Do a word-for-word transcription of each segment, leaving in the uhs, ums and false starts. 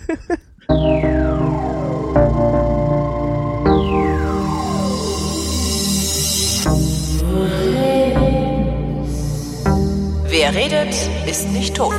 Wer redet, ist nicht tot.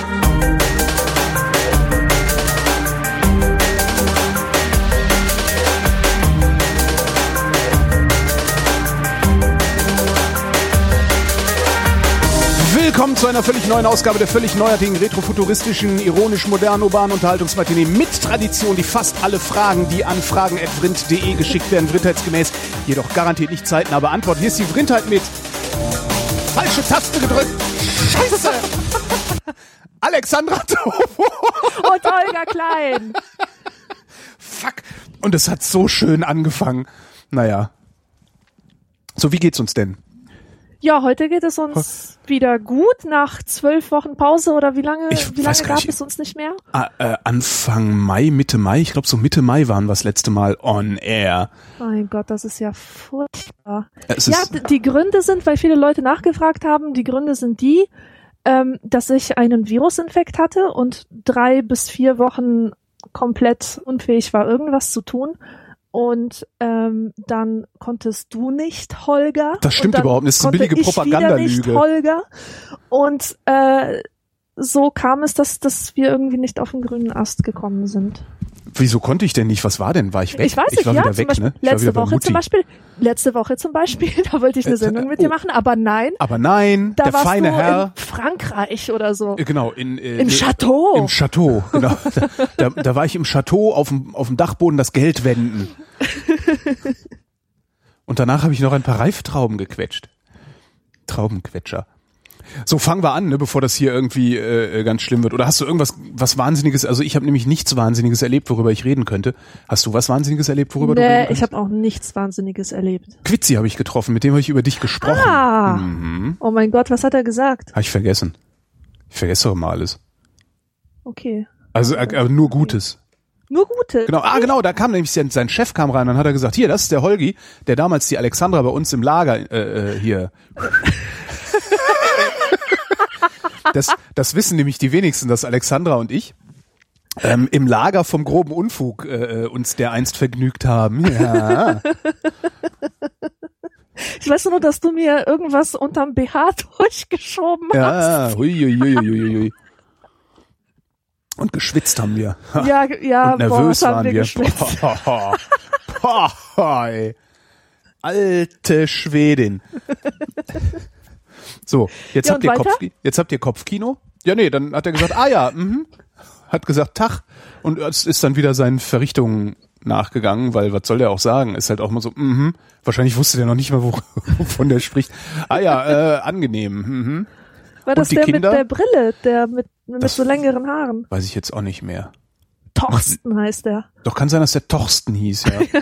Willkommen zu einer völlig neuen Ausgabe der völlig neuartigen, retrofuturistischen, ironisch modernen, urbanen Unterhaltungsmatinee mit Tradition, die fast alle Fragen, die an fragen at vrind punkt de geschickt werden, vrindheitsgemäß, jedoch garantiert nicht zeitnah beantwortet. Hier ist die Vrindheit mit falsche Taste gedrückt. Scheiße! Alexandra Tovo und Holger Klein. Fuck. Und es hat so schön angefangen. Naja. So, wie geht's uns denn? Ja, heute geht es uns wieder gut nach zwölf Wochen Pause oder wie lange, ich wie lange gab nicht. es uns nicht mehr? Ah, äh, Anfang Mai, Mitte Mai, ich glaube so Mitte Mai waren wir das letzte Mal on air. Mein Gott, das ist ja furchtbar. Es ja, ist, d- die Gründe sind, weil viele Leute nachgefragt haben, die Gründe sind die, ähm, dass ich einen Virusinfekt hatte und drei bis vier Wochen komplett unfähig war, irgendwas zu tun. Und ähm, dann konntest du nicht, Holger. Das stimmt überhaupt nicht. Das ist eine billige Propagandalüge. Ich wieder nicht, Holger. Und äh, so kam es, dass, dass wir irgendwie nicht auf den grünen Ast gekommen sind. Wieso konnte ich denn nicht? Was war denn? War ich weg? Ich weiß nicht, ich war ja, wieder zum weg, Beispiel, ne? Ich war letzte wieder bei Woche Mutti. zum Beispiel, letzte Woche zum Beispiel, da wollte ich eine Äh, Sendung mit oh. dir machen, aber nein. Aber nein, Da der warst feine du Herr. in Frankreich oder so. Äh, Genau, in, äh, Im Chateau. Im Chateau, genau. da, da, da war ich im Chateau auf dem, auf dem Dachboden das Geld wenden. Und danach habe ich noch ein paar Reiftrauben gequetscht. Traubenquetscher. So, fangen wir an, ne, bevor das hier irgendwie äh, ganz schlimm wird. Oder hast du irgendwas was Wahnsinniges? Also ich habe nämlich nichts Wahnsinniges erlebt, worüber ich reden könnte. Hast du was Wahnsinniges erlebt, worüber du reden Nee, könntest? ich habe auch nichts Wahnsinniges erlebt. Quitzi habe ich getroffen, mit dem habe ich über dich gesprochen. Ah, Mhm. oh mein Gott, was hat er gesagt? Habe ich vergessen. Ich vergesse doch immer alles. Okay. Also äh, äh, nur Gutes. Nur Gute. Genau, ah genau, da kam nämlich sein, sein Chef kam rein und dann hat er gesagt, hier, das ist der Holgi, der damals die Alexandra bei uns im Lager äh, äh, hier. Das, das wissen nämlich die wenigsten, dass Alexandra und ich ähm, im Lager vom groben Unfug äh, uns dereinst vergnügt haben. Ja. Ich weiß nur, dass du mir irgendwas unterm B H durchgeschoben hast. Ja, hui, hui, hui, hui, hui. Und geschwitzt haben wir. Ha. Ja, ja, Und nervös boah, was haben waren wir wir. geschwitzt. Boah, boah, boah, ey. Alte Schwedin. So, jetzt Ja, habt und ihr weiter? Kopf, jetzt habt ihr Kopfkino? Ja, nee, dann hat er gesagt, ah ja, mhm. Hat gesagt, Tag. Und es ist dann wieder seinen Verrichtungen nachgegangen, weil was soll der auch sagen? Ist halt auch mal so, mhm. Wahrscheinlich wusste der noch nicht mal, wovon der spricht. Ah ja, äh, angenehm, mhm. War das die der Kinder? mit der Brille, der mit, mit Das- so längeren Haaren? Weiß ich jetzt auch nicht mehr. Torsten heißt der. Doch kann sein, dass der Torsten hieß, ja.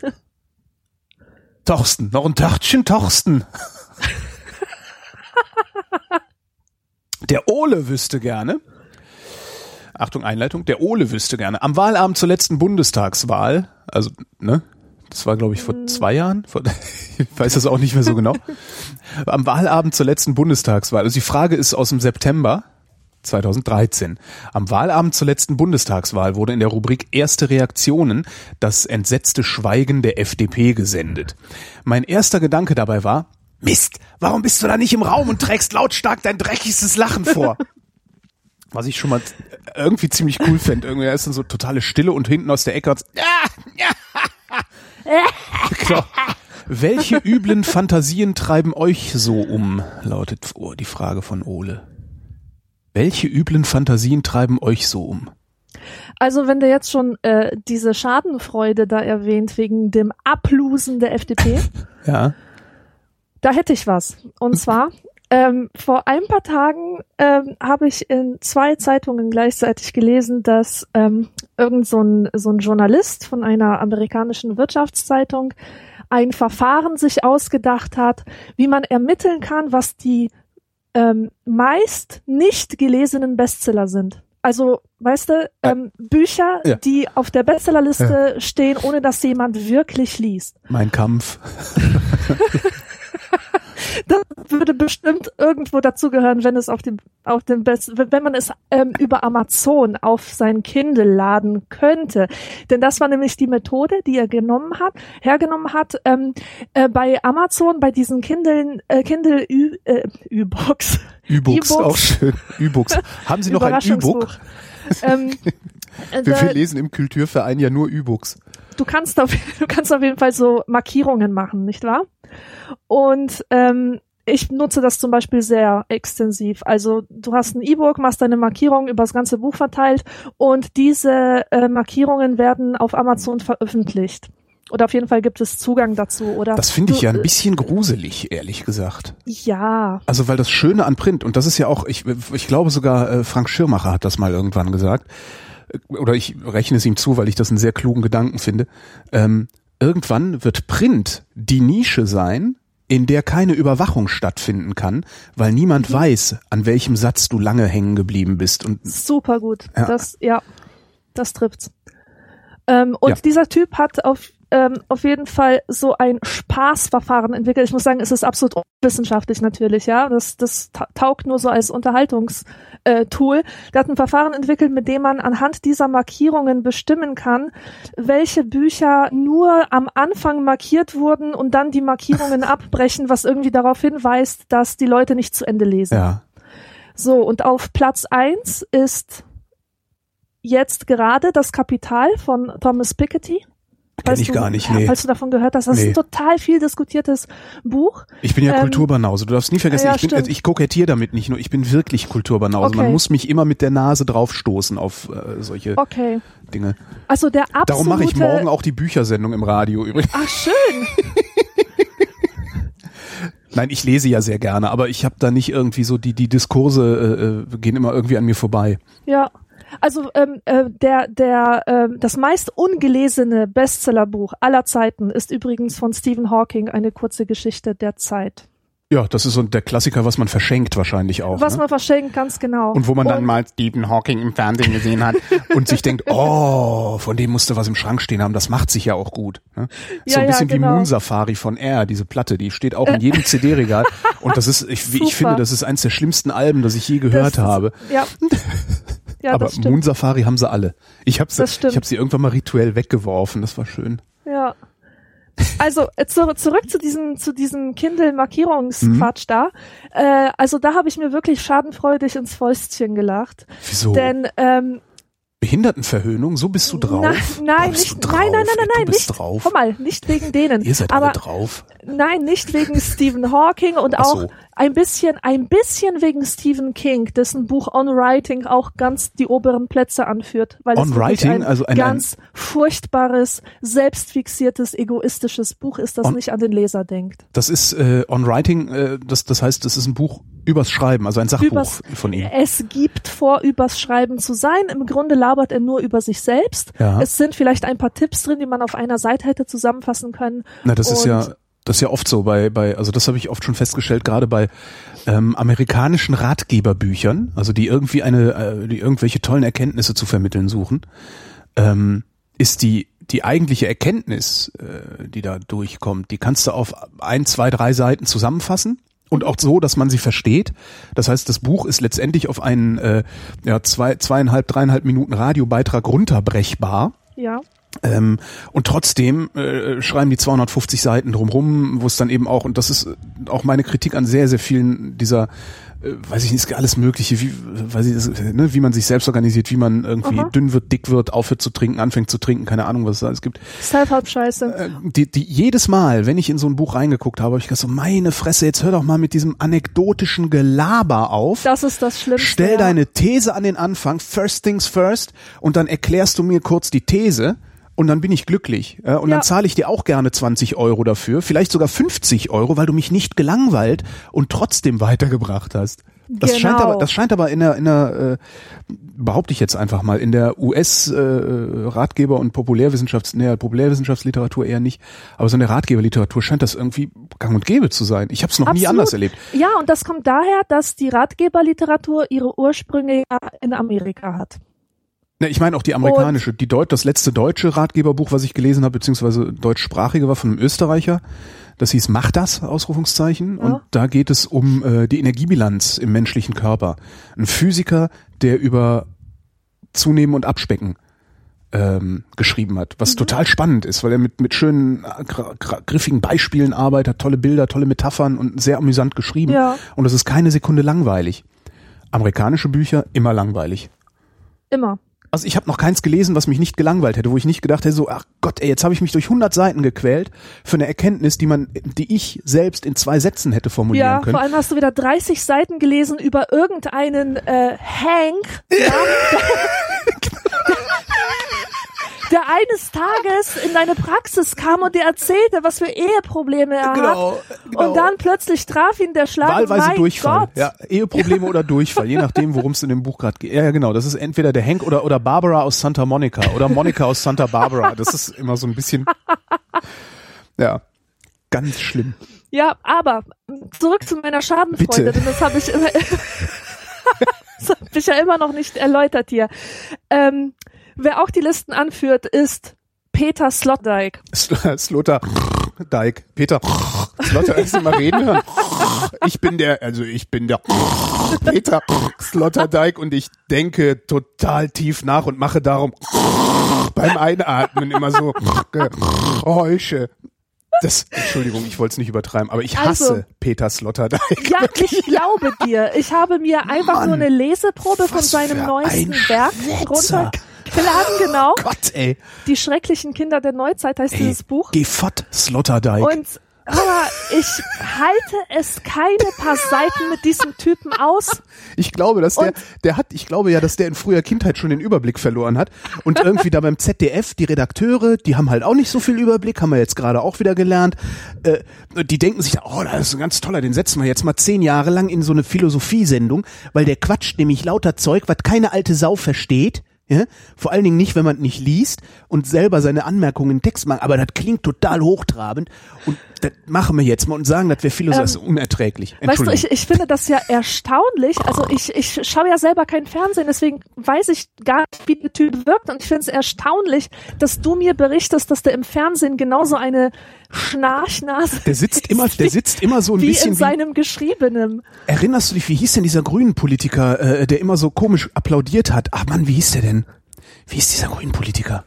Torsten, noch ein Törtchen Torsten. Der Ole wüsste gerne, Achtung, Einleitung, der Ole wüsste gerne, am Wahlabend zur letzten Bundestagswahl, also, ne, das war, glaube ich, vor zwei Jahren, vor, ich weiß das auch nicht mehr so genau, am Wahlabend zur letzten Bundestagswahl, also die Frage ist aus dem September zweitausenddreizehn. Am Wahlabend zur letzten Bundestagswahl wurde in der Rubrik Erste Reaktionen das entsetzte Schweigen der F D P gesendet. Mein erster Gedanke dabei war, Mist, warum bist du da nicht im Raum und trägst lautstark dein dreckigstes Lachen vor? Was ich schon mal irgendwie ziemlich cool fände. Irgendwie ist dann so totale Stille und hinten aus der Ecke genau. Welche üblen Fantasien treiben euch so um? Lautet oh, die Frage von Ole. Welche üblen Fantasien treiben euch so um? Also wenn der jetzt schon äh, diese Schadenfreude da erwähnt wegen dem Ablusen der F D P, Ja. da hätte ich was. Und zwar, ähm, vor ein paar Tagen ähm, habe ich in zwei Zeitungen gleichzeitig gelesen, dass ähm, irgend so ein, so ein Journalist von einer amerikanischen Wirtschaftszeitung ein Verfahren sich ausgedacht hat, wie man ermitteln kann, was die ähm, meist nicht gelesenen Bestseller sind. Also, weißt du, ähm, Bücher, Ja. die auf der Bestsellerliste stehen, ohne dass jemand wirklich liest. Mein Kampf. Das würde bestimmt irgendwo dazugehören, wenn es auf dem, auf dem Best, wenn man es ähm, über Amazon auf sein Kindle laden könnte. Denn das war nämlich die Methode, die er genommen hat, hergenommen hat, ähm, äh, bei Amazon, bei diesen Kindle, äh, Kindle Ü, äh, Ü-Books. Ü-Books, auch schön. Ü-Books. Haben Sie noch ein Ü-Book? ähm, wir, wir lesen im Kulturverein ja nur Ü-Books. Du kannst auf, du kannst auf jeden Fall so Markierungen machen, nicht wahr? Und ähm, ich nutze das zum Beispiel sehr extensiv. Also du hast ein E-Book, machst deine Markierungen über das ganze Buch verteilt und diese äh, Markierungen werden auf Amazon veröffentlicht. Oder auf jeden Fall gibt es Zugang dazu. Oder das finde ich du, ja ein bisschen gruselig, ehrlich gesagt. Ja. Also weil das Schöne an Print, und das ist ja auch, ich, ich glaube sogar äh, Frank Schirmacher hat das mal irgendwann gesagt, oder ich rechne es ihm zu, weil ich das einen sehr klugen Gedanken finde, ähm, irgendwann wird Print die Nische sein, in der keine Überwachung stattfinden kann, weil niemand mhm. weiß, an welchem Satz du lange hängen geblieben bist. Und super gut. Ja. Das, ja, das trifft's. Ähm, und ja. dieser Typ hat auf ähm, auf jeden Fall so ein Spaßverfahren entwickelt. Ich muss sagen, es ist absolut unwissenschaftlich natürlich, ja. Das, das taugt nur so als Unterhaltungstool. Äh, Der hat ein Verfahren entwickelt, mit dem man anhand dieser Markierungen bestimmen kann, welche Bücher nur am Anfang markiert wurden und dann die Markierungen abbrechen, was irgendwie darauf hinweist, dass die Leute nicht zu Ende lesen. Ja. So, und auf Platz eins ist jetzt gerade das Kapital von Thomas Piketty. Kenn ich du, gar nicht, nee. Falls du davon gehört hast, das nee. ist ein total viel diskutiertes Buch. Ich bin ja ähm, Kulturbanause, du darfst nie vergessen, ja, ich, bin, also ich kokettiere damit nicht nur, ich bin wirklich Kulturbanause. Okay. Man muss mich immer mit der Nase draufstoßen auf äh, solche okay. Dinge. Also der absolute... Darum mache ich morgen auch die Büchersendung im Radio übrigens. Ach, schön. Nein, ich lese ja sehr gerne, aber ich habe da nicht irgendwie so, die die Diskurse äh, gehen immer irgendwie an mir vorbei. Ja. Also ähm, äh, der der äh, das meist ungelesene Bestsellerbuch aller Zeiten ist übrigens von Stephen Hawking, eine kurze Geschichte der Zeit. Ja, das ist so der Klassiker, was man verschenkt wahrscheinlich auch. Was ne? man verschenkt, ganz genau. Und wo man und dann mal Stephen Hawking im Fernsehen gesehen hat und sich denkt, oh, von dem musste was im Schrank stehen haben, das macht sich ja auch gut. Ne? Ja, so ein bisschen ja, genau. wie Moon Safari von Air, diese Platte, die steht auch in jedem C D-Regal. Und das ist, ich, ich finde, das ist eins der schlimmsten Alben, das ich je gehört das, habe. Ja. Ja, aber Moon Safari haben sie alle. Ich habe sie, ich habe sie irgendwann mal rituell weggeworfen. Das war schön. Ja. Also zu, zurück zu diesem zu diesem Kindle-Markierungsquatsch mhm. da. Äh, also da habe ich mir wirklich schadenfreudig ins Fäustchen gelacht. Wieso? Denn ähm, Behindertenverhöhnung, so bist du drauf? Na, nein, nicht, drauf? nein, nein, nein, nein, nein, du bist nicht. Drauf. Komm mal, nicht wegen denen. Ihr seid aber, alle drauf. Nein, nicht wegen Stephen Hawking und Ach auch so. ein bisschen, ein bisschen wegen Stephen King, dessen Buch On Writing auch ganz die oberen Plätze anführt, weil On es wirklich Writing, ein also ein, ganz ein furchtbares, selbstfixiertes, egoistisches Buch ist, das on, nicht an den Leser denkt. Das ist äh, On Writing, äh, das, das heißt, das ist ein Buch übers Schreiben, also ein Sachbuch übers, von ihm. Es gibt vor, übers Schreiben zu sein. Im Grunde labert er nur über sich selbst. Ja. Es sind vielleicht ein paar Tipps drin, die man auf einer Seite hätte zusammenfassen können. Na, das Und ist ja, das ist ja oft so bei, bei, also das habe ich oft schon festgestellt, gerade bei ähm, amerikanischen Ratgeberbüchern, also die irgendwie eine, äh, die irgendwelche tollen Erkenntnisse zu vermitteln suchen, ähm, ist die die eigentliche Erkenntnis, äh, die da durchkommt, die kannst du auf ein, zwei, drei Seiten zusammenfassen. Und auch so, dass man sie versteht. Das heißt, das Buch ist letztendlich auf einen äh, ja, zwei, zweieinhalb, dreieinhalb Minuten Radiobeitrag runterbrechbar. Ja. Ähm, und trotzdem äh, schreiben die zweihundertfünfzig Seiten drumrum, wo es dann eben auch, und das ist auch meine Kritik an sehr, sehr vielen dieser, äh, weiß ich nicht, alles Mögliche, wie, weiß ich, das, ne, wie man sich selbst organisiert, wie man irgendwie Aha. dünn wird, dick wird, aufhört zu trinken, anfängt zu trinken, keine Ahnung, was es da alles gibt. Self-Help-Scheiße. Äh, die, die, jedes Mal, wenn ich in so ein Buch reingeguckt habe, habe ich gedacht so, meine Fresse, jetzt hör doch mal mit diesem anekdotischen Gelaber auf. Das ist das Schlimmste. Stell ja. deine These an den Anfang, first things first, und dann erklärst du mir kurz die These. Und dann bin ich glücklich. Äh, und ja. dann zahle ich dir auch gerne zwanzig Euro dafür, vielleicht sogar fünfzig Euro, weil du mich nicht gelangweilt und trotzdem weitergebracht hast. Das genau. scheint aber, das scheint aber in der, in der, äh, behaupte ich jetzt einfach mal, in der U S-Ratgeber- äh, und Populärwissenschafts-, nee, Populärwissenschaftsliteratur eher nicht, aber so in der Ratgeberliteratur scheint das irgendwie gang und gäbe zu sein. Ich habe es noch Absolut. nie anders erlebt. Ja, und das kommt daher, dass die Ratgeberliteratur ihre Ursprünge in Amerika hat. Ne, ich meine auch die amerikanische, die Deut das letzte deutsche Ratgeberbuch, was ich gelesen habe, beziehungsweise deutschsprachige, war von einem Österreicher. Das hieß Mach das, Ausrufungszeichen. Ja. Und da geht es um äh, die Energiebilanz im menschlichen Körper. Ein Physiker, der über Zunehmen und Abspecken ähm, geschrieben hat, was mhm. total spannend ist, weil er mit mit schönen, gr- gr- griffigen Beispielen arbeitet, tolle Bilder, tolle Metaphern und sehr amüsant geschrieben. Ja. Und es ist keine Sekunde langweilig. Amerikanische Bücher, immer langweilig. Immer. Also ich habe noch keins gelesen, was mich nicht gelangweilt hätte, wo ich nicht gedacht hätte, so, ach Gott, ey, jetzt habe ich mich durch hundert Seiten gequält für eine Erkenntnis, die man, die ich selbst in zwei Sätzen hätte formulieren ja, können. Ja, vor allem hast du wieder dreißig Seiten gelesen über irgendeinen äh, Hank, ja, der eines Tages in deine Praxis kam und dir erzählte, was für Eheprobleme er genau, hat. Genau. Und dann plötzlich traf ihn der Schlag. Wahlweise mein Durchfall. Gott. Ja, Eheprobleme oder Durchfall, je nachdem, worum es in dem Buch gerade geht. Ja, ja, genau. Das ist entweder der Hank oder, oder Barbara aus Santa Monica oder Monica aus Santa Barbara. Das ist immer so ein bisschen, ja, ganz schlimm. Ja, aber zurück zu meiner Schadenfreude, Bitte. denn das habe ich immer, das habe ich ja immer noch nicht erläutert hier. Ähm, Wer auch die Listen anführt, ist Peter Sloterdijk. Sloterdijk. Peter Sloterdijk. Hast du mal reden hören? Ich bin der, also ich bin der Peter Sloterdijk und ich denke total tief nach und mache darum beim Einatmen immer so Geräusche. Das, Entschuldigung, ich wollte es nicht übertreiben, aber ich hasse also, Peter Sloterdijk. Ja, ich glaube dir. Ich habe mir einfach Mann, nur eine Leseprobe von seinem neuesten Werk runtergeladen, genau. Gott, ey. Die schrecklichen Kinder der Neuzeit heißt ey, dieses Buch. Geh fort, Sloterdijk. Und aber ich halte es keine paar Seiten mit diesem Typen aus. Ich glaube, dass der, der hat, ich glaube ja, dass der in früher Kindheit schon den Überblick verloren hat und irgendwie da beim Z D F, die Redakteure, die haben halt auch nicht so viel Überblick, haben wir jetzt gerade auch wieder gelernt, äh, die denken sich, oh, das ist ein ganz toller, den setzen wir jetzt mal zehn Jahre lang in so eine Philosophiesendung, weil der quatscht nämlich lauter Zeug, was keine alte Sau versteht. Ja? Vor allen Dingen nicht, wenn man nicht liest und selber seine Anmerkungen in Text macht, aber das klingt total hochtrabend und das machen wir jetzt mal und sagen, das wäre Philosoph ähm, unerträglich. Weißt du, ich, ich finde das ja erstaunlich, also ich, ich schaue ja selber kein Fernsehen, deswegen weiß ich gar nicht, wie der Typ wirkt und ich finde es erstaunlich, dass du mir berichtest, dass der im Fernsehen genauso eine Schnarchnase der sitzt immer, der sitzt immer so ein wie bisschen in seinem Geschriebenen. Erinnerst du dich, wie hieß denn dieser grünen Politiker, äh, der immer so komisch applaudiert hat? Ach Mann, wie hieß der denn? Wie hieß dieser grünen Politiker?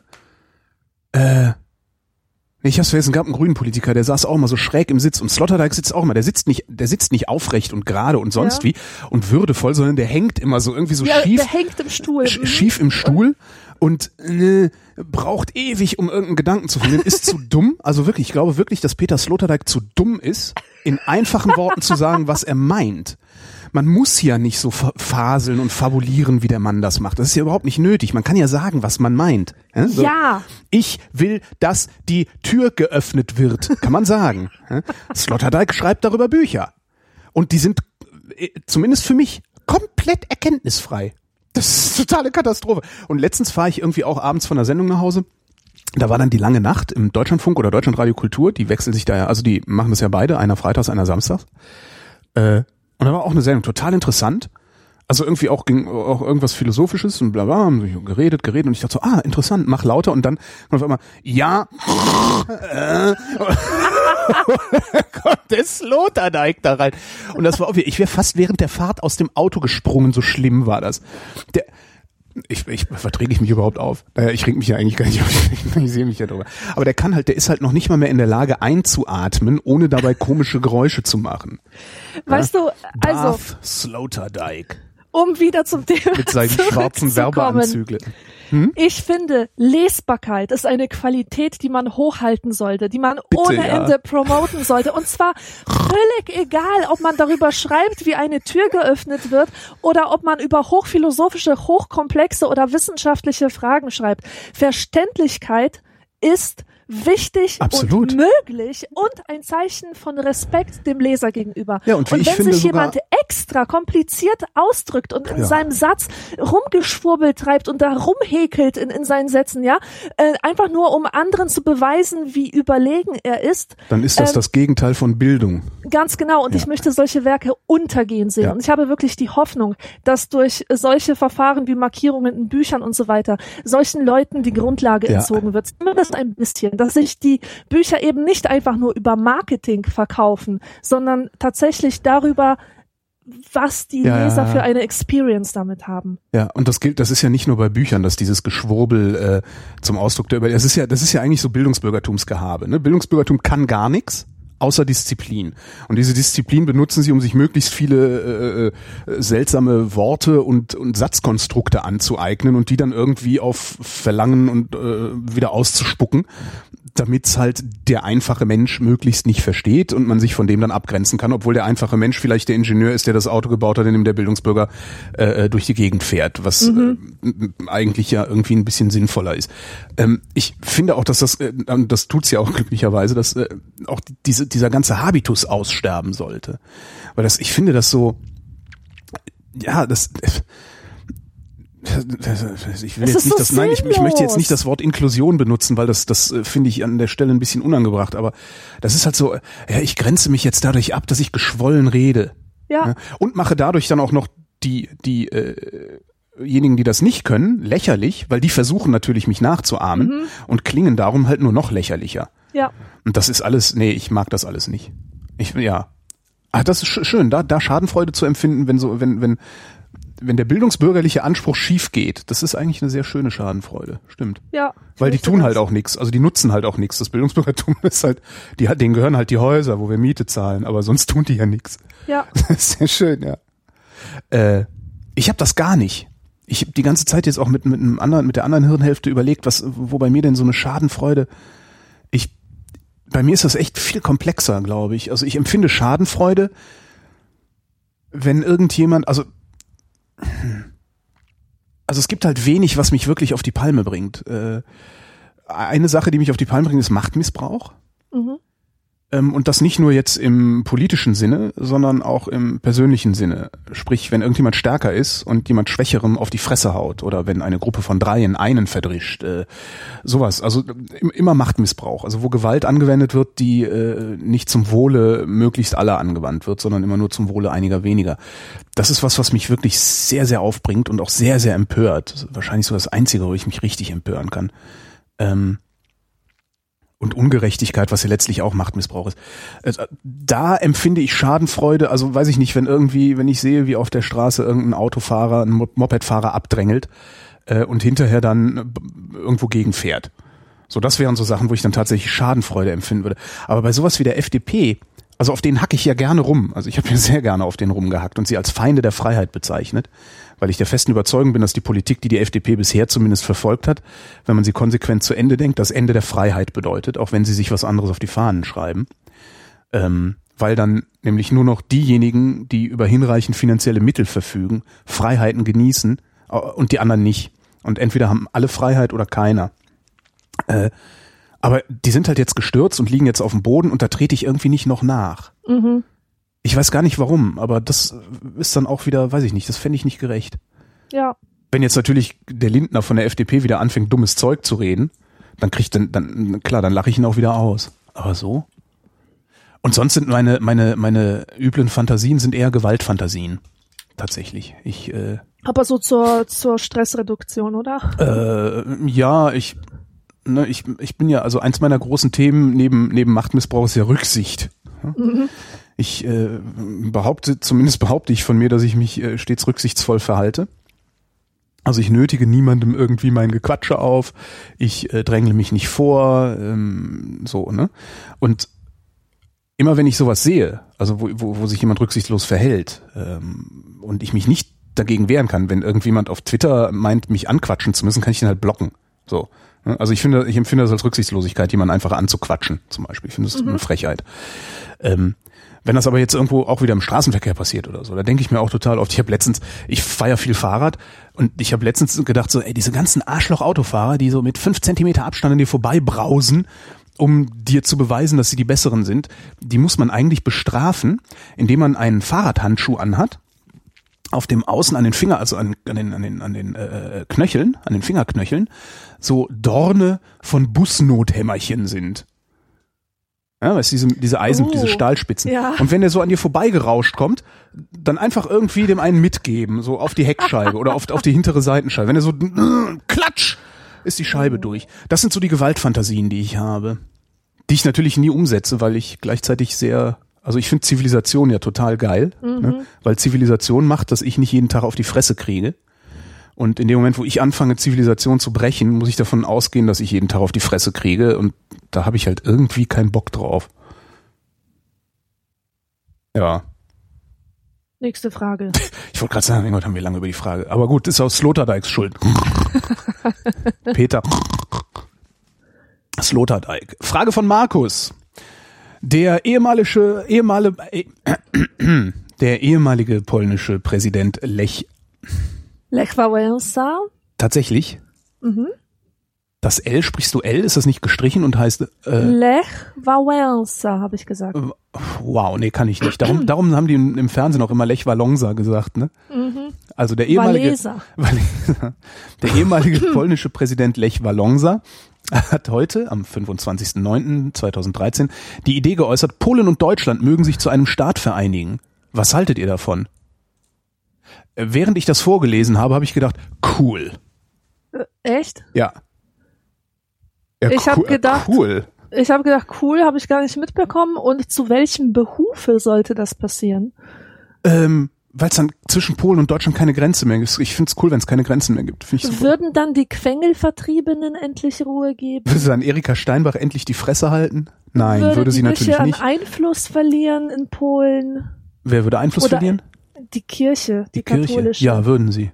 Äh, nee, ich hab's vergessen, gab einen grünen Politiker, der saß auch mal so schräg im Sitz und Sloterdijk sitzt auch mal, der sitzt nicht, der sitzt nicht aufrecht und gerade und sonst ja. wie und würdevoll, sondern der hängt immer so irgendwie so ja, schief. Der hängt im Stuhl. Sch- schief im Stuhl und äh, braucht ewig, um irgendeinen Gedanken zu finden, ist zu dumm. Also wirklich, ich glaube wirklich, dass Peter Sloterdijk zu dumm ist, in einfachen Worten zu sagen, was er meint. Man muss ja nicht so faseln und fabulieren, wie der Mann das macht. Das ist ja überhaupt nicht nötig. Man kann ja sagen, was man meint. Ja. So, ja. Ich will, dass die Tür geöffnet wird. Kann man sagen. Sloterdijk schreibt darüber Bücher. Und die sind, zumindest für mich, komplett erkenntnisfrei. Das ist eine totale Katastrophe. Und letztens fahre ich irgendwie auch abends von der Sendung nach Hause. Da war dann die lange Nacht im Deutschlandfunk oder Deutschlandradio Kultur. Die wechseln sich da ja, also die machen das ja beide. Einer freitags, einer samstags. Äh, Und da war auch eine Sendung, total interessant. Also irgendwie auch ging auch irgendwas Philosophisches und bla bla, haben sich geredet, geredet und ich dachte so, ah, interessant, mach lauter und dann kommt auf einmal, ja, äh, kommt der Sloterdijk da rein. Und das war auch, ich wäre fast während der Fahrt aus dem Auto gesprungen, so schlimm war das. Der, ich, ich verträge ich mich überhaupt auf? Ich reg mich ja eigentlich gar nicht auf, ich sehe mich ja drüber. Aber der kann halt, der ist halt noch nicht mal mehr in der Lage einzuatmen, ohne dabei komische Geräusche zu machen. Weißt ja? du, also Darth Sloterdijk. Um wieder zum Thema mit seinen schwarzen Werbeanzügen. Hm? Ich finde, Lesbarkeit ist eine Qualität, die man hochhalten sollte, die man Bitte, ohne ja. Ende promoten sollte. Und zwar völlig egal, ob man darüber schreibt, wie eine Tür geöffnet wird oder ob man über hochphilosophische, hochkomplexe oder wissenschaftliche Fragen schreibt. Verständlichkeit ist wichtig Absolut. und möglich und ein Zeichen von Respekt dem Leser gegenüber. Ja, und, wie und ich wenn finde sich sogar, jemand extra kompliziert ausdrückt und in ja. seinem Satz rumgeschwurbelt treibt und da rumhäkelt in, in seinen Sätzen, ja, äh, einfach nur um anderen zu beweisen, wie überlegen er ist. Dann ist das ähm, das Gegenteil von Bildung. Ganz genau. Und Ja. ich möchte solche Werke untergehen sehen. Ja. Und ich habe wirklich die Hoffnung, dass durch solche Verfahren wie Markierungen in Büchern und so weiter solchen Leuten die Grundlage Ja. entzogen wird. Zumindest ein bisschen. Dass sich die Bücher eben nicht einfach nur über Marketing verkaufen, sondern tatsächlich darüber, was die Ja. Leser für eine Experience damit haben. Ja, und das gilt, das ist ja nicht nur bei Büchern, dass dieses Geschwurbel äh, zum Ausdruck der, das ist ja, das ist ja eigentlich so Bildungsbürgertumsgehabe. Ne? Bildungsbürgertum kann gar nichts. Außer Disziplin. Und diese Disziplin benutzen sie, um sich möglichst viele äh, seltsame Worte und, und Satzkonstrukte anzueignen und die dann irgendwie auf Verlangen und äh, wieder auszuspucken, damit es halt der einfache Mensch möglichst nicht versteht und man sich von dem dann abgrenzen kann, obwohl der einfache Mensch vielleicht der Ingenieur ist, der das Auto gebaut hat, in dem der Bildungsbürger äh, durch die Gegend fährt, was mhm. äh, eigentlich ja irgendwie ein bisschen sinnvoller ist. Ähm, ich finde auch, dass das, äh, das tut's ja auch glücklicherweise, dass äh, auch diese, dieser ganze Habitus aussterben sollte. Weil das, ich finde das so, ja, das... Äh, Ich will es jetzt nicht so das, nein, ich, ich möchte jetzt nicht das Wort Inklusion benutzen, weil das, das finde ich an der Stelle ein bisschen unangebracht, aber das ist halt so, ja, ich grenze mich jetzt dadurch ab, dass ich geschwollen rede. Ja. Ja, und mache dadurch dann auch noch die, die, äh, diejenigen, die das nicht können, lächerlich, weil die versuchen natürlich mich nachzuahmen mhm. und klingen darum halt nur noch lächerlicher. Ja. Und das ist alles, nee, ich mag das alles nicht. Ich, ja. Ah, das ist schön, da, da Schadenfreude zu empfinden, wenn so, wenn, wenn, wenn der bildungsbürgerliche Anspruch schief geht, das ist eigentlich eine sehr schöne Schadenfreude. Stimmt. Ja. Weil die tun halt auch nichts, also die nutzen halt auch nichts. Das Bildungsbürgertum ist halt, die hat, denen gehören halt die Häuser, wo wir Miete zahlen, aber sonst tun die ja nichts. Ja. Das ist sehr schön, ja. Äh, ich habe das gar nicht. Ich habe die ganze Zeit jetzt auch mit mit einem anderen, mit der anderen Hirnhälfte überlegt, was, wo bei mir denn so eine Schadenfreude. Ich, bei mir ist das echt viel komplexer, glaube ich. Also ich empfinde Schadenfreude, wenn irgendjemand, also Also es gibt halt wenig, was mich wirklich auf die Palme bringt. Äh, eine Sache, die mich auf die Palme bringt, ist Machtmissbrauch. Mhm. Ähm, und das nicht nur jetzt im politischen Sinne, sondern auch im persönlichen Sinne. Sprich, wenn irgendjemand stärker ist und jemand Schwächerem auf die Fresse haut oder wenn eine Gruppe von dreien einen verdrischt. Äh, sowas. Also immer Machtmissbrauch. Also wo Gewalt angewendet wird, die äh, nicht zum Wohle möglichst aller angewandt wird, sondern immer nur zum Wohle einiger weniger. Das ist was, was mich wirklich sehr, sehr aufbringt und auch sehr, sehr empört. Wahrscheinlich so das Einzige, wo ich mich richtig empören kann. Ähm, und Ungerechtigkeit, was ja letztlich auch Machtmissbrauch ist. Also, da empfinde ich Schadenfreude, also weiß ich nicht, wenn irgendwie, wenn ich sehe, wie auf der Straße irgendein Autofahrer, ein Mopedfahrer abdrängelt äh, und hinterher dann irgendwo gegenfährt. So, das wären so Sachen, wo ich dann tatsächlich Schadenfreude empfinden würde. Aber bei sowas wie der F D P, also auf denen hacke ich ja gerne rum. Also ich habe ja sehr gerne auf denen rumgehackt und sie als Feinde der Freiheit bezeichnet, weil ich der festen Überzeugung bin, dass die Politik, die die F D P bisher zumindest verfolgt hat, wenn man sie konsequent zu Ende denkt, das Ende der Freiheit bedeutet, auch wenn sie sich was anderes auf die Fahnen schreiben. Ähm, weil dann nämlich nur noch diejenigen, die über hinreichend finanzielle Mittel verfügen, Freiheiten genießen und die anderen nicht. Und entweder haben alle Freiheit oder keiner. Äh, aber die sind halt jetzt gestürzt und liegen jetzt auf dem Boden und da trete ich irgendwie nicht noch nach. Mhm. Ich weiß gar nicht warum, aber das ist dann auch wieder, weiß ich nicht, das fände ich nicht gerecht. Ja. Wenn jetzt natürlich der Lindner von der F D P wieder anfängt, dummes Zeug zu reden, dann kriegt dann, dann klar, dann lache ich ihn auch wieder aus. Aber so? Und sonst sind meine, meine, meine üblen Fantasien sind eher Gewaltfantasien. Tatsächlich. Ich, äh, Aber so zur, zur Stressreduktion, oder? Äh, ja, ich, ne, ich, ich bin ja, also eins meiner großen Themen neben, neben Machtmissbrauch ist ja Rücksicht. Mhm. Ich äh, behaupte, zumindest behaupte ich von mir, dass ich mich äh, stets rücksichtsvoll verhalte. Also ich nötige niemandem irgendwie mein Gequatsche auf, ich äh, drängle mich nicht vor, ähm, so, ne? Und immer wenn ich sowas sehe, also wo, wo, wo sich jemand rücksichtslos verhält ähm, und ich mich nicht dagegen wehren kann, wenn irgendjemand auf Twitter meint, mich anquatschen zu müssen, kann ich den halt blocken. So. Also ich finde, ich empfinde das als Rücksichtslosigkeit, jemanden einfach anzuquatschen, zum Beispiel. Ich finde das mhm. eine Frechheit. Ähm, Wenn das aber jetzt irgendwo auch wieder im Straßenverkehr passiert oder so, da denke ich mir auch total oft, ich habe letztens, ich fahre ja viel Fahrrad und ich habe letztens gedacht so, ey, diese ganzen Arschloch-Autofahrer, die so mit fünf Zentimeter Abstand an dir vorbei brausen um dir zu beweisen, dass sie die Besseren sind, die muss man eigentlich bestrafen, indem man einen Fahrradhandschuh anhat, auf dem Außen an den Finger, also an, an den, an den, an den äh, Knöcheln, an den Fingerknöcheln, so Dorne von Busnothämmerchen sind. Ja, weißt du, diese, diese Eisen, Oh, diese Stahlspitzen. ja. Und wenn der so an dir vorbeigerauscht kommt, dann einfach irgendwie dem einen mitgeben, so auf die Heckscheibe oder auf, auf die hintere Seitenscheibe. Wenn er so, äh, klatsch, ist die Scheibe durch. Das sind so die Gewaltfantasien, die ich habe. Die ich natürlich nie umsetze, weil ich gleichzeitig sehr, also ich finde Zivilisation ja total geil, Mhm. ne? Weil Zivilisation macht, dass ich nicht jeden Tag auf die Fresse kriege. Und in dem Moment, wo ich anfange, Zivilisation zu brechen, muss ich davon ausgehen, dass ich jeden Tag auf die Fresse kriege. Und da habe ich halt irgendwie keinen Bock drauf. Ja. Nächste Frage. Ich wollte gerade sagen, heute haben wir lange über die Frage. Aber gut, ist aus Sloterdijks Schuld. Peter. Sloterdijk. Frage von Markus. Der ehemalige, ehemalige, eh, der ehemalige polnische Präsident Lech. Lech Wałęsa. Tatsächlich? Mhm. Das L, sprichst du L? Ist das nicht gestrichen und heißt, äh, Lech Wałęsa, habe ich gesagt. wow, nee, kann ich nicht. Darum, darum haben die im, im Fernsehen auch immer Lech Walesa gesagt, ne? Mhm. Also der ehemalige, Wałęsa. Wałęsa. Der ehemalige polnische Präsident Lech Walesa hat heute, am fünfundzwanzigsten neunten zweitausenddreizehn, die Idee geäußert, Polen und Deutschland mögen sich zu einem Staat vereinigen. Was haltet ihr davon? Während ich das vorgelesen habe, habe ich gedacht, cool. Äh, echt? Ja. ja Ich hab cool, gedacht- Cool. Ich habe gedacht, cool, habe ich gar nicht mitbekommen. Und zu welchem Behufe sollte das passieren? Ähm, weil es dann zwischen Polen und Deutschland keine Grenze mehr gibt. Ich finde es cool, wenn es keine Grenzen mehr gibt. Find ich super. Würden dann die Quengelvertriebenen endlich Ruhe geben? Würde dann Erika Steinbach endlich die Fresse halten? Nein, würde, würde sie die natürlich Kirche nicht. an Einfluss verlieren in Polen? Wer würde Einfluss Oder verlieren? Die Kirche, die, Die Kirche. katholische. Ja, würden sie.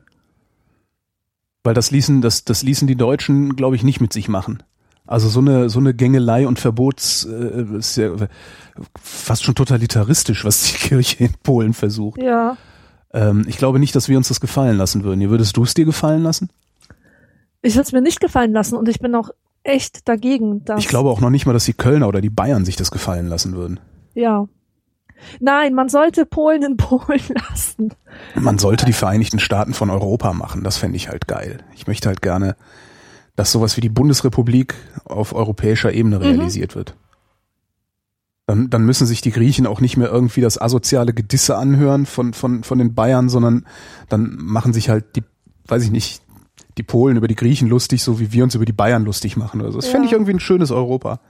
Weil das ließen, das, das ließen die Deutschen, glaube ich, nicht mit sich machen. Also so eine, so eine Gängelei und Verbots, äh, ist ja fast schon totalitaristisch, was die Kirche in Polen versucht. Ja. Ähm, ich glaube nicht, dass wir uns das gefallen lassen würden. Würdest du es dir gefallen lassen? Ich würde es mir nicht gefallen lassen und ich bin auch echt dagegen. Dass, Ich glaube auch noch nicht mal, dass die Kölner oder die Bayern sich das gefallen lassen würden. Ja. Nein, man sollte Polen in Polen lassen. Man sollte die Vereinigten Staaten von Europa machen. Das fände ich halt geil. Ich möchte halt gerne, dass sowas wie die Bundesrepublik auf europäischer Ebene realisiert wird. Dann, dann müssen sich die Griechen auch nicht mehr irgendwie das asoziale Gedisse anhören von, von, von den Bayern, sondern dann machen sich halt die, weiß ich nicht, die Polen über die Griechen lustig, so wie wir uns über die Bayern lustig machen oder so. Das Ja. fände ich irgendwie ein schönes Europa.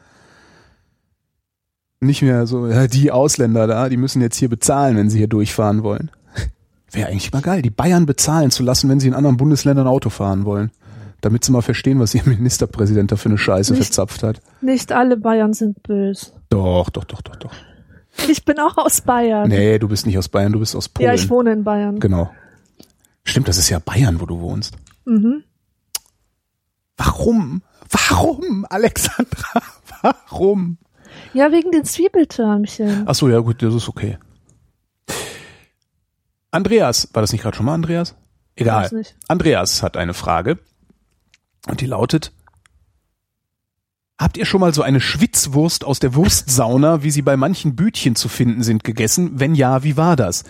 Nicht mehr so, ja, die Ausländer da, die müssen jetzt hier bezahlen, wenn sie hier durchfahren wollen. Wäre eigentlich mal geil, die Bayern bezahlen zu lassen, wenn sie in anderen Bundesländern Auto fahren wollen. Damit sie mal verstehen, was ihr Ministerpräsident da für eine Scheiße Nicht- verzapft hat. Nicht alle Bayern sind böse. Doch, doch, doch, doch, doch. Ich bin auch aus Bayern. Nee, du bist nicht aus Bayern, du bist aus Polen. Ja, ich wohne in Bayern. Genau. Stimmt, das ist ja Bayern, wo du wohnst. Mhm. Warum? Warum, Alexandra? Warum? Ja, wegen den Zwiebeltürmchen. Ach so, ja gut, das ist okay. Andreas, war das nicht gerade schon mal Andreas? Egal. Weiß nicht. Andreas hat eine Frage und die lautet: Habt ihr schon mal so eine Schwitzwurst aus der Wurstsauna, wie sie bei manchen Bütchen zu finden sind, gegessen? Wenn ja, wie war das?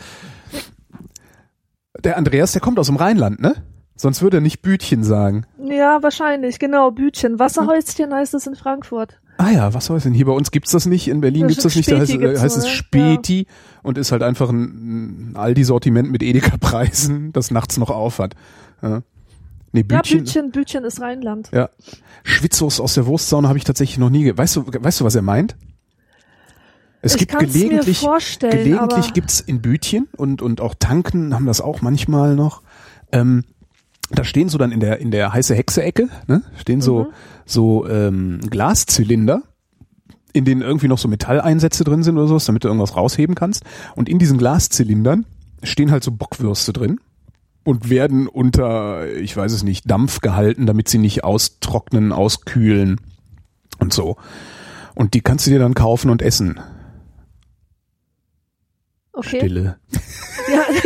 Der Andreas, der kommt aus dem Rheinland, ne? Sonst würde er nicht Bütchen sagen. Ja, wahrscheinlich, genau, Bütchen. Wasserhäuschen heißt es in Frankfurt. Ah ja, was soll es denn? Hier bei uns gibt's das nicht, in Berlin Ja, gibt's das nicht, da heißt, Späti gibt's heißt so, es ne? Späti und ist halt einfach ein, ein Aldi-Sortiment mit Edeka-Preisen, das nachts noch auf hat. Ja. Nee, Ja, Bütchen. Bütchen, Bütchen ist Rheinland. Ja. Schwitzwurst aus der Wurstsauna habe ich tatsächlich noch nie ge- Weißt du, weißt du, was er meint? Es Ich gibt kann's mir gelegentlich, vorstellen, gelegentlich aber- gibt's in Bütchen und, und auch Tanken haben das auch manchmal noch. Ähm, da stehen so dann in der, in der heiße Hexe-Ecke, ne, stehen so, Mhm. so, ähm, Glaszylinder, in denen irgendwie noch so Metalleinsätze drin sind oder sowas, damit du irgendwas rausheben kannst. Und in diesen Glaszylindern stehen halt so Bockwürste drin und werden unter, ich weiß es nicht, Dampf gehalten, damit sie nicht austrocknen, auskühlen und so. Und die kannst du dir dann kaufen und essen. Okay. Stille. Ja.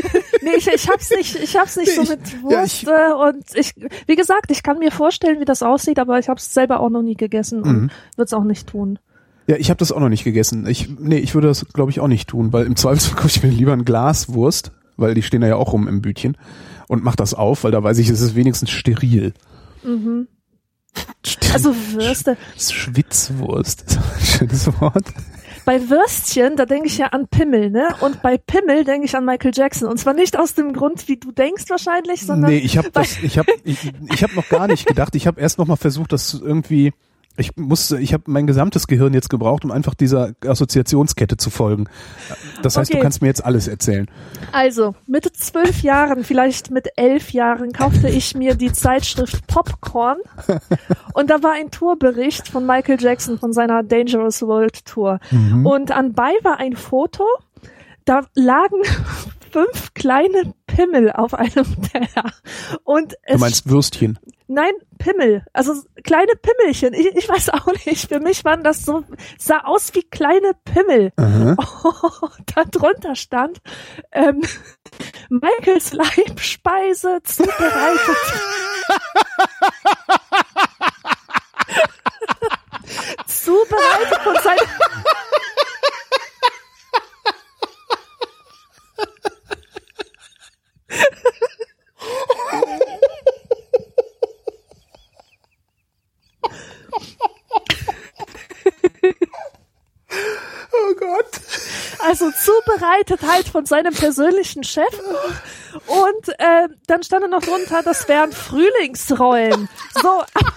Nee, ich, ich hab's nicht, ich hab's nicht Nee, so ich- mit ja, Wurst ich- äh, und ich, wie gesagt, ich kann mir vorstellen, wie das aussieht, aber ich hab's selber auch noch nie gegessen und Mhm. würd's auch nicht tun. Ja, ich habe das auch noch nicht gegessen. Ich, nee, ich würde das, glaube ich, auch nicht tun, weil im Zweifelsfall kaufe ich mir lieber ein Glas Wurst, weil die stehen da ja auch rum im Bütchen und mach das auf, weil da weiß ich, es ist wenigstens steril. Mhm. Steril. Also Würste. Schwitzwurst ist auch ein schönes Wort. Bei Würstchen, da denke ich ja an Pimmel, ne? Und bei Pimmel denke ich an Michael Jackson. Und zwar nicht aus dem Grund, wie du denkst wahrscheinlich, sondern Nee, ich habe das, ich habe, ich, ich habe noch gar nicht gedacht. Ich habe erst noch mal versucht, das irgendwie. Ich musste, ich habe mein gesamtes Gehirn jetzt gebraucht, um einfach dieser Assoziationskette zu folgen. Das heißt, Okay. du kannst mir jetzt alles erzählen. Also, mit zwölf Jahren, vielleicht mit elf Jahren, kaufte ich mir die Zeitschrift Popcorn und da war ein Tourbericht von Michael Jackson von seiner Dangerous World Tour. Mhm. Und anbei war ein Foto, da lagen fünf kleine Pimmel auf einem Teller. Und es Du meinst Würstchen. Nein, Pimmel. Also kleine Pimmelchen. Ich, ich weiß auch nicht. Für mich waren das so, sah aus wie kleine Pimmel. Aha. Oh, da drunter stand ähm, Michaels Leibspeise zubereitet. zubereitet von seinem Oh Gott. Also zubereitet halt von seinem persönlichen Chef. Und äh, dann stand da noch drunter, das wären Frühlingsrollen. So,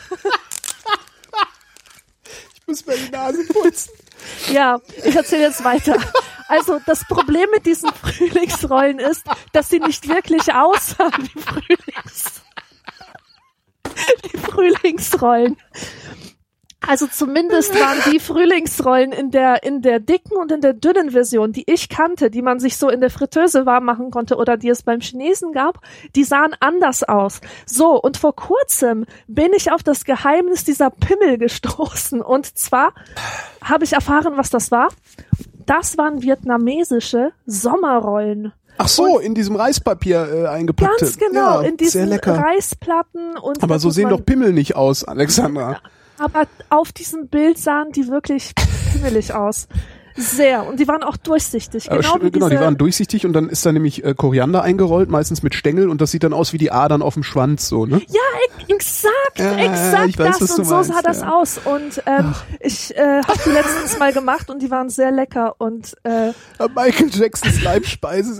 Ich muss mir die Nase putzen. ja, ich erzähle jetzt weiter. Also das Problem mit diesen Frühlingsrollen ist, dass sie nicht wirklich aussahen wie Frühlings die Frühlingsrollen. Also zumindest waren die Frühlingsrollen in der in der dicken und in der dünnen Version, die ich kannte, die man sich so in der Fritteuse warm machen konnte oder die es beim Chinesen gab, die sahen anders aus. So, und vor kurzem bin ich auf das Geheimnis dieser Pimmel gestoßen. Und zwar habe ich erfahren, was das war. Das waren vietnamesische Sommerrollen. Ach so, in diesem Reispapier äh, eingepackte. Ganz genau, Ja, in sehr diesen lecker. Reisplatten. Und Aber da so tut sehen man- doch Pimmel nicht aus, Alexandra. Aber auf diesem Bild sahen die wirklich pimmelig aus. Sehr. Und die waren auch durchsichtig. Aber Genau, sch- wie genau, die diese, waren durchsichtig und dann ist da nämlich äh, Koriander eingerollt, meistens mit Stängel und das sieht dann aus wie die Adern auf dem Schwanz, so, ne? Ja, e- exakt, Ja, exakt ich weiß, was das. du Und so meinst, sah das ja. aus. Und ähm, ich äh, habe die letztens mal gemacht und die waren sehr lecker. Und äh, Michael Jacksons Leibspeise.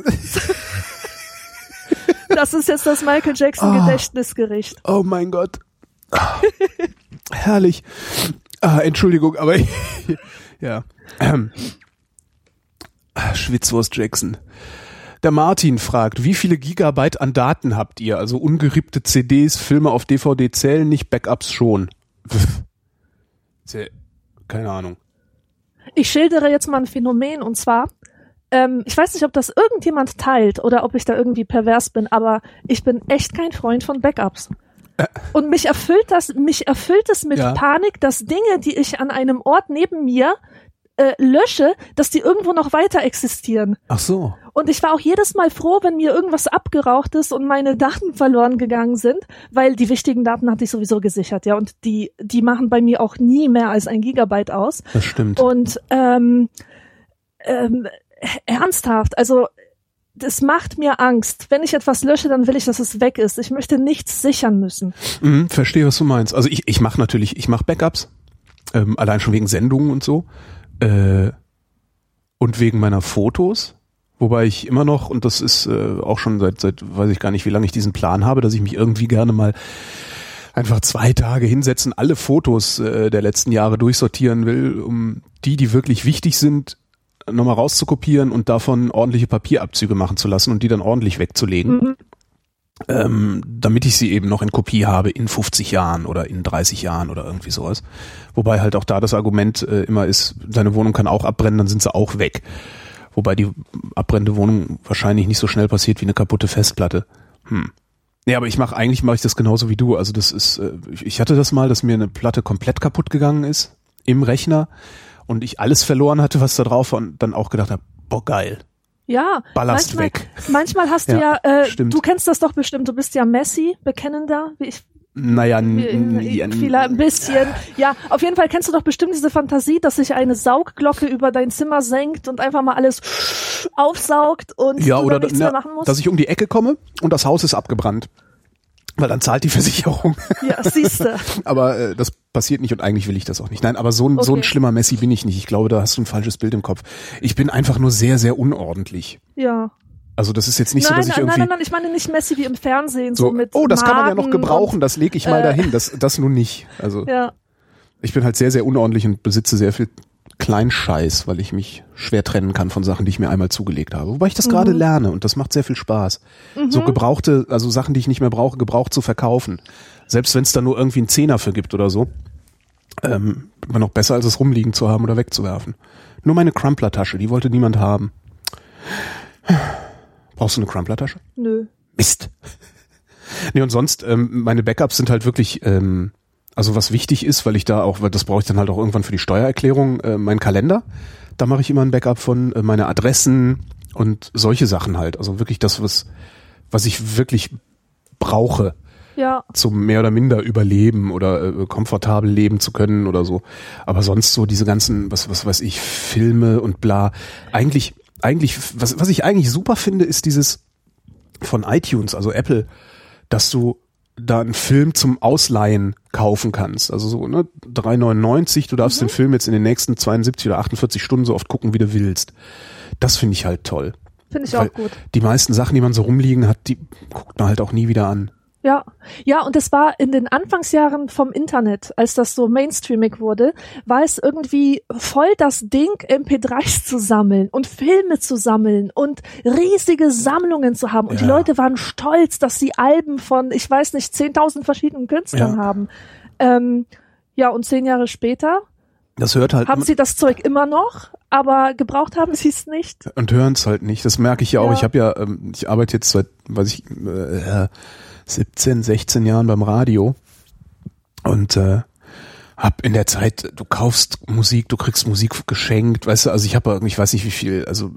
das ist jetzt das Michael Jackson Ah. Gedächtnisgericht. Oh mein Gott. Ah, herrlich. Ah, Entschuldigung, aber ja. Ähm. Ah, Schwitzwurst Jackson. Der Martin fragt, wie viele Gigabyte an Daten habt ihr? Also ungerippte C Ds, Filme auf D V D zählen nicht, Backups schon. Sehr, keine Ahnung. Ich schildere jetzt mal ein Phänomen und zwar, ähm, ich weiß nicht, ob das irgendjemand teilt oder ob ich da irgendwie pervers bin, aber ich bin echt kein Freund von Backups. Und mich erfüllt das, mich erfüllt es mit Ja. Panik, dass Dinge, die ich an einem Ort neben mir äh, lösche, dass die irgendwo noch weiter existieren. Ach so. Und ich war auch jedes Mal froh, wenn mir irgendwas abgeraucht ist und meine Daten verloren gegangen sind, weil die wichtigen Daten hatte ich sowieso gesichert, ja, und die, die machen bei mir auch nie mehr als ein Gigabyte aus. Das stimmt. Und ähm, ähm, ernsthaft, also das macht mir Angst. Wenn ich etwas lösche, dann will ich, dass es weg ist. Ich möchte nichts sichern müssen. Mhm, verstehe, was du meinst. Also ich, ich mache natürlich, ich mache Backups, ähm, allein schon wegen Sendungen und so, äh, und wegen meiner Fotos, wobei ich immer noch, und das ist äh, auch schon seit, seit, weiß ich gar nicht, wie lange ich diesen Plan habe, dass ich mich irgendwie gerne mal einfach zwei Tage hinsetzen, alle Fotos äh, der letzten Jahre durchsortieren will, um die, die wirklich wichtig sind, nochmal rauszukopieren und davon ordentliche Papierabzüge machen zu lassen und die dann ordentlich wegzulegen. Mhm. Ähm, damit ich sie eben noch in Kopie habe in fünfzig Jahren oder in dreißig Jahren oder irgendwie sowas. Wobei halt auch da das Argument äh, immer ist, deine Wohnung kann auch abbrennen, dann sind sie auch weg. Wobei die abbrennende Wohnung wahrscheinlich nicht so schnell passiert wie eine kaputte Festplatte. Hm. Nee, aber ich mache eigentlich mache ich das genauso wie du. Also das ist, äh, ich hatte das mal, dass mir eine Platte komplett kaputt gegangen ist im Rechner und ich alles verloren hatte, was da drauf war und dann auch gedacht habe, boah geil. Ja, ballerst manchmal, weg. Manchmal hast du Ja, ja, äh, stimmt. du kennst das doch bestimmt, du bist ja Messi, bekennender, wie ich, Naja, n- wie, n- äh, n- vielleicht ein bisschen. Ja, auf jeden Fall kennst du doch bestimmt diese Fantasie, dass sich eine Saugglocke über dein Zimmer senkt und einfach mal alles aufsaugt und ja, du oder dann nichts na, mehr machen musst. dass ich um die Ecke komme und das Haus ist abgebrannt. Weil dann zahlt die Versicherung. Ja, siehste. Aber äh, das passiert nicht und eigentlich will ich das auch nicht. Nein, aber so ein, so ein Okay. schlimmer Messi bin ich nicht. Ich glaube, da hast du ein falsches Bild im Kopf. Ich bin einfach nur sehr, sehr unordentlich. Ja. Also das ist jetzt nicht nein, so, dass ich nein, irgendwie nein, nein, ich meine nicht Messi wie im Fernsehen, so, so, mit oh, das kann man ja noch Magen gebrauchen, und, das lege ich mal äh, dahin. Das, das nun nicht. Also Ja, ich bin halt sehr, sehr unordentlich und besitze sehr viel Kleinscheiß, weil ich mich schwer trennen kann von Sachen, die ich mir einmal zugelegt habe. Wobei ich das Mhm. gerade lerne und das macht sehr viel Spaß. So gebrauchte, also Sachen, die ich nicht mehr brauche, gebraucht zu verkaufen. Selbst wenn es da nur irgendwie einen Zehner für gibt oder so. Ähm, immer noch besser, als es rumliegen zu haben oder wegzuwerfen. Nur meine Crumpler-Tasche, die wollte niemand haben. Brauchst du eine Crumpler-Tasche? nö. Mist. Nee, und sonst, ähm, meine Backups sind halt wirklich, ähm, also was wichtig ist, weil ich da auch, weil das brauche ich dann halt auch irgendwann für die Steuererklärung, äh, mein Kalender. Da mache ich immer ein Backup von, äh, meine Adressen und solche Sachen halt. Also wirklich das, was, was ich wirklich brauche, Ja, zum mehr oder minder überleben oder äh, komfortabel leben zu können oder so. Aber sonst so diese ganzen, was, was weiß ich, Filme und bla. Eigentlich, eigentlich, was, was ich eigentlich super finde, ist dieses von iTunes, also Apple, dass du da einen Film zum Ausleihen kaufen kannst. Also so, ne, drei neunundneunzig, du darfst Mhm. den Film jetzt in den nächsten zweiundsiebzig oder achtundvierzig Stunden so oft gucken, wie du willst. Das finde ich halt toll. finde ich Weil auch gut. Die meisten Sachen, die man so rumliegen hat, die guckt man halt auch nie wieder an. Ja, ja, und es war in den Anfangsjahren vom Internet, als das so mainstreamig wurde, war es irgendwie voll das Ding, M P dreis zu sammeln und Filme zu sammeln und riesige Sammlungen zu haben. Und die Ja. Leute waren stolz, dass sie Alben von, ich weiß nicht, zehntausend verschiedenen Künstlern Ja. haben. Ähm, ja, und zehn Jahre später Das hört halt haben sie das Zeug immer noch, aber gebraucht haben sie es nicht. und hören es halt nicht. Das merke ich ja auch. Ja. Ich habe ja, ähm, ich arbeite jetzt seit, weiß ich, äh, siebzehn, sechzehn Jahren beim Radio und äh, hab in der Zeit, du kaufst Musik, du kriegst Musik geschenkt, weißt du, also ich habe irgendwie, ich weiß nicht wie viel, also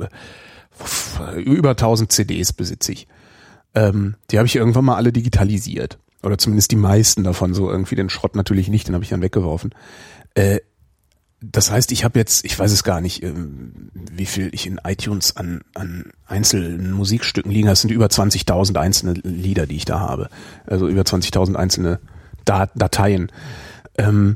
äh, über tausend C Ds besitze ich. Ähm, die habe ich irgendwann mal alle digitalisiert. Oder zumindest die meisten davon, so irgendwie den Schrott natürlich nicht, den habe ich dann weggeworfen. Äh, Das heißt, ich habe jetzt, ich weiß es gar nicht, ähm, wie viel ich in iTunes an, an einzelnen Musikstücken liegen habe. Es sind über zwanzigtausend einzelne Lieder, die ich da habe. Also über zwanzigtausend einzelne Dat- Dateien. Ähm,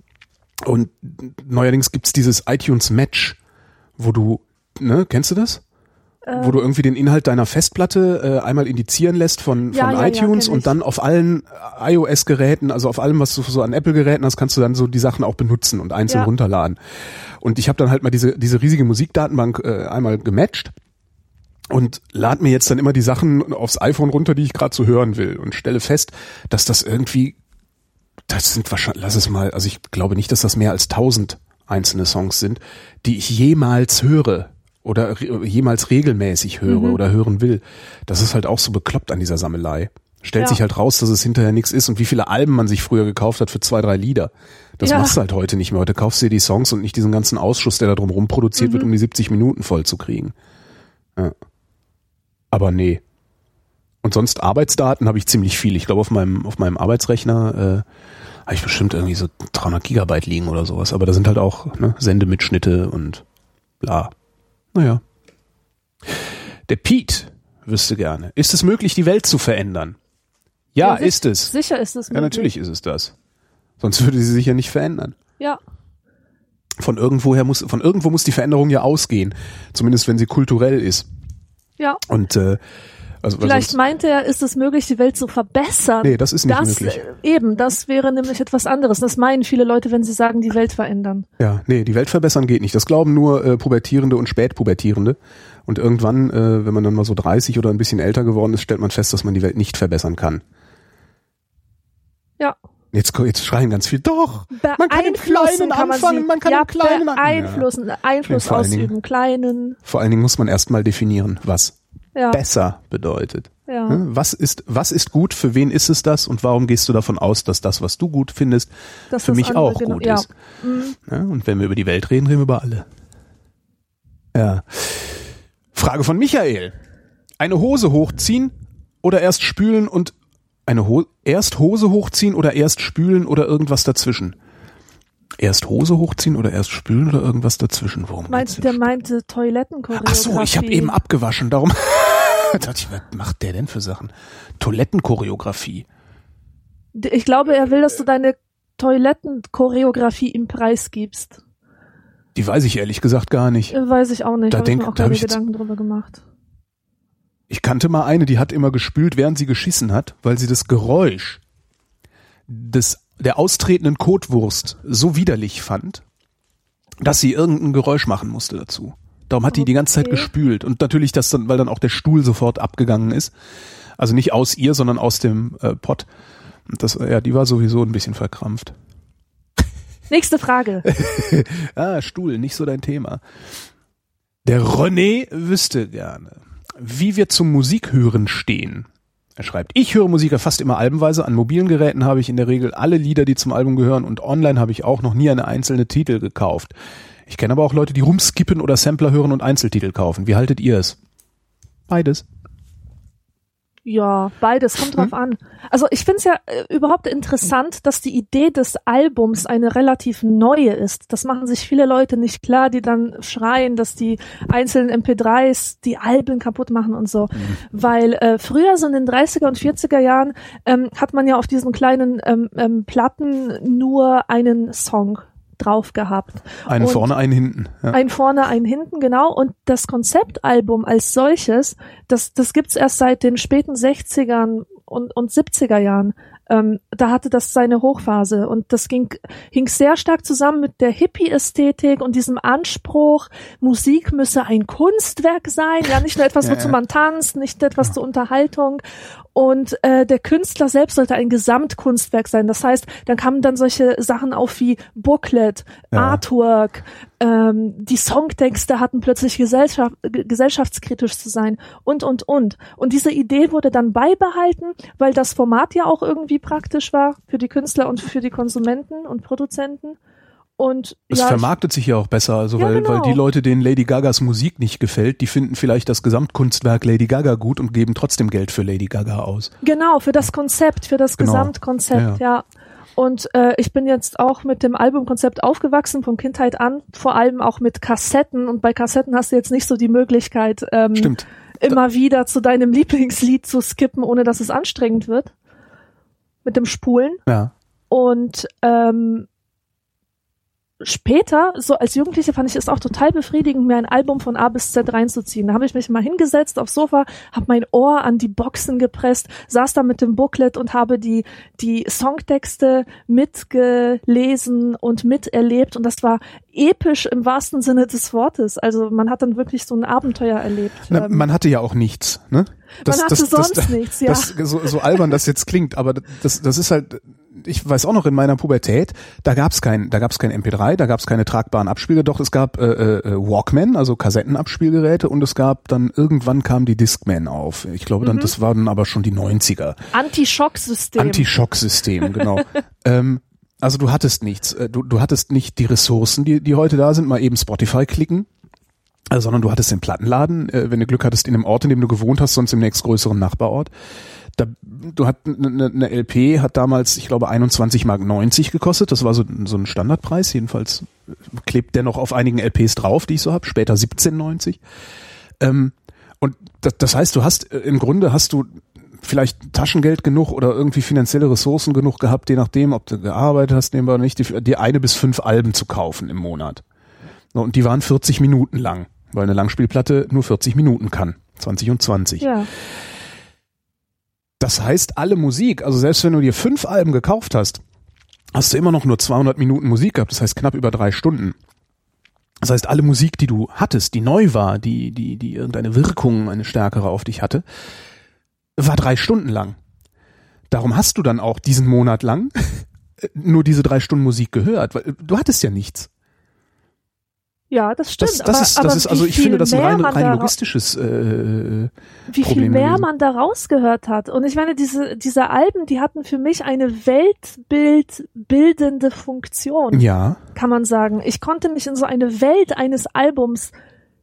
und neuerdings gibt's dieses iTunes Match, wo du, ne, kennst du das? Wo du irgendwie den Inhalt deiner Festplatte äh, einmal indizieren lässt von, Ja, von ja, ja, iTunes kenn und ich. dann auf allen iOS-Geräten, also auf allem, was du so an Apple-Geräten hast, kannst du dann so die Sachen auch benutzen und einzeln Ja. runterladen. Und ich habe dann halt mal diese diese riesige Musikdatenbank äh, einmal gematcht und lade mir jetzt dann immer die Sachen aufs iPhone runter, die ich gerade so hören will und stelle fest, dass das irgendwie, das sind wahrscheinlich, lass es mal, also ich glaube nicht, dass das mehr als tausend einzelne Songs sind, die ich jemals höre. Oder re- jemals regelmäßig höre Mhm. oder hören will. Das ist halt auch so bekloppt an dieser Sammelei. Stellt Ja. sich halt raus, dass es hinterher nichts ist und wie viele Alben man sich früher gekauft hat für zwei, drei Lieder. Das Ja. machst du halt heute nicht mehr. Heute kaufst du dir die Songs und nicht diesen ganzen Ausschuss, der da drumherum produziert Mhm. wird, um die siebzig Minuten voll zu kriegen. Ja. Aber nee. Und sonst Arbeitsdaten habe ich ziemlich viel. Ich glaube, auf meinem, auf meinem Arbeitsrechner äh, habe ich bestimmt irgendwie so dreihundert Gigabyte liegen oder sowas. Aber da sind halt auch ne, Sendemitschnitte und bla. Naja. Der Pete wüsste gerne. Ist es möglich, die Welt zu verändern? Ja, sich- ist es. Sicher ist es Ja, möglich. natürlich ist es das. Sonst würde sie sich ja nicht verändern. Ja, Von irgendwoher muss, von irgendwo muss die Veränderung ja ausgehen. Zumindest wenn sie kulturell ist. ja. Und äh, also weil Vielleicht sonst, meinte er, ist es möglich, die Welt zu verbessern? Nee, das ist nicht das, möglich. äh, Eben, das wäre nämlich etwas anderes. Das meinen viele Leute, wenn sie sagen, die Welt verändern. ja, nee, die Welt verbessern geht nicht. Das glauben nur äh, Pubertierende und Spätpubertierende. Und irgendwann, äh, wenn man dann mal so dreißig oder ein bisschen älter geworden ist, stellt man fest, dass man die Welt nicht verbessern kann. Ja. Jetzt, jetzt schreien ganz viel, doch, man kann im Beeinflussen Kleinen kann man anfangen, sie. man kann ja, im Kleinen an- beeinflussen, Einfluss Nee, vor allen Dingen- ausüben, Kleinen. Vor allen Dingen muss man erstmal definieren, was Ja, besser bedeutet. ja. Ne? Was ist, was ist gut, für wen ist es das und warum gehst du davon aus, dass das, was du gut findest, Dass für das mich andere auch genau- gut ja. ist. Ja, und wenn wir über die Welt reden, reden wir über alle. Ja. Frage von Michael. Eine Hose hochziehen oder erst spülen und eine Ho- erst Hose hochziehen oder erst spülen oder irgendwas dazwischen? Erst Hose hochziehen oder erst spülen oder irgendwas dazwischen? Worum geht's denn? Der meinte Toilettenchoreografie. Ach so, ich habe eben abgewaschen, darum dachte ich, was macht der denn für Sachen? Toilettenchoreografie. Ich glaube, er will, dass du deine Toilettenchoreografie im Preis gibst. Die weiß ich ehrlich gesagt gar nicht. Weiß ich auch nicht. Da habe ich denk- mir auch da hab keine ich jetzt- Gedanken drüber gemacht. Ich kannte mal eine, die hat immer gespült, während sie geschissen hat, weil sie das Geräusch des, der austretenden Kotwurst so widerlich fand, dass sie irgendein Geräusch machen musste dazu. Darum hat die die ganze Zeit Okay. gespült. Und natürlich das dann, weil dann auch der Stuhl sofort abgegangen ist. Also nicht aus ihr, sondern aus dem äh, Pott. Und das, ja, die war sowieso ein bisschen verkrampft. Nächste Frage. Ah, Stuhl, nicht so dein Thema. Der René wüsste gerne, wie wir zum Musikhören stehen. Er schreibt, ich höre Musik ja fast immer albenweise. An mobilen Geräten habe ich in der Regel alle Lieder, die zum Album gehören, und online habe ich auch noch nie eine einzelne Titel gekauft. Ich kenne aber auch Leute, die rumskippen oder Sampler hören und Einzeltitel kaufen. Wie haltet ihr es? Beides. Ja, beides, kommt drauf an. Also ich finde es ja äh, überhaupt interessant, dass die Idee des Albums eine relativ neue ist. Das machen sich viele Leute nicht klar, die dann schreien, dass die einzelnen M P drei s die Alben kaputt machen und so. Mhm. Weil äh, früher, so in den dreißiger und vierziger Jahren, ähm, hat man ja auf diesen kleinen ähm, ähm, Platten nur einen Song drauf gehabt. Einen und vorne, einen hinten. Ja. Ein vorne, ein hinten, genau. Und das Konzeptalbum als solches, das, das gibt's erst seit den späten sechzigern und, und siebziger Jahren. Ähm, da hatte das seine Hochphase. Und das ging, hing sehr stark zusammen mit der Hippie-Ästhetik und diesem Anspruch, Musik müsse ein Kunstwerk sein. Ja, nicht nur etwas, Ja, wozu ja. man tanzt, nicht etwas ja. zur Unterhaltung. Und äh, der Künstler selbst sollte ein Gesamtkunstwerk sein. Das heißt, dann kamen dann solche Sachen auf wie Booklet, Ja. Artwork, ähm, die Songtexte hatten plötzlich Gesellschaft, g- gesellschaftskritisch zu sein und, und, und. Und diese Idee wurde dann beibehalten, weil das Format ja auch irgendwie praktisch war für die Künstler und für die Konsumenten und Produzenten. Und Es ja, vermarktet sich ja auch besser, also Ja, weil, genau. weil die Leute, denen Lady Gagas Musik nicht gefällt, die finden vielleicht das Gesamtkunstwerk Lady Gaga gut und geben trotzdem Geld für Lady Gaga aus. Genau, für das Konzept, für das Genau. Gesamtkonzept, Ja, ja. Und äh, ich bin jetzt auch mit dem Albumkonzept aufgewachsen, von Kindheit an, vor allem auch mit Kassetten. Und bei Kassetten hast du jetzt nicht so die Möglichkeit, ähm, Stimmt. immer wieder zu deinem Lieblingslied zu skippen, ohne dass es anstrengend wird. Mit dem Spulen. Ja. Und ähm, später, so als Jugendliche, fand ich es auch total befriedigend, mir ein Album von A bis Z reinzuziehen. Da habe ich mich mal hingesetzt aufs Sofa, habe mein Ohr an die Boxen gepresst, saß da mit dem Booklet und habe die die Songtexte mitgelesen und miterlebt. Und das war episch im wahrsten Sinne des Wortes. Also man hat dann wirklich so ein Abenteuer erlebt. Na, Ähm, man hatte ja auch nichts, ne? man hatte sonst nichts, ja. Das, so, so albern das jetzt klingt, aber das, das ist halt, ich weiß auch noch in meiner Pubertät, da gab's kein, da gab's kein M P drei, da gab's keine tragbaren Abspielgeräte, doch es gab äh, äh, Walkman, also Kassettenabspielgeräte, und es gab dann, irgendwann kam die Discman auf. Ich glaube dann, Mhm. das waren aber schon die neunziger. Anti-Schock-System. Anti-Schock-System, genau. ähm, also du hattest nichts, Äh, du, du hattest nicht die Ressourcen, die, die heute da sind, mal eben Spotify klicken. Also, sondern du hattest den Plattenladen, äh, wenn du Glück hattest, in dem Ort, in dem du gewohnt hast, sonst im nächstgrößeren Nachbarort. Da, du hat eine, eine L P hat damals, ich glaube, einundzwanzig Mark neunzig gekostet. Das war so, so ein Standardpreis. Jedenfalls klebt der noch auf einigen L Ps drauf, die ich so habe. Später siebzehn neunzig. Ähm, und das, das heißt, du hast, äh, im Grunde hast du vielleicht Taschengeld genug oder irgendwie finanzielle Ressourcen genug gehabt, je nachdem, ob du gearbeitet hast, nebenbei oder nicht, die, die eine bis fünf Alben zu kaufen im Monat. Und die waren vierzig Minuten lang, weil eine Langspielplatte nur vierzig Minuten kann. zwanzig und zwanzig. Ja. Das heißt, alle Musik, also selbst wenn du dir fünf Alben gekauft hast, hast du immer noch nur zweihundert Minuten Musik gehabt, das heißt knapp über drei Stunden. Das heißt, alle Musik, die du hattest, die neu war, die, die, die irgendeine Wirkung, eine stärkere auf dich hatte, war drei Stunden lang. Darum hast du dann auch diesen Monat lang nur diese drei Stunden Musik gehört, weil du hattest ja nichts. Ja, das stimmt. Das, das aber, ist, aber das ist, also wie ich finde, viel das ein mehr rein, man rein da- logistisches äh, Wie viel Problem mehr gewesen. man da rausgehört hat. Und ich meine, diese, diese Alben, die hatten für mich eine weltbildbildende Funktion, Ja, kann man sagen. Ich konnte mich in so eine Welt eines Albums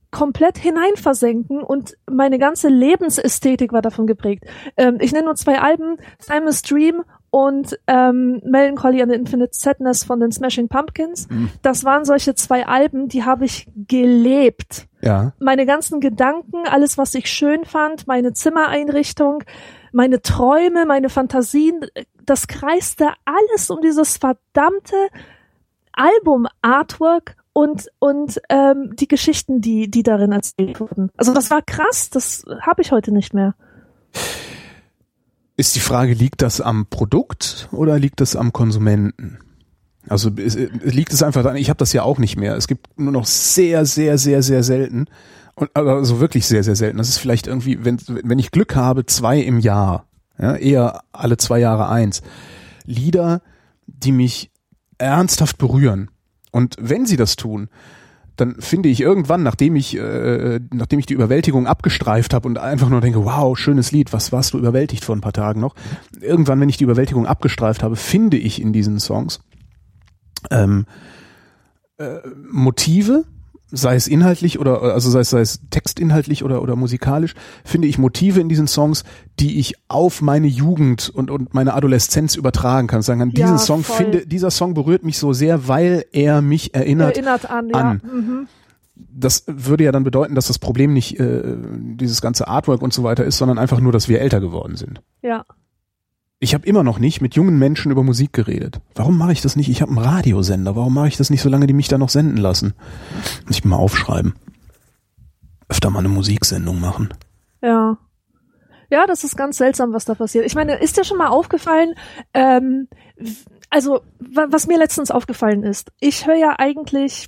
komplett hineinversenken und meine ganze Lebensästhetik war davon geprägt. Ähm, ich nenne nur zwei Alben, Simon's Dream und ähm, Melancholy and Infinite Sadness von den Smashing Pumpkins. Mhm. Das waren solche zwei Alben, die habe ich gelebt. Ja. Meine ganzen Gedanken, alles, was ich schön fand, meine Zimmereinrichtung, meine Träume, meine Fantasien, das kreiste alles um dieses verdammte Album-Artwork und und ähm, die Geschichten, die die darin erzählt wurden. Also das war krass, das habe ich heute nicht mehr. Ist die Frage, liegt das am Produkt oder liegt das am Konsumenten? Also ist, liegt es einfach daran, ich habe das ja auch nicht mehr. Es gibt nur noch sehr, sehr, sehr, sehr selten, und also wirklich sehr, sehr selten. Das ist vielleicht irgendwie, wenn wenn ich Glück habe, zwei im Jahr, ja, eher alle zwei Jahre eins. Lieder, die mich ernsthaft berühren. Und wenn sie das tun, dann finde ich irgendwann, nachdem ich äh, nachdem ich die Überwältigung abgestreift habe und einfach nur denke, wow, schönes Lied, was warst du überwältigt vor ein paar Tagen noch? Irgendwann, wenn ich die Überwältigung abgestreift habe, finde ich in diesen Songs ähm, äh, Motive, sei es inhaltlich oder also sei es, sei es textinhaltlich oder oder musikalisch, finde ich Motive in diesen Songs, die ich auf meine Jugend und und meine Adoleszenz übertragen kann. Sagen kann, diesen ja, Song voll. finde, dieser Song berührt mich so sehr, weil er mich erinnert, erinnert an. an. Ja. Mhm. Das würde ja dann bedeuten, dass das Problem nicht äh, dieses ganze Artwork und so weiter ist, sondern einfach nur, dass wir älter geworden sind. Ja. Ich habe immer noch nicht mit jungen Menschen über Musik geredet. Warum mache ich das nicht? Ich habe einen Radiosender. Warum mache ich das nicht, solange die mich da noch senden lassen? Muss ich mal aufschreiben. Öfter mal eine Musiksendung machen. Ja. Ja, das ist ganz seltsam, was da passiert. Ich meine, ist dir schon mal aufgefallen, ähm, also was mir letztens aufgefallen ist, ich höre ja eigentlich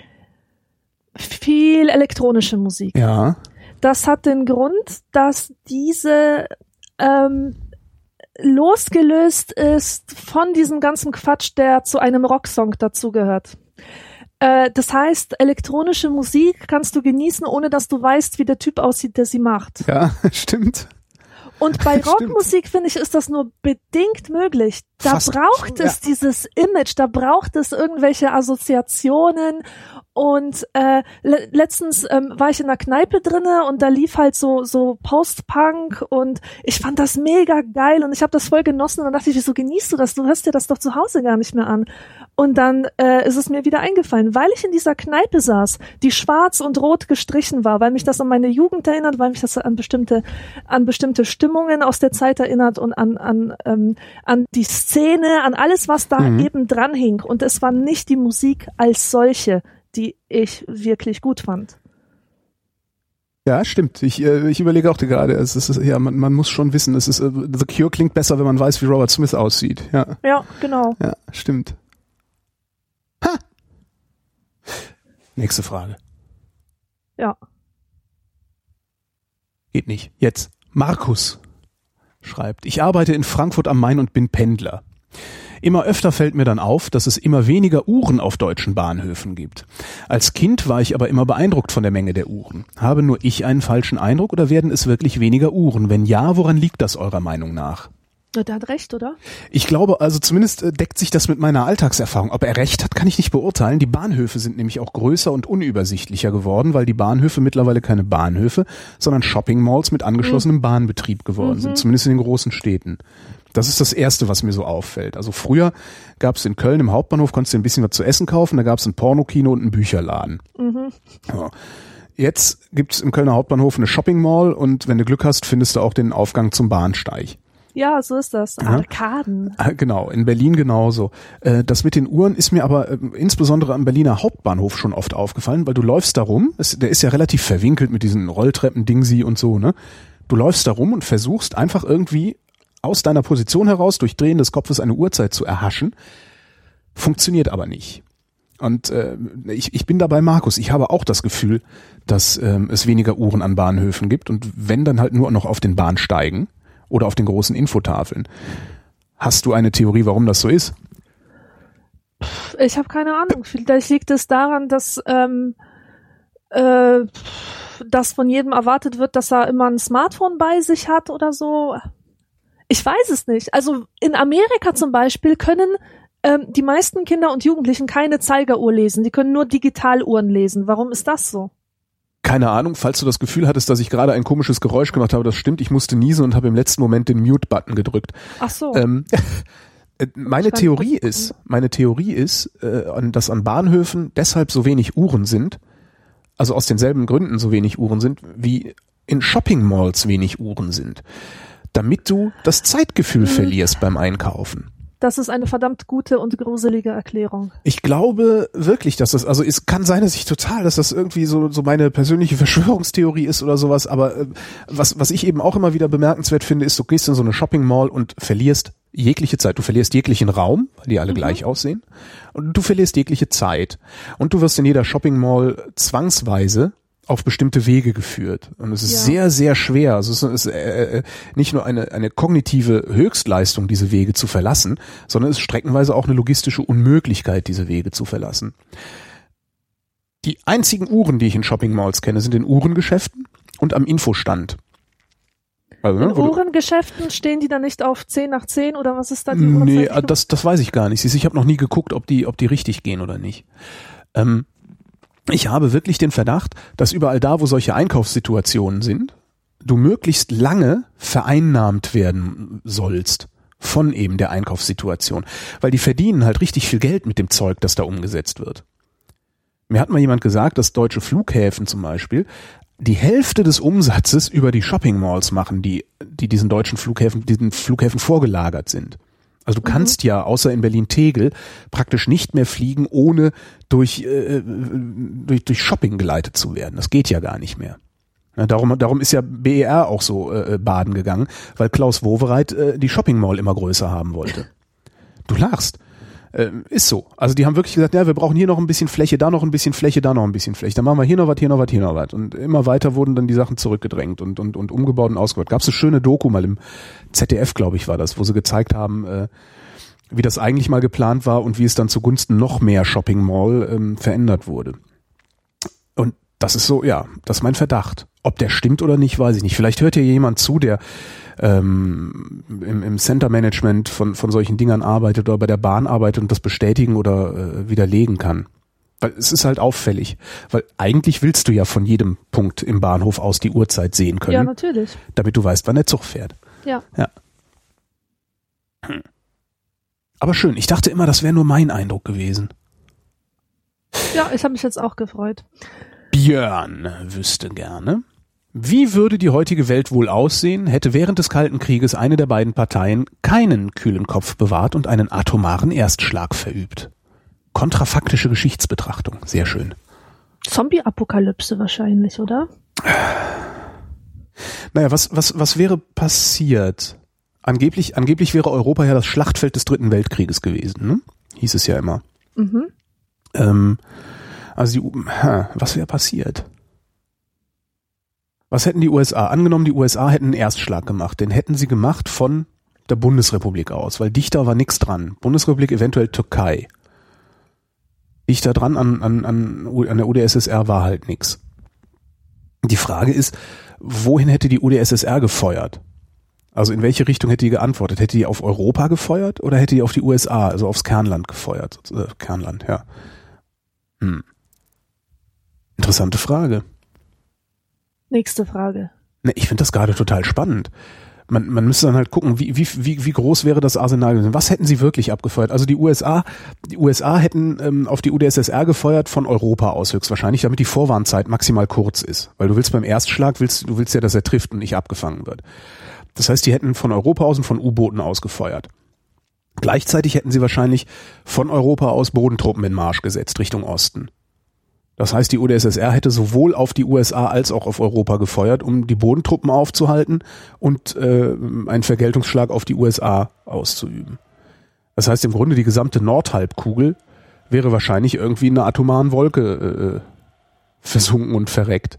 viel elektronische Musik. Ja. Das hat den Grund, dass diese ähm, losgelöst ist von diesem ganzen Quatsch, der zu einem Rocksong dazugehört. Äh, das heißt, elektronische Musik kannst du genießen, ohne dass du weißt, wie der Typ aussieht, der sie macht. Ja, stimmt. Und bei Rockmusik, finde ich, ist das nur bedingt möglich. Da Fast, braucht es ja. dieses Image, da braucht es irgendwelche Assoziationen. Und äh, le- letztens ähm, war ich in einer Kneipe drinne und da lief halt so so Post-Punk und ich fand das mega geil und ich habe das voll genossen und dann dachte ich, wieso genießt du das? Du hörst dir das doch zu Hause gar nicht mehr an. Und dann äh, ist es mir wieder eingefallen, weil ich in dieser Kneipe saß, die schwarz und rot gestrichen war, weil mich das an meine Jugend erinnert, weil mich das an bestimmte an bestimmte Stimmungen aus der Zeit erinnert und an an ähm, an die Szene, an alles, was da mhm. eben dran hing. Und es war nicht die Musik als solche, die ich wirklich gut fand. Ja, stimmt. Ich, äh, ich überlege auch gerade, es ist, ja, man, man muss schon wissen, es ist, äh, The Cure klingt besser, wenn man weiß, wie Robert Smith aussieht. Ja, ja, genau. Ja, stimmt. Ha! Nächste Frage. Ja. Geht nicht. Jetzt. Markus schreibt, ich arbeite in Frankfurt am Main und bin Pendler. Immer öfter fällt mir dann auf, dass es immer weniger Uhren auf deutschen Bahnhöfen gibt. Als Kind war ich aber immer beeindruckt von der Menge der Uhren. Habe nur ich einen falschen Eindruck oder werden es wirklich weniger Uhren? Wenn ja, woran liegt das eurer Meinung nach? Der hat recht, oder? Ich glaube, also zumindest deckt sich das mit meiner Alltagserfahrung. Ob er recht hat, kann ich nicht beurteilen. Die Bahnhöfe sind nämlich auch größer und unübersichtlicher geworden, weil die Bahnhöfe mittlerweile keine Bahnhöfe, sondern Shopping-Malls mit angeschlossenem mhm. Bahnbetrieb geworden mhm. sind, zumindest in den großen Städten. Das ist das Erste, was mir so auffällt. Also früher gab es in Köln im Hauptbahnhof, konntest du ein bisschen was zu essen kaufen, da gab es ein Pornokino und einen Bücherladen. Mhm. Ja. Jetzt gibt es im Kölner Hauptbahnhof eine Shopping-Mall und wenn du Glück hast, findest du auch den Aufgang zum Bahnsteig. Ja, so ist das. Ja. Arkaden. Genau, in Berlin genauso. Das mit den Uhren ist mir aber insbesondere am Berliner Hauptbahnhof schon oft aufgefallen, weil du läufst da rum, der ist ja relativ verwinkelt mit diesen Rolltreppen-Dingsi und so, ne? Du läufst da rum und versuchst einfach irgendwie aus deiner Position heraus durch Drehen des Kopfes eine Uhrzeit zu erhaschen. Funktioniert aber nicht. Und äh, ich, ich bin dabei Markus. Ich habe auch das Gefühl, dass ähm, es weniger Uhren an Bahnhöfen gibt und wenn, dann halt nur noch auf den Bahnsteigen oder auf den großen Infotafeln. Hast du eine Theorie, warum das so ist? Ich habe keine Ahnung. Vielleicht liegt es daran, dass ähm, äh, dass von jedem erwartet wird, dass er immer ein Smartphone bei sich hat oder so. Ich weiß es nicht. Also in Amerika zum Beispiel können ähm, die meisten Kinder und Jugendlichen keine Zeigeruhr lesen. Die können nur Digitaluhren lesen. Warum ist das so? keine Ahnung, falls du das Gefühl hattest, dass ich gerade ein komisches Geräusch gemacht habe, das stimmt, ich musste niesen und habe im letzten Moment den Mute-Button gedrückt. Ach so. Ähm, meine Theorie ist, meine Theorie ist, äh, dass an Bahnhöfen deshalb so wenig Uhren sind, also aus denselben Gründen so wenig Uhren sind, wie in Shopping-Malls wenig Uhren sind, damit du das Zeitgefühl mhm. verlierst beim Einkaufen. Das ist eine verdammt gute und gruselige Erklärung. Ich glaube wirklich, dass das, also es kann sein, dass ich total, dass das irgendwie so so meine persönliche Verschwörungstheorie ist oder sowas, aber äh, was was ich eben auch immer wieder bemerkenswert finde, ist, du gehst in so eine Shopping Mall und verlierst jegliche Zeit, du verlierst jeglichen Raum, weil die alle mhm. gleich aussehen, und du verlierst jegliche Zeit. Und du wirst in jeder Shopping Mall zwangsweise auf bestimmte Wege geführt. Und es ist ja. sehr, sehr schwer. Also es ist äh, nicht nur eine, eine kognitive Höchstleistung, diese Wege zu verlassen, sondern es ist streckenweise auch eine logistische Unmöglichkeit, diese Wege zu verlassen. Die einzigen Uhren, die ich in Shopping-Malls kenne, sind in Uhrengeschäften und am Infostand. Also, in ne, Uhrengeschäften stehen die dann nicht auf zehn nach zehn oder was ist da die Nee, das, das weiß ich gar nicht. Ich habe noch nie geguckt, ob die, ob die richtig gehen oder nicht. Ähm, Ich habe wirklich den Verdacht, dass überall da, wo solche Einkaufssituationen sind, du möglichst lange vereinnahmt werden sollst von eben der Einkaufssituation. Weil die verdienen halt richtig viel Geld mit dem Zeug, das da umgesetzt wird. Mir hat mal jemand gesagt, dass deutsche Flughäfen zum Beispiel die Hälfte des Umsatzes über die Shopping-Malls machen, die, die diesen deutschen Flughäfen, diesen Flughäfen vorgelagert sind. Also du kannst mhm. ja, außer in Berlin-Tegel, praktisch nicht mehr fliegen, ohne durch, äh, durch, durch Shopping geleitet zu werden. Das geht ja gar nicht mehr. Ja, darum, darum ist ja B E R auch so äh, baden gegangen, weil Klaus Wowereit äh, die Shopping Mall immer größer haben wollte. Du lachst. Äh, ist so. Also die haben wirklich gesagt, ja, wir brauchen hier noch ein bisschen Fläche, da noch ein bisschen Fläche, da noch ein bisschen Fläche. Dann machen wir hier noch was, hier noch was, hier noch was. Und immer weiter wurden dann die Sachen zurückgedrängt und, und, und umgebaut und ausgebaut. Gab es eine schöne Doku mal im Z D F, glaube ich, war das, wo sie gezeigt haben, äh, wie das eigentlich mal geplant war und wie es dann zugunsten noch mehr Shopping Mall ähm, verändert wurde. Und das ist so, ja, das ist mein Verdacht. Ob der stimmt oder nicht, weiß ich nicht. Vielleicht hört hier jemand zu, der ähm, im, im Center Management von, von solchen Dingern arbeitet oder bei der Bahn arbeitet und das bestätigen oder äh, widerlegen kann. Weil es ist halt auffällig. Weil eigentlich willst du ja von jedem Punkt im Bahnhof aus die Uhrzeit sehen können. Ja, natürlich. Damit du weißt, wann der Zug fährt. Ja. Ja. Aber schön. Ich dachte immer, das wäre nur mein Eindruck gewesen. Ja, ich habe mich jetzt auch gefreut. Björn wüsste gerne, wie würde die heutige Welt wohl aussehen, hätte während des Kalten Krieges eine der beiden Parteien keinen kühlen Kopf bewahrt und einen atomaren Erstschlag verübt. Kontrafaktische Geschichtsbetrachtung. Sehr schön. Zombie-Apokalypse wahrscheinlich, oder? Naja, was, was, was wäre passiert? Angeblich, angeblich wäre Europa ja das Schlachtfeld des Dritten Weltkrieges gewesen, ne? Hieß es ja immer. Mhm. Ähm, also die, ha, was wäre passiert? Was hätten die U S A? Angenommen, die U S A hätten einen Erstschlag gemacht. Den hätten sie gemacht von der Bundesrepublik aus, weil dichter war nichts dran. Bundesrepublik, eventuell Türkei. Dichter dran an, an, an, an der U d S S R war halt nichts. Die Frage ist, wohin hätte die U d S S R gefeuert? Also in welche Richtung hätte die geantwortet? Hätte die auf Europa gefeuert oder hätte die auf die U S A, also aufs Kernland gefeuert? Äh, Kernland, ja. Hm. Interessante Frage. Nächste Frage. Ne, ich finde das gerade total spannend. Man, man müsste dann halt gucken, wie, wie, wie, wie groß wäre das Arsenal gewesen? Was hätten sie wirklich abgefeuert? Also die U S A, die U S A hätten ähm, auf die U d S S R gefeuert von Europa aus höchstwahrscheinlich, damit die Vorwarnzeit maximal kurz ist. Weil du willst beim Erstschlag, willst, du willst ja, dass er trifft und nicht abgefangen wird. Das heißt, die hätten von Europa aus und von U-Booten aus gefeuert. Gleichzeitig hätten sie wahrscheinlich von Europa aus Bodentruppen in Marsch gesetzt, Richtung Osten. Das heißt, die U d S S R hätte sowohl auf die U S A als auch auf Europa gefeuert, um die Bodentruppen aufzuhalten und äh, einen Vergeltungsschlag auf die U S A auszuüben. Das heißt, im Grunde die gesamte Nordhalbkugel wäre wahrscheinlich irgendwie in einer atomaren Wolke äh, versunken und verreckt.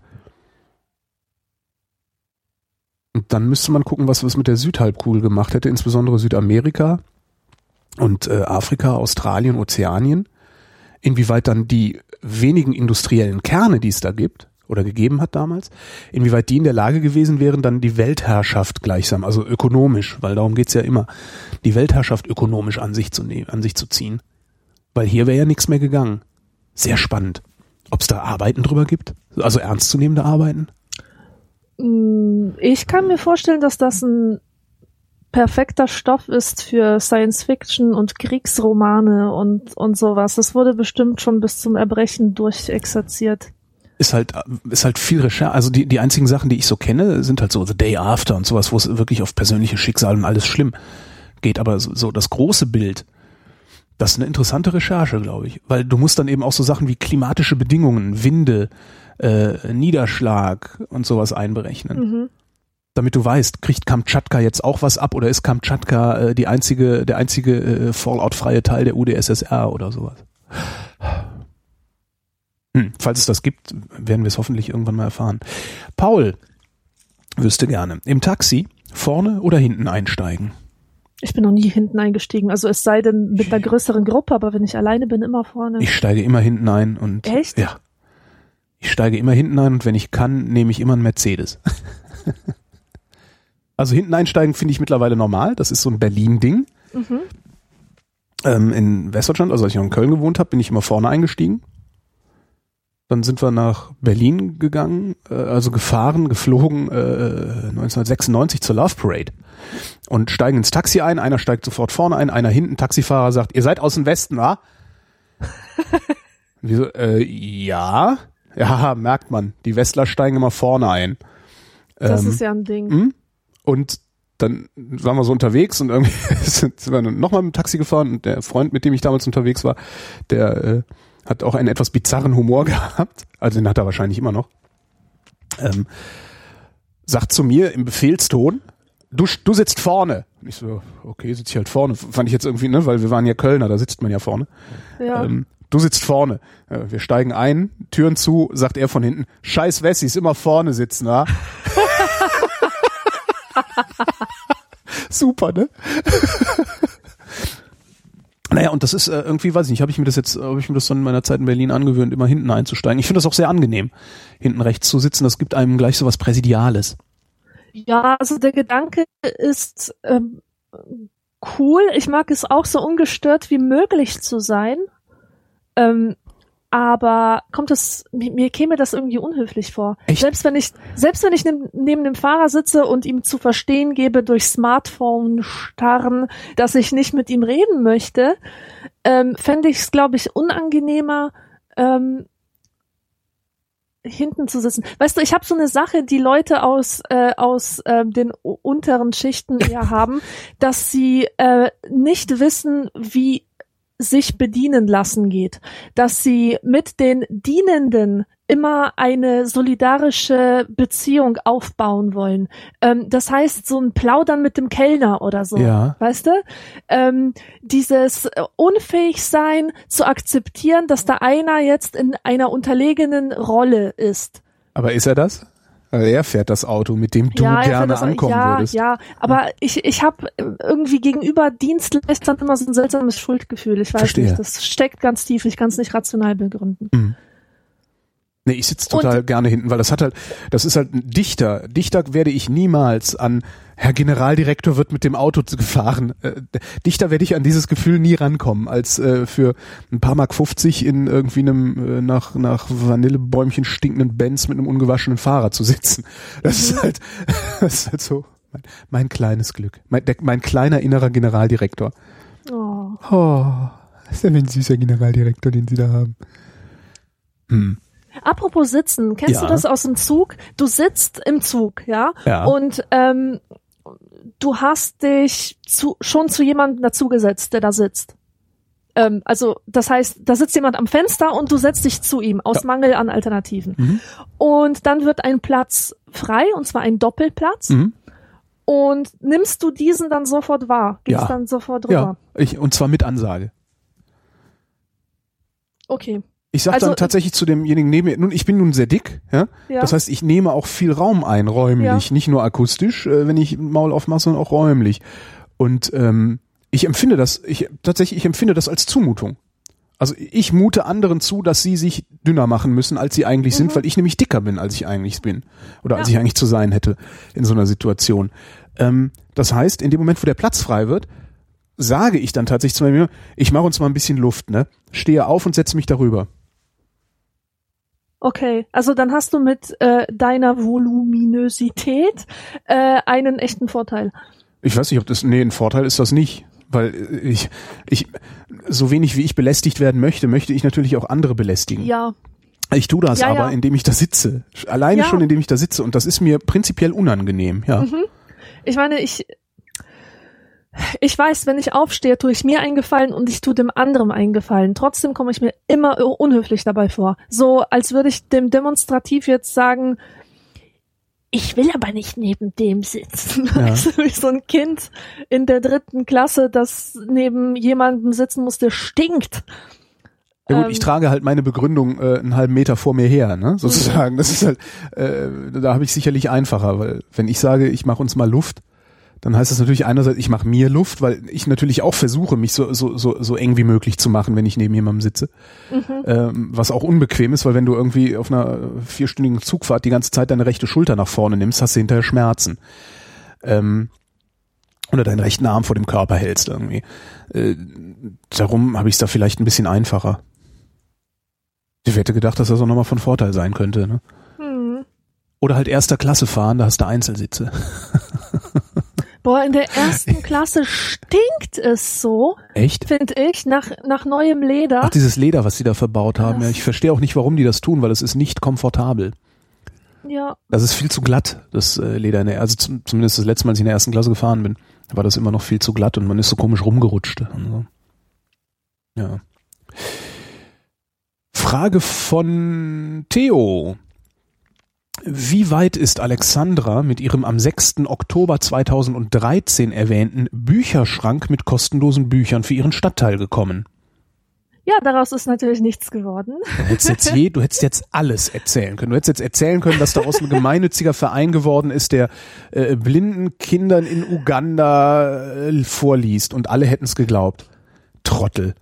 Und dann müsste man gucken, was was mit der Südhalbkugel gemacht hätte, insbesondere Südamerika und äh, Afrika, Australien, Ozeanien. Inwieweit dann die wenigen industriellen Kerne, die es da gibt oder gegeben hat damals, inwieweit die in der Lage gewesen wären, dann die Weltherrschaft gleichsam, also ökonomisch, weil darum geht's ja immer, die Weltherrschaft ökonomisch an sich zu nehmen, an sich zu ziehen. Weil hier wäre ja nichts mehr gegangen. Sehr spannend. Ob es da Arbeiten drüber gibt? Also ernstzunehmende Arbeiten? Ich kann mir vorstellen, dass das ein perfekter Stoff ist für Science-Fiction und Kriegsromane und, und sowas. Das wurde bestimmt schon bis zum Erbrechen durchexerziert. Ist halt, ist halt viel Recherche. Also die, die einzigen Sachen, die ich so kenne, sind halt so The Day After und sowas, wo es wirklich auf persönliche Schicksale und alles schlimm geht. Aber so, so das große Bild, das ist eine interessante Recherche, glaube ich. Weil du musst dann eben auch so Sachen wie klimatische Bedingungen, Winde, äh, Niederschlag und sowas einberechnen. Mhm. Damit du weißt, kriegt Kamtschatka jetzt auch was ab oder ist Kamtschatka äh, die einzige, der einzige äh, Fallout-freie Teil der U D S S R oder sowas. Hm, falls es das gibt, werden wir es hoffentlich irgendwann mal erfahren. Paul wüsste gerne, im Taxi vorne oder hinten einsteigen? Ich bin noch nie hinten eingestiegen, also es sei denn mit einer größeren Gruppe, aber wenn ich alleine bin, immer vorne. Ich steige immer hinten ein und Echt? Ja. Ich steige immer hinten ein und wenn ich kann, nehme ich immer einen Mercedes. Also hinten einsteigen finde ich mittlerweile normal, das ist so ein Berlin-Ding. Mhm. Ähm, in Westdeutschland, also als ich noch in Köln gewohnt habe, bin ich immer vorne eingestiegen. Dann sind wir nach Berlin gegangen, äh, also gefahren, geflogen äh, neunzehnhundertsechsundneunzig zur Love Parade und steigen ins Taxi ein. Einer steigt sofort vorne ein, einer hinten. Taxifahrer sagt, ihr seid aus dem Westen, wa? Und wir so, äh, ja, ja, merkt man. Die Westler steigen immer vorne ein. Das ähm, ist ja ein Ding. Mh? Und dann waren wir so unterwegs und irgendwie sind wir nochmal mit dem Taxi gefahren und der Freund, mit dem ich damals unterwegs war, der äh, hat auch einen etwas bizarren Humor gehabt, also den hat er wahrscheinlich immer noch, ähm, sagt zu mir im Befehlston, du, du sitzt vorne. Und ich so, okay, sitze ich halt vorne. Fand ich jetzt irgendwie, ne, weil wir waren ja Kölner, da sitzt man ja vorne. Ja. Ähm, du sitzt vorne. Äh, wir steigen ein, Türen zu, sagt er von hinten, scheiß Wessis, immer vorne sitzen, wa? Super, ne? Naja, und das ist äh, irgendwie, weiß ich nicht, habe ich mir das jetzt, habe ich mir das dann in meiner Zeit in Berlin angewöhnt, immer hinten einzusteigen. Ich finde das auch sehr angenehm, hinten rechts zu sitzen. Das gibt einem gleich so was Präsidiales. Ja, also der Gedanke ist ähm, cool. Ich mag es auch so ungestört wie möglich zu sein. Ähm, aber kommt es, mir, mir käme das irgendwie unhöflich vor. Echt? Selbst wenn ich, selbst wenn ich neben, neben dem Fahrer sitze und ihm zu verstehen gebe durch Smartphone starren, dass ich nicht mit ihm reden möchte, ähm, fände ich es, glaube ich, unangenehmer, ähm, hinten zu sitzen. Weißt du, ich habe so eine Sache, die Leute aus äh, aus äh, den unteren Schichten eher haben, dass sie äh, nicht wissen, wie sich bedienen lassen geht, dass sie mit den Dienenden immer eine solidarische Beziehung aufbauen wollen. Ähm, das heißt, so ein Plaudern mit dem Kellner oder so, ja. Weißt du? Ähm, dieses Unfähigsein zu akzeptieren, dass da einer jetzt in einer unterlegenen Rolle ist. Aber ist er das? Also er fährt das Auto, mit dem du ja, gerne das, ankommen ja, würdest. Ja, aber ja. ich ich habe irgendwie gegenüber Dienstleistern immer so ein seltsames Schuldgefühl. Ich weiß Verstehe. nicht, das steckt ganz tief. Ich kann es nicht rational begründen. Mhm. Nee, ich sitze total und, gerne hinten, weil das hat halt, das ist halt ein Dichter. Dichter werde ich niemals an Herr Generaldirektor wird mit dem Auto gefahren. Äh, Dichter werde ich an dieses Gefühl nie rankommen, als äh, für ein paar Mark fünfzig in irgendwie einem äh, nach nach Vanillebäumchen stinkenden Benz mit einem ungewaschenen Fahrer zu sitzen. Das mhm. ist halt, das ist halt so mein, mein kleines Glück, mein, der, mein kleiner innerer Generaldirektor. Oh. Oh, das ist ja ein süßer Generaldirektor, den Sie da haben. Hm. Apropos Sitzen, kennst ja. du das aus dem Zug? Du sitzt im Zug, ja, ja. und ähm, du hast dich zu, schon zu jemandem dazugesetzt, der da sitzt. Ähm, also das heißt, da sitzt jemand am Fenster und du setzt dich zu ihm aus ja. Mangel an Alternativen. Mhm. Und dann wird ein Platz frei, und zwar ein Doppelplatz. Mhm. Und nimmst du diesen dann sofort wahr? Gehst ja. dann sofort drüber? Ja, ich, und zwar mit Ansage. Okay. Ich sag also, dann tatsächlich zu demjenigen neben mir, nun, ich bin nun sehr dick, ja? ja. Das heißt, ich nehme auch viel Raum ein, räumlich, ja. nicht nur akustisch, äh, wenn ich Maul aufmache, sondern auch räumlich. Und ähm, ich empfinde das, ich tatsächlich, ich empfinde das als Zumutung. Also ich mute anderen zu, dass sie sich dünner machen müssen, als sie eigentlich mhm. sind, weil ich nämlich dicker bin, als ich eigentlich bin. Oder ja. als ich eigentlich zu sein hätte in so einer Situation. Ähm, das heißt, in dem Moment, wo der Platz frei wird, sage ich dann tatsächlich zu mir, ich mache uns mal ein bisschen Luft, ne? Stehe auf und setze mich darüber. Okay, also dann hast du mit äh, deiner Voluminösität äh, einen echten Vorteil. Ich weiß nicht, ob das, nee, ein Vorteil ist das nicht. Weil ich, ich, so wenig wie ich belästigt werden möchte, möchte ich natürlich auch andere belästigen. Ja. Ich tue das ja, aber, ja. indem ich da sitze. Alleine ja. schon, indem ich da sitze. Und das ist mir prinzipiell unangenehm, ja. Mhm. Ich meine, ich, ich weiß, wenn ich aufstehe, tue ich mir einen Gefallen und ich tue dem anderen einen Gefallen. Trotzdem komme ich mir immer unhöflich dabei vor. So, als würde ich dem demonstrativ jetzt sagen, ich will aber nicht neben dem sitzen. Ja. Also wie so ein Kind in der dritten Klasse, das neben jemandem sitzen muss, der stinkt. Ja gut, ähm, ich trage halt meine Begründung äh, einen halben Meter vor mir her, ne, sozusagen. Das ist halt, äh, da habe ich sicherlich einfacher, weil wenn ich sage, ich mache uns mal Luft, dann heißt das natürlich einerseits, ich mache mir Luft, weil ich natürlich auch versuche, mich so so so so eng wie möglich zu machen, wenn ich neben jemandem sitze. Mhm. Ähm, was auch unbequem ist, weil wenn du irgendwie auf einer vierstündigen Zugfahrt die ganze Zeit deine rechte Schulter nach vorne nimmst, hast du hinterher Schmerzen. Ähm, oder deinen rechten Arm vor dem Körper hältst irgendwie. Äh, darum habe ich es da vielleicht ein bisschen einfacher. Ich hätte gedacht, dass das auch nochmal von Vorteil sein könnte. Ne? Mhm. Oder halt erster Klasse fahren, da hast du Einzelsitze. Boah, in der ersten Klasse stinkt es so. Echt? Finde ich, nach, nach neuem Leder. Ach, dieses Leder, was sie da verbaut haben. Ja, ich verstehe auch nicht, warum die das tun, weil es ist nicht komfortabel. Ja. Das ist viel zu glatt, das äh, Leder. In der, also zum, zumindest das letzte Mal, als ich in der ersten Klasse gefahren bin, war das immer noch viel zu glatt und man ist so komisch rumgerutscht. Und so. Ja. Frage von Theo. Wie weit ist Alexandra mit ihrem am sechsten Oktober zweitausenddreizehn erwähnten Bücherschrank mit kostenlosen Büchern für ihren Stadtteil gekommen? Ja, daraus ist natürlich nichts geworden. Du hättest jetzt, je, du hättest jetzt alles erzählen können. Du hättest jetzt erzählen können, dass daraus ein gemeinnütziger Verein geworden ist, der äh, blinden Kindern in Uganda äh, vorliest und alle hätten es geglaubt. Trottel.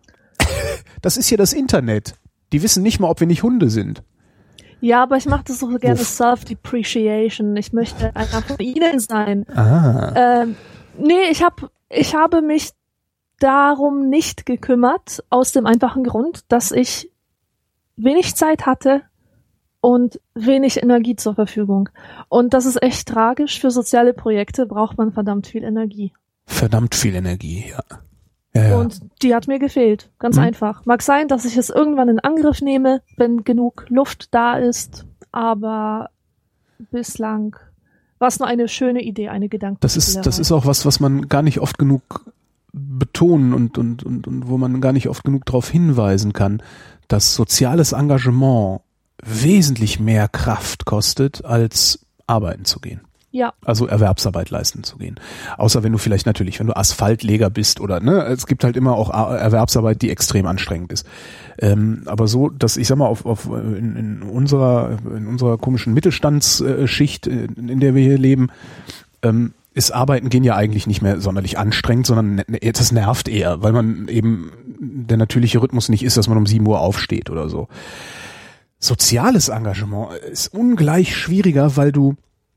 Das ist ja das Internet. Die wissen nicht mal, ob wir nicht Hunde sind. Ja, aber ich mache das so gerne Self-Depreciation. Ich möchte einer von ihnen sein. Ah. Ähm, nee, ich hab, ich habe mich darum nicht gekümmert, aus dem einfachen Grund, dass ich wenig Zeit hatte und wenig Energie zur Verfügung. Und das ist echt tragisch. Für soziale Projekte braucht man verdammt viel Energie. Verdammt viel Energie, ja. Ja, ja. Und die hat mir gefehlt. Ganz hm. einfach. Mag sein, dass ich es irgendwann in Angriff nehme, wenn genug Luft da ist, aber bislang war es nur eine schöne Idee, eine Gedanke. Das ist, das ist auch was, was man gar nicht oft genug betonen und, und, und, und wo man gar nicht oft genug darauf hinweisen kann, dass soziales Engagement wesentlich mehr Kraft kostet, als arbeiten zu gehen. Ja. Also Erwerbsarbeit leisten zu gehen. Außer wenn du vielleicht natürlich, wenn du Asphaltleger bist oder, ne, es gibt halt immer auch Erwerbsarbeit, die extrem anstrengend ist. Ähm, aber so, dass ich sag mal, auf, auf in, in unserer, in unserer komischen Mittelstandsschicht, in der wir hier leben, ähm, ist Arbeiten gehen ja eigentlich nicht mehr sonderlich anstrengend, sondern das nervt eher, weil man eben der natürliche Rhythmus nicht ist, dass man um sieben Uhr aufsteht oder so. Soziales Engagement ist ungleich schwieriger, weil du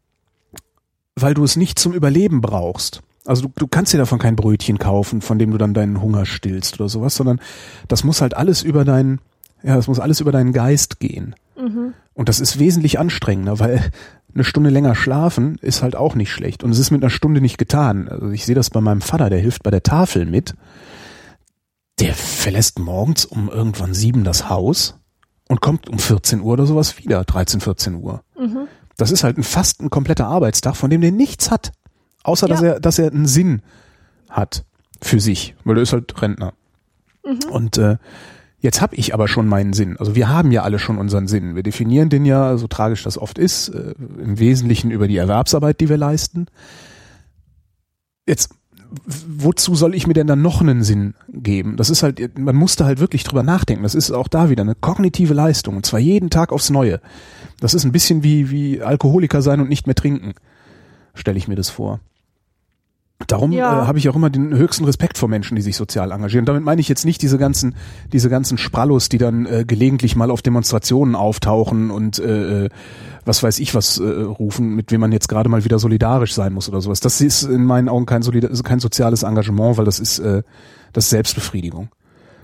weil du es nicht zum Überleben brauchst. Also du, du kannst dir davon kein Brötchen kaufen, von dem du dann deinen Hunger stillst oder sowas, sondern das muss halt alles über deinen, ja, das muss alles über deinen Geist gehen. Mhm. Und das ist wesentlich anstrengender, weil eine Stunde länger schlafen ist halt auch nicht schlecht. Und es ist mit einer Stunde nicht getan. Also ich sehe das bei meinem Vater, der hilft bei der Tafel mit. Der verlässt morgens um irgendwann sieben das Haus und kommt um vierzehn Uhr oder sowas wieder, dreizehn, vierzehn Uhr. Mhm. Das ist halt ein, fast ein kompletter Arbeitstag, von dem der nichts hat. Außer, ja. dass er, dass er einen Sinn hat für sich, weil er ist halt Rentner. Mhm. Und äh, jetzt habe ich aber schon meinen Sinn. Also wir haben ja alle schon unseren Sinn. Wir definieren den ja, so tragisch das oft ist, äh, im Wesentlichen über die Erwerbsarbeit, die wir leisten. Jetzt, wozu soll ich mir denn dann noch einen Sinn geben? Das ist halt, man musste halt wirklich drüber nachdenken. Das ist auch da wieder eine kognitive Leistung, und zwar jeden Tag aufs Neue. Das ist ein bisschen wie, wie Alkoholiker sein und nicht mehr trinken, stelle ich mir das vor. Darum ja. äh, habe ich auch immer den höchsten Respekt vor Menschen, die sich sozial engagieren. Damit meine ich jetzt nicht diese ganzen, diese ganzen Sprallos, die dann äh, gelegentlich mal auf Demonstrationen auftauchen und äh, was weiß ich was äh, rufen, mit wem man jetzt gerade mal wieder solidarisch sein muss oder sowas. Das ist in meinen Augen kein, solida- kein soziales Engagement, weil das ist, äh, das ist Selbstbefriedigung.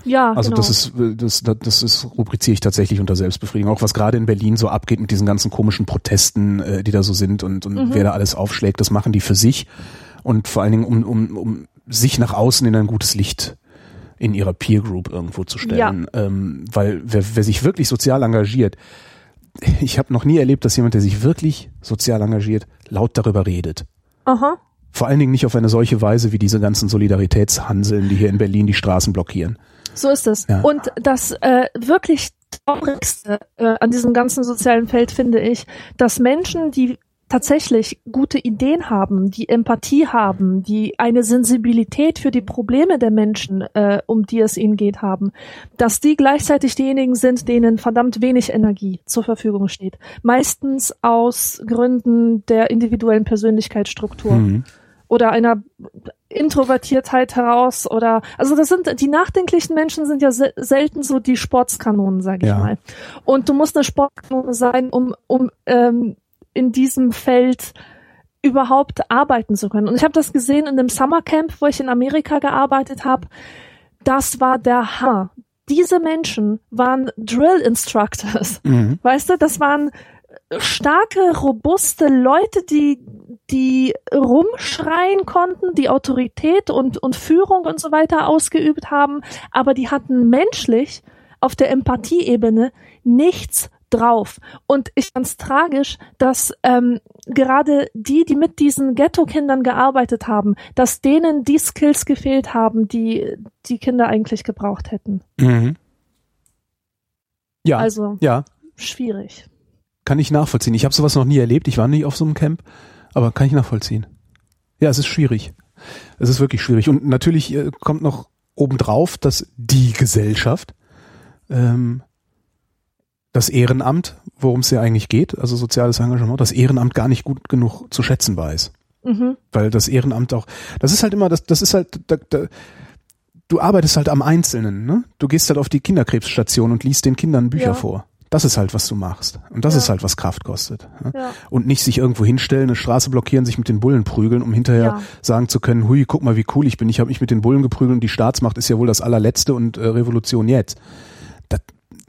Ja, also genau. das ist, das, das, das ist, rubriziere ich tatsächlich unter Selbstbefriedigung. Auch was gerade in Berlin so abgeht mit diesen ganzen komischen Protesten, äh, die da so sind und, und mhm. wer da alles aufschlägt, das machen die für sich und vor allen Dingen um, um, um sich nach außen in ein gutes Licht in ihrer Peer Group irgendwo zu stellen. Ja. Ähm, weil wer, wer sich wirklich sozial engagiert, ich habe noch nie erlebt, dass jemand, der sich wirklich sozial engagiert, laut darüber redet. Aha. Vor allen Dingen nicht auf eine solche Weise wie diese ganzen Solidaritätshanseln, die hier in Berlin die Straßen blockieren. So ist es. Ja. Und das äh, wirklich Traurigste äh, an diesem ganzen sozialen Feld finde ich, dass Menschen, die tatsächlich gute Ideen haben, die Empathie haben, die eine Sensibilität für die Probleme der Menschen, äh, um die es ihnen geht, haben, dass die gleichzeitig diejenigen sind, denen verdammt wenig Energie zur Verfügung steht. Meistens aus Gründen der individuellen Persönlichkeitsstruktur. Mhm. Oder einer Introvertiertheit heraus oder, also das sind, die nachdenklichen Menschen sind ja se- selten so die Sportskanonen, sag ich ja. mal. Und du musst eine Sportkanone sein, um, um, ähm, in diesem Feld überhaupt arbeiten zu können. Und ich habe das gesehen in dem Summercamp, wo ich in Amerika gearbeitet habe. Das war der Hammer. Diese Menschen waren Drill Instructors. Mhm. Weißt du, das waren starke, robuste Leute, die die rumschreien konnten, die Autorität und und Führung und so weiter ausgeübt haben, aber die hatten menschlich auf der Empathieebene nichts drauf. Und ich fand's tragisch, dass ähm, gerade die, die mit diesen Ghetto-Kindern gearbeitet haben, dass denen die Skills gefehlt haben, die die Kinder eigentlich gebraucht hätten. Mhm. Ja, also ja. schwierig. Kann ich nachvollziehen. Ich habe sowas noch nie erlebt. Ich war nie auf so einem Camp, aber kann ich nachvollziehen. Ja, es ist schwierig. Es ist wirklich schwierig. Und natürlich äh, kommt noch obendrauf, dass die Gesellschaft ähm, das Ehrenamt, worum es ja eigentlich geht, also soziales Engagement, das Ehrenamt gar nicht gut genug zu schätzen weiß. Mhm. Weil das Ehrenamt auch, das ist halt immer, das, das ist halt, da, da, du arbeitest halt am Einzelnen, ne? Du gehst halt auf die Kinderkrebsstation und liest den Kindern Bücher ja. vor. Das ist halt, was du machst. Und das ja. ist halt, was Kraft kostet. Ne? Ja. Und nicht sich irgendwo hinstellen, eine Straße blockieren, sich mit den Bullen prügeln, um hinterher ja. sagen zu können, hui, guck mal, wie cool ich bin. Ich habe mich mit den Bullen geprügelt und die Staatsmacht ist ja wohl das allerletzte und äh, Revolution jetzt. Das,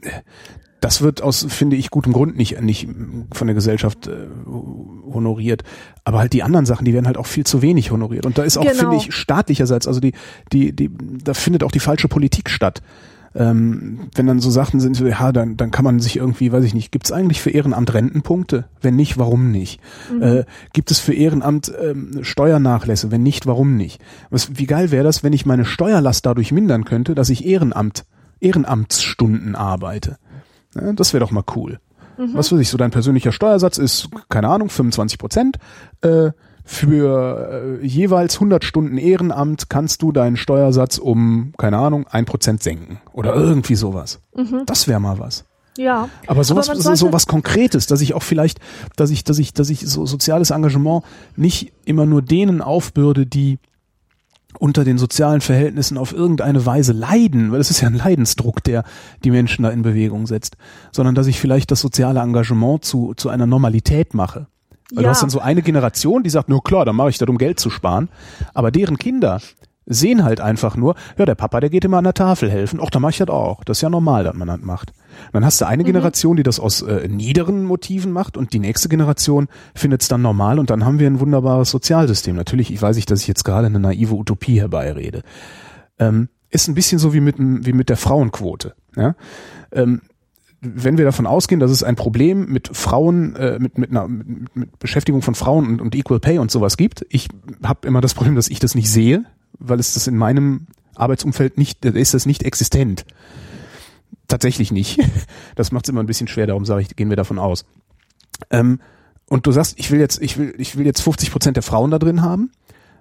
das wird aus, finde ich, gutem Grund nicht, nicht von der Gesellschaft äh, honoriert. Aber halt die anderen Sachen, die werden halt auch viel zu wenig honoriert. Und da ist auch, genau. finde ich, staatlicherseits, also die, die, die, da findet auch die falsche Politik statt. Ähm, wenn dann so Sachen sind, so, ja, dann, dann kann man sich irgendwie, weiß ich nicht, gibt es eigentlich für Ehrenamt Rentenpunkte? Wenn nicht, warum nicht? Mhm. Äh, gibt es für Ehrenamt ähm, Steuernachlässe? Wenn nicht, warum nicht? Was, wie geil wäre das, wenn ich meine Steuerlast dadurch mindern könnte, dass ich Ehrenamt, Ehrenamtsstunden arbeite? Ja, das wäre doch mal cool. Mhm. Was weiß ich, so dein persönlicher Steuersatz ist, keine Ahnung, fünfundzwanzig Prozent. Äh, für äh, jeweils hundert Stunden Ehrenamt kannst du deinen Steuersatz um, keine Ahnung, ein Prozent senken. Oder irgendwie sowas. Mhm. Das wäre mal was. Ja. Aber sowas, Aber so, so was Konkretes, dass ich auch vielleicht, dass ich, dass ich, dass ich so soziales Engagement nicht immer nur denen aufbürde, die unter den sozialen Verhältnissen auf irgendeine Weise leiden, weil es ist ja ein Leidensdruck, der die Menschen da in Bewegung setzt, sondern dass ich vielleicht das soziale Engagement zu, zu einer Normalität mache. Weil ja. du hast dann so eine Generation, die sagt, nur klar, dann mache ich das, um Geld zu sparen, aber deren Kinder sehen halt einfach nur, ja, der Papa, der geht immer an der Tafel helfen, ach, da mache ich das auch, das ist ja normal, dass man das macht. Und dann hast du eine mhm. Generation, die das aus äh, niederen Motiven macht und die nächste Generation findet es dann normal und dann haben wir ein wunderbares Sozialsystem. Natürlich, ich weiß nicht, dass ich jetzt gerade eine naive Utopie herbeirede. Ähm, ist ein bisschen so wie mit, wie mit der Frauenquote. Ja? Ähm, wenn wir davon ausgehen, dass es ein Problem mit Frauen, äh, mit, mit einer mit, mit Beschäftigung von Frauen und, und Equal Pay und sowas gibt, ich habe immer das Problem, dass ich das nicht sehe, weil es das in meinem Arbeitsumfeld nicht, ist das nicht existent. Tatsächlich nicht. Das macht es immer ein bisschen schwer, darum sage ich, gehen wir davon aus. Ähm, und du sagst, ich will jetzt, ich will, ich will jetzt fünfzig Prozent der Frauen da drin haben,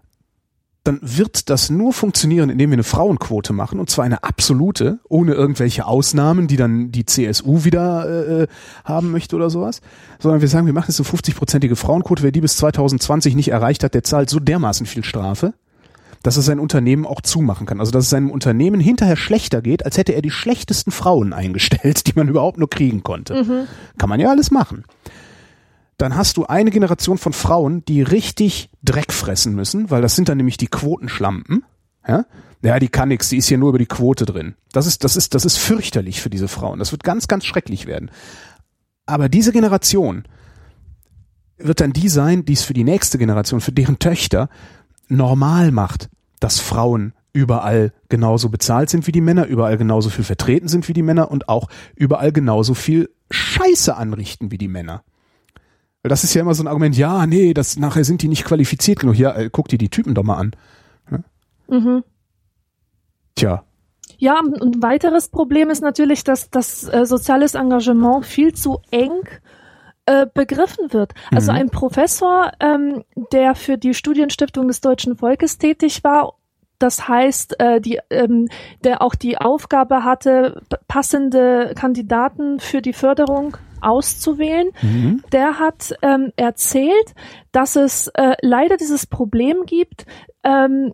dann wird das nur funktionieren, indem wir eine Frauenquote machen, und zwar eine absolute, ohne irgendwelche Ausnahmen, die dann die C S U wieder äh, haben möchte oder sowas, sondern wir sagen, wir machen jetzt eine fünfzig-prozentige Frauenquote, wer die bis zwanzig zwanzig nicht erreicht hat, der zahlt so dermaßen viel Strafe, dass er sein Unternehmen auch zumachen kann. Also dass es seinem Unternehmen hinterher schlechter geht, als hätte er die schlechtesten Frauen eingestellt, die man überhaupt nur kriegen konnte. Mhm. Kann man ja alles machen. Dann hast du eine Generation von Frauen, die richtig Dreck fressen müssen, weil das sind dann nämlich die Quotenschlampen. Ja? ja, die kann nix, die ist hier nur über die Quote drin. Das ist, das ist, das ist fürchterlich für diese Frauen. Das wird ganz, ganz schrecklich werden. Aber diese Generation wird dann die sein, die es für die nächste Generation, für deren Töchter normal macht, dass Frauen überall genauso bezahlt sind wie die Männer, überall genauso viel vertreten sind wie die Männer und auch überall genauso viel Scheiße anrichten wie die Männer. Weil das ist ja immer so ein Argument, ja, nee, das nachher sind die nicht qualifiziert genug. Ja, äh, guck dir die Typen doch mal an. Ja? Mhm. Tja. Ja, ein weiteres Problem ist natürlich, dass das äh, soziales Engagement viel zu eng äh, begriffen wird. Also mhm. ein Professor, ähm, der für die Studienstiftung des Deutschen Volkes tätig war, das heißt, äh, die, ähm, der auch die Aufgabe hatte, passende Kandidaten für die Förderung auszuwählen, mhm. der hat ähm, erzählt, dass es äh, leider dieses Problem gibt, ähm,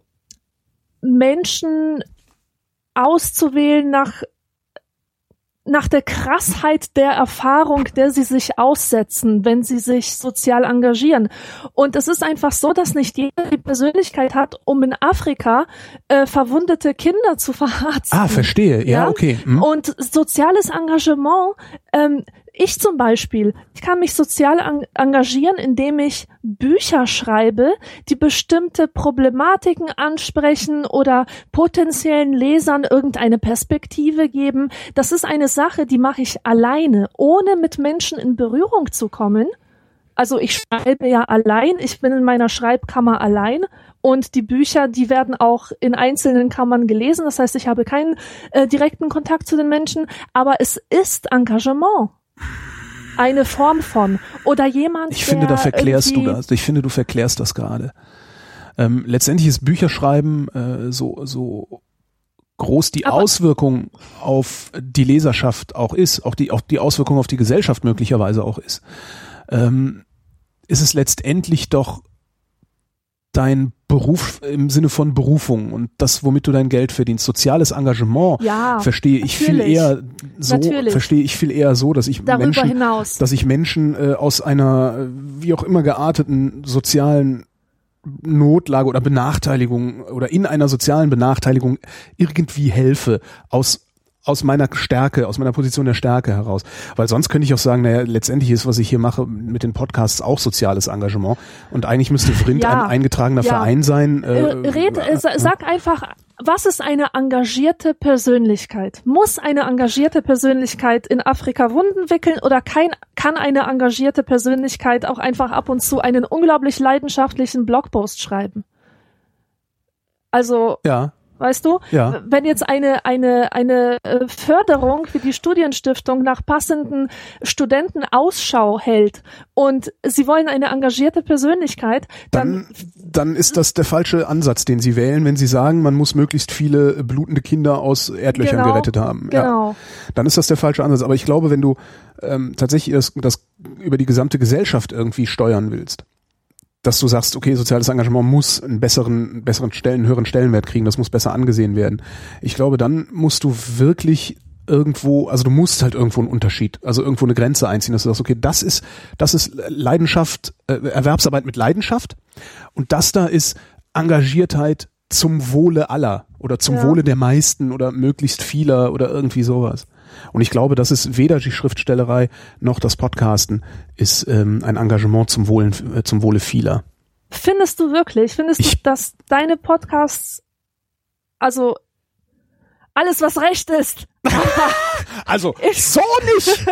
Menschen auszuwählen nach nach der Krassheit der Erfahrung, der sie sich aussetzen, wenn sie sich sozial engagieren. Und es ist einfach so, dass nicht jeder die Persönlichkeit hat, um in Afrika äh, verwundete Kinder zu verarzten. Ah, verstehe. Ja, ja? Okay. Hm. Und soziales Engagement, ähm, ich zum Beispiel, ich kann mich sozial en- engagieren, indem ich Bücher schreibe, die bestimmte Problematiken ansprechen oder potenziellen Lesern irgendeine Perspektive geben. Das ist eine Sache, die mache ich alleine, ohne mit Menschen in Berührung zu kommen. Also ich schreibe ja allein, ich bin in meiner Schreibkammer allein und die Bücher, die werden auch in einzelnen Kammern gelesen. Das heißt, ich habe keinen äh, direkten Kontakt zu den Menschen, aber es ist Engagement. Eine Form von. Oder jemand, Ich finde, der da verklärst du das. Ich finde, du verklärst das gerade. Ähm, letztendlich ist Bücherschreiben äh, so, so groß die Aber Auswirkung auf die Leserschaft auch ist, auch die, auch die Auswirkung auf die Gesellschaft möglicherweise auch ist, ähm, ist es letztendlich doch dein Beruf im Sinne von Berufung und das, womit du dein Geld verdienst. Soziales Engagement ja, verstehe ich viel eher so, natürlich. verstehe ich viel eher so, dass ich Darüber Menschen, hinaus. dass ich Menschen äh, aus einer wie auch immer gearteten sozialen Notlage oder Benachteiligung oder in einer sozialen Benachteiligung irgendwie helfe aus aus meiner Stärke, aus meiner Position der Stärke heraus. Weil sonst könnte ich auch sagen, naja, letztendlich ist, was ich hier mache mit den Podcasts auch soziales Engagement. Und eigentlich müsste Vrind ja, ein eingetragener ja. Verein sein. Äh, Red, äh, sag einfach, was ist eine engagierte Persönlichkeit? Muss eine engagierte Persönlichkeit in Afrika Wunden wickeln oder kein, kann eine engagierte Persönlichkeit auch einfach ab und zu einen unglaublich leidenschaftlichen Blogpost schreiben? Also... Ja. Weißt du, ja. wenn jetzt eine eine eine Förderung für die Studienstiftung nach passenden Studenten Ausschau hält und sie wollen eine engagierte Persönlichkeit, dann dann, dann ist das der falsche Ansatz, den sie wählen, wenn sie sagen, man muss möglichst viele blutende Kinder aus Erdlöchern genau, gerettet haben. Genau. Ja. Dann ist das der falsche Ansatz. Aber ich glaube, wenn du ähm, tatsächlich das, das über die gesamte Gesellschaft irgendwie steuern willst, dass du sagst, okay, soziales Engagement muss einen besseren, besseren Stellen, einen höheren Stellenwert kriegen, das muss besser angesehen werden. Ich glaube, dann musst du wirklich irgendwo, also du musst halt irgendwo einen Unterschied, also irgendwo eine Grenze einziehen, dass du sagst, okay, das ist, das ist Leidenschaft, äh, Erwerbsarbeit mit Leidenschaft und das da ist Engagiertheit zum Wohle aller oder zum ja. Wohle der meisten oder möglichst vieler oder irgendwie sowas. Und ich glaube, das ist weder die Schriftstellerei noch das Podcasten ist ähm, ein Engagement zum Wohle, äh, zum Wohle vieler. Findest du wirklich? Findest ich, du, dass deine Podcasts, also alles, was recht ist? Also, ich so nicht!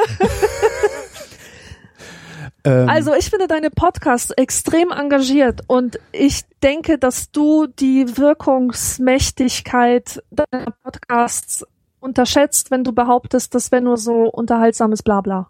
Also ich finde deine Podcasts extrem engagiert und ich denke, dass du die Wirkungsmächtigkeit deiner Podcasts unterschätzt, wenn du behauptest, das wäre nur so unterhaltsames Blabla.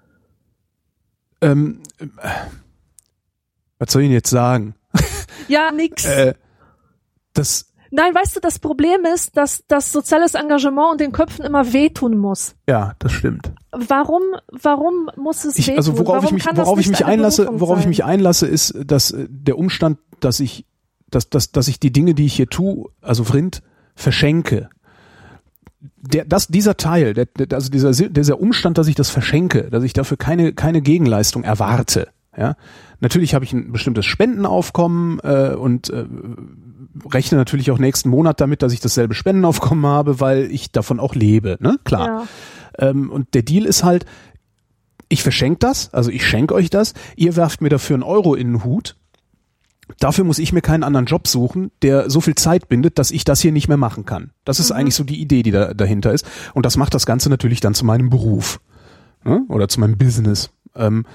Ähm, was soll ich denn jetzt sagen? Ja, nix. Äh, das Nein, weißt du, das Problem ist, dass das soziales Engagement und den Köpfen immer wehtun muss. Ja, das stimmt. Warum, warum muss es ich, wehtun? Also worauf warum ich mich, worauf ich mich einlasse, worauf sein? ich mich einlasse, ist, dass der Umstand, dass ich, dass, dass, dass ich die Dinge, die ich hier tue, also Vrind, verschenke. Der, das, dieser Teil, der, der, also dieser, dieser Umstand, dass ich das verschenke, dass ich dafür keine, keine Gegenleistung erwarte. Ja, natürlich habe ich ein bestimmtes Spendenaufkommen äh, und äh, rechne natürlich auch nächsten Monat damit, dass ich dasselbe Spendenaufkommen habe, weil ich davon auch lebe, ne? Klar. Ja. Ähm, und der Deal ist halt, ich verschenke das, also ich schenke euch das, ihr werft mir dafür einen Euro in den Hut. Dafür muss ich mir keinen anderen Job suchen, der so viel Zeit bindet, dass ich das hier nicht mehr machen kann. Das ist mhm. eigentlich so die Idee, die da dahinter ist. Und das macht das Ganze natürlich dann zu meinem Beruf, ne? Oder zu meinem Business. Ähm,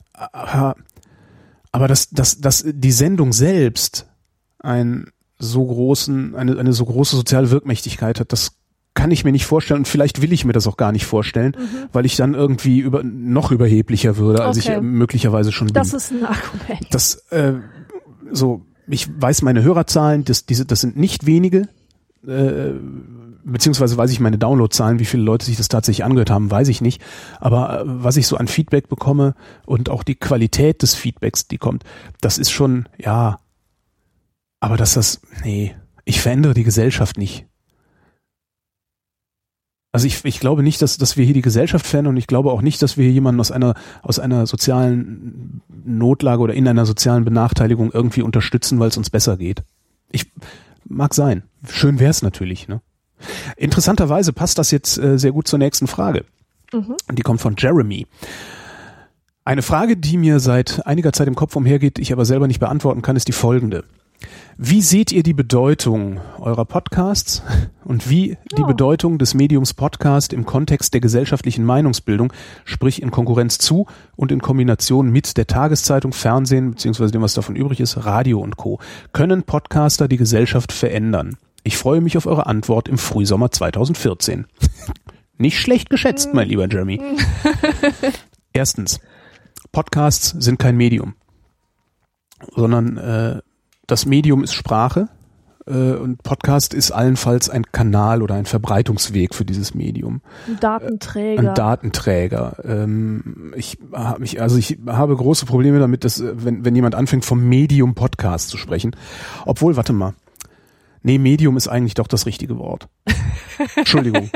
aber dass das, das, die Sendung selbst einen so großen, eine, eine so große soziale Wirkmächtigkeit hat, das kann ich mir nicht vorstellen und vielleicht will ich mir das auch gar nicht vorstellen, mhm. weil ich dann irgendwie über, noch überheblicher würde, als okay. ich äh, möglicherweise schon bin. Das ist ein Argument. Das, äh, so, ich weiß meine Hörerzahlen, das, diese, das sind nicht wenige, äh, beziehungsweise weiß ich meine Downloadzahlen, wie viele Leute sich das tatsächlich angehört haben, weiß ich nicht. Aber äh, was ich so an Feedback bekomme und auch die Qualität des Feedbacks, die kommt, das ist schon, ja, aber dass das, nee, ich verändere die Gesellschaft nicht. Also ich, ich glaube nicht, dass, dass wir hier die Gesellschaft verändern und ich glaube auch nicht, dass wir hier jemanden aus einer, aus einer sozialen Notlage oder in einer sozialen Benachteiligung irgendwie unterstützen, weil es uns besser geht. Ich, mag sein. Schön wär's natürlich, ne? Interessanterweise passt das jetzt äh, sehr gut zur nächsten Frage. Mhm. Die kommt von Jeremy. Eine Frage, die mir seit einiger Zeit im Kopf umhergeht, ich aber selber nicht beantworten kann, ist die folgende. Wie seht ihr die Bedeutung eurer Podcasts und wie die ja. Bedeutung des Mediums Podcast im Kontext der gesellschaftlichen Meinungsbildung, sprich in Konkurrenz zu und in Kombination mit der Tageszeitung, Fernsehen beziehungsweise dem, was davon übrig ist, Radio und Co. Können Podcaster die Gesellschaft verändern? Ich freue mich auf eure Antwort im Frühsommer zweitausendvierzehn. Nicht schlecht geschätzt, mein lieber Jeremy. Erstens, Podcasts sind kein Medium, sondern äh, das Medium ist Sprache äh, und Podcast ist allenfalls ein Kanal oder ein Verbreitungsweg für dieses Medium. Ein Datenträger. Ein Datenträger. Ähm, ich, ich, also ich habe große Probleme damit, dass wenn, wenn jemand anfängt vom Medium Podcast zu sprechen, obwohl, warte mal, nee, Medium ist eigentlich doch das richtige Wort. Entschuldigung.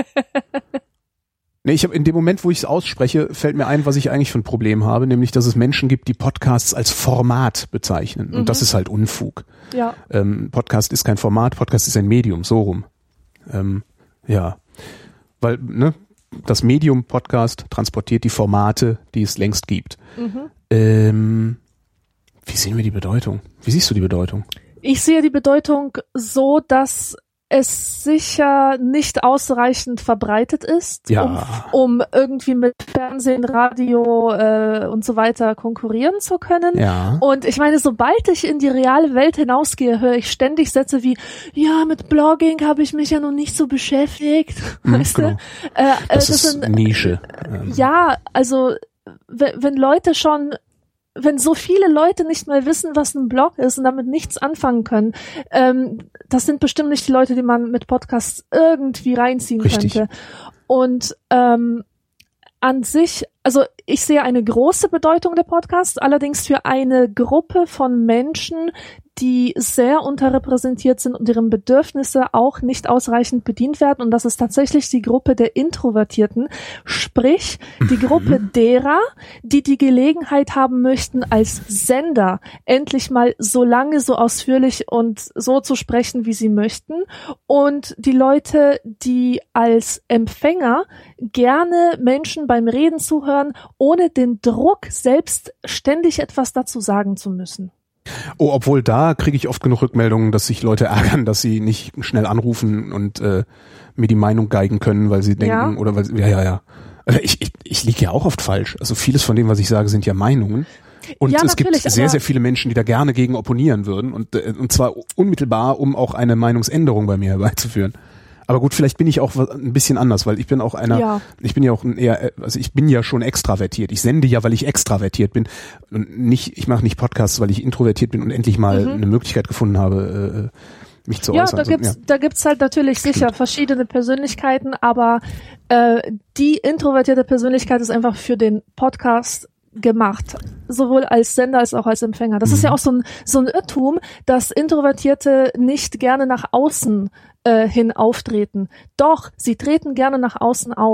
Nee, ich habe in dem Moment, wo ich es ausspreche, fällt mir ein, was ich eigentlich für ein Problem habe, nämlich, dass es Menschen gibt, die Podcasts als Format bezeichnen. Und mhm. das ist halt Unfug. Ja. Ähm, Podcast ist kein Format, Podcast ist ein Medium, so rum. Ähm, ja. Weil, ne, das Medium Podcast transportiert die Formate, die es längst gibt. Mhm. Ähm, wie sehen wir die Bedeutung? Wie siehst du die Bedeutung? Ich sehe die Bedeutung so, dass es sicher nicht ausreichend verbreitet ist, ja. um, um irgendwie mit Fernsehen, Radio äh, und so weiter konkurrieren zu können. Ja. Und ich meine, sobald ich in die reale Welt hinausgehe, höre ich ständig Sätze wie, ja, mit Blogging habe ich mich ja noch nicht so beschäftigt. Mhm, weißt genau. du? Äh, das, das ist sind, Nische. Ja, also wenn, wenn Leute schon wenn so viele Leute nicht mal wissen, was ein Blog ist und damit nichts anfangen können, ähm, das sind bestimmt nicht die Leute, die man mit Podcasts irgendwie reinziehen Richtig. könnte. Und ähm, an sich, also ich sehe eine große Bedeutung der Podcasts, allerdings für eine Gruppe von Menschen, die sehr unterrepräsentiert sind und deren Bedürfnisse auch nicht ausreichend bedient werden. Und das ist tatsächlich die Gruppe der Introvertierten, sprich die Gruppe derer, die die Gelegenheit haben möchten, als Sender endlich mal so lange, so ausführlich und so zu sprechen, wie sie möchten. Und die Leute, die als Empfänger gerne Menschen beim Reden zuhören, ohne den Druck, selbst ständig etwas dazu sagen zu müssen. Oh, obwohl da kriege ich oft genug Rückmeldungen, dass sich Leute ärgern, dass sie nicht schnell anrufen und äh, mir die Meinung geigen können, weil sie denken, ja. oder weil sie, ja, ja, ja. Ich, ich, ich liege ja auch oft falsch. Also vieles von dem, was ich sage, sind ja Meinungen. Und ja, es gibt sehr, sehr viele Menschen, die da gerne gegen opponieren würden und, äh, und zwar unmittelbar, um auch eine Meinungsänderung bei mir herbeizuführen. Aber gut, vielleicht bin ich auch ein bisschen anders, weil ich bin auch einer, ja. ich bin ja auch ein eher, also ich bin ja schon extravertiert. Ich sende ja, weil ich extravertiert bin und nicht, ich mache nicht Podcasts, weil ich introvertiert bin und endlich mal mhm. eine Möglichkeit gefunden habe, äh, mich zu ja, äußern. Da gibt's, also, ja, da gibt's halt natürlich Stimmt. sicher verschiedene Persönlichkeiten, aber äh, die introvertierte Persönlichkeit ist einfach für den Podcast gemacht, sowohl als Sender als auch als Empfänger. Das mhm. ist ja auch so ein so ein Irrtum, dass Introvertierte nicht gerne nach außen äh, hin auftreten. Doch, sie treten gerne nach außen auf.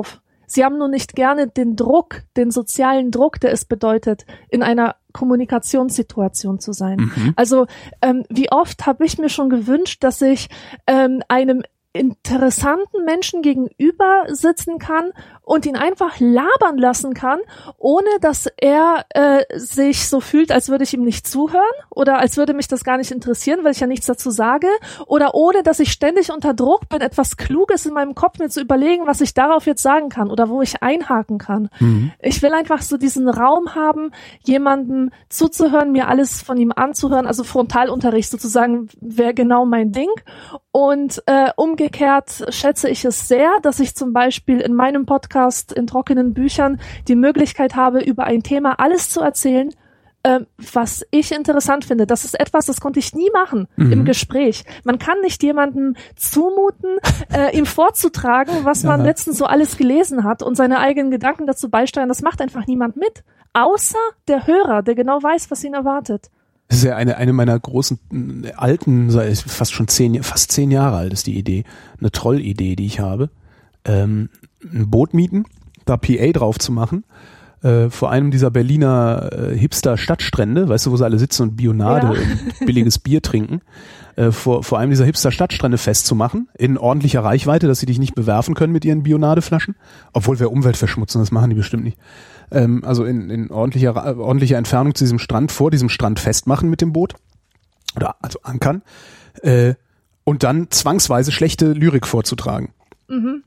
Sie haben nur nicht gerne den Druck, den sozialen Druck, der es bedeutet, in einer Kommunikationssituation zu sein. Mhm. Also ähm, wie oft habe ich mir schon gewünscht, dass ich ähm, einem interessanten Menschen gegenüber sitzen kann und ihn einfach labern lassen kann, ohne dass er äh, sich so fühlt, als würde ich ihm nicht zuhören oder als würde mich das gar nicht interessieren, weil ich ja nichts dazu sage, oder ohne dass ich ständig unter Druck bin, etwas Kluges in meinem Kopf mir zu überlegen, was ich darauf jetzt sagen kann oder wo ich einhaken kann. Mhm. Ich will einfach so diesen Raum haben, jemandem zuzuhören, mir alles von ihm anzuhören, also Frontalunterricht sozusagen wäre genau mein Ding. Und äh, umgekehrt schätze ich es sehr, dass ich zum Beispiel in meinem Podcast in trockenen Büchern die Möglichkeit habe, über ein Thema alles zu erzählen, äh, was ich interessant finde. Das ist etwas, das konnte ich nie machen mhm. im Gespräch. Man kann nicht jemandem zumuten, äh, ihm vorzutragen, was ja. man letztens so alles gelesen hat und seine eigenen Gedanken dazu beisteuern. Das macht einfach niemand mit, außer der Hörer, der genau weiß, was ihn erwartet. Das ist ja eine, eine meiner großen, äh, alten, fast schon zehn, fast zehn Jahre alt ist die Idee. Eine Trollidee, die ich habe. Ähm, ein Boot mieten, da P A drauf zu machen, äh, vor einem dieser Berliner äh, Hipster-Stadtstrände, weißt du, wo sie alle sitzen und Bionade ja. und billiges Bier trinken, äh, vor, vor einem dieser Hipster-Stadtstrände festzumachen, in ordentlicher Reichweite, dass sie dich nicht bewerfen können mit ihren Bionadeflaschen. Obwohl wir Umwelt verschmutzen, das machen die bestimmt nicht. Ähm, also in, in ordentlicher, ordentlicher Entfernung zu diesem Strand, vor diesem Strand festmachen mit dem Boot. Oder also ankern. Äh, und dann zwangsweise schlechte Lyrik vorzutragen. Mhm.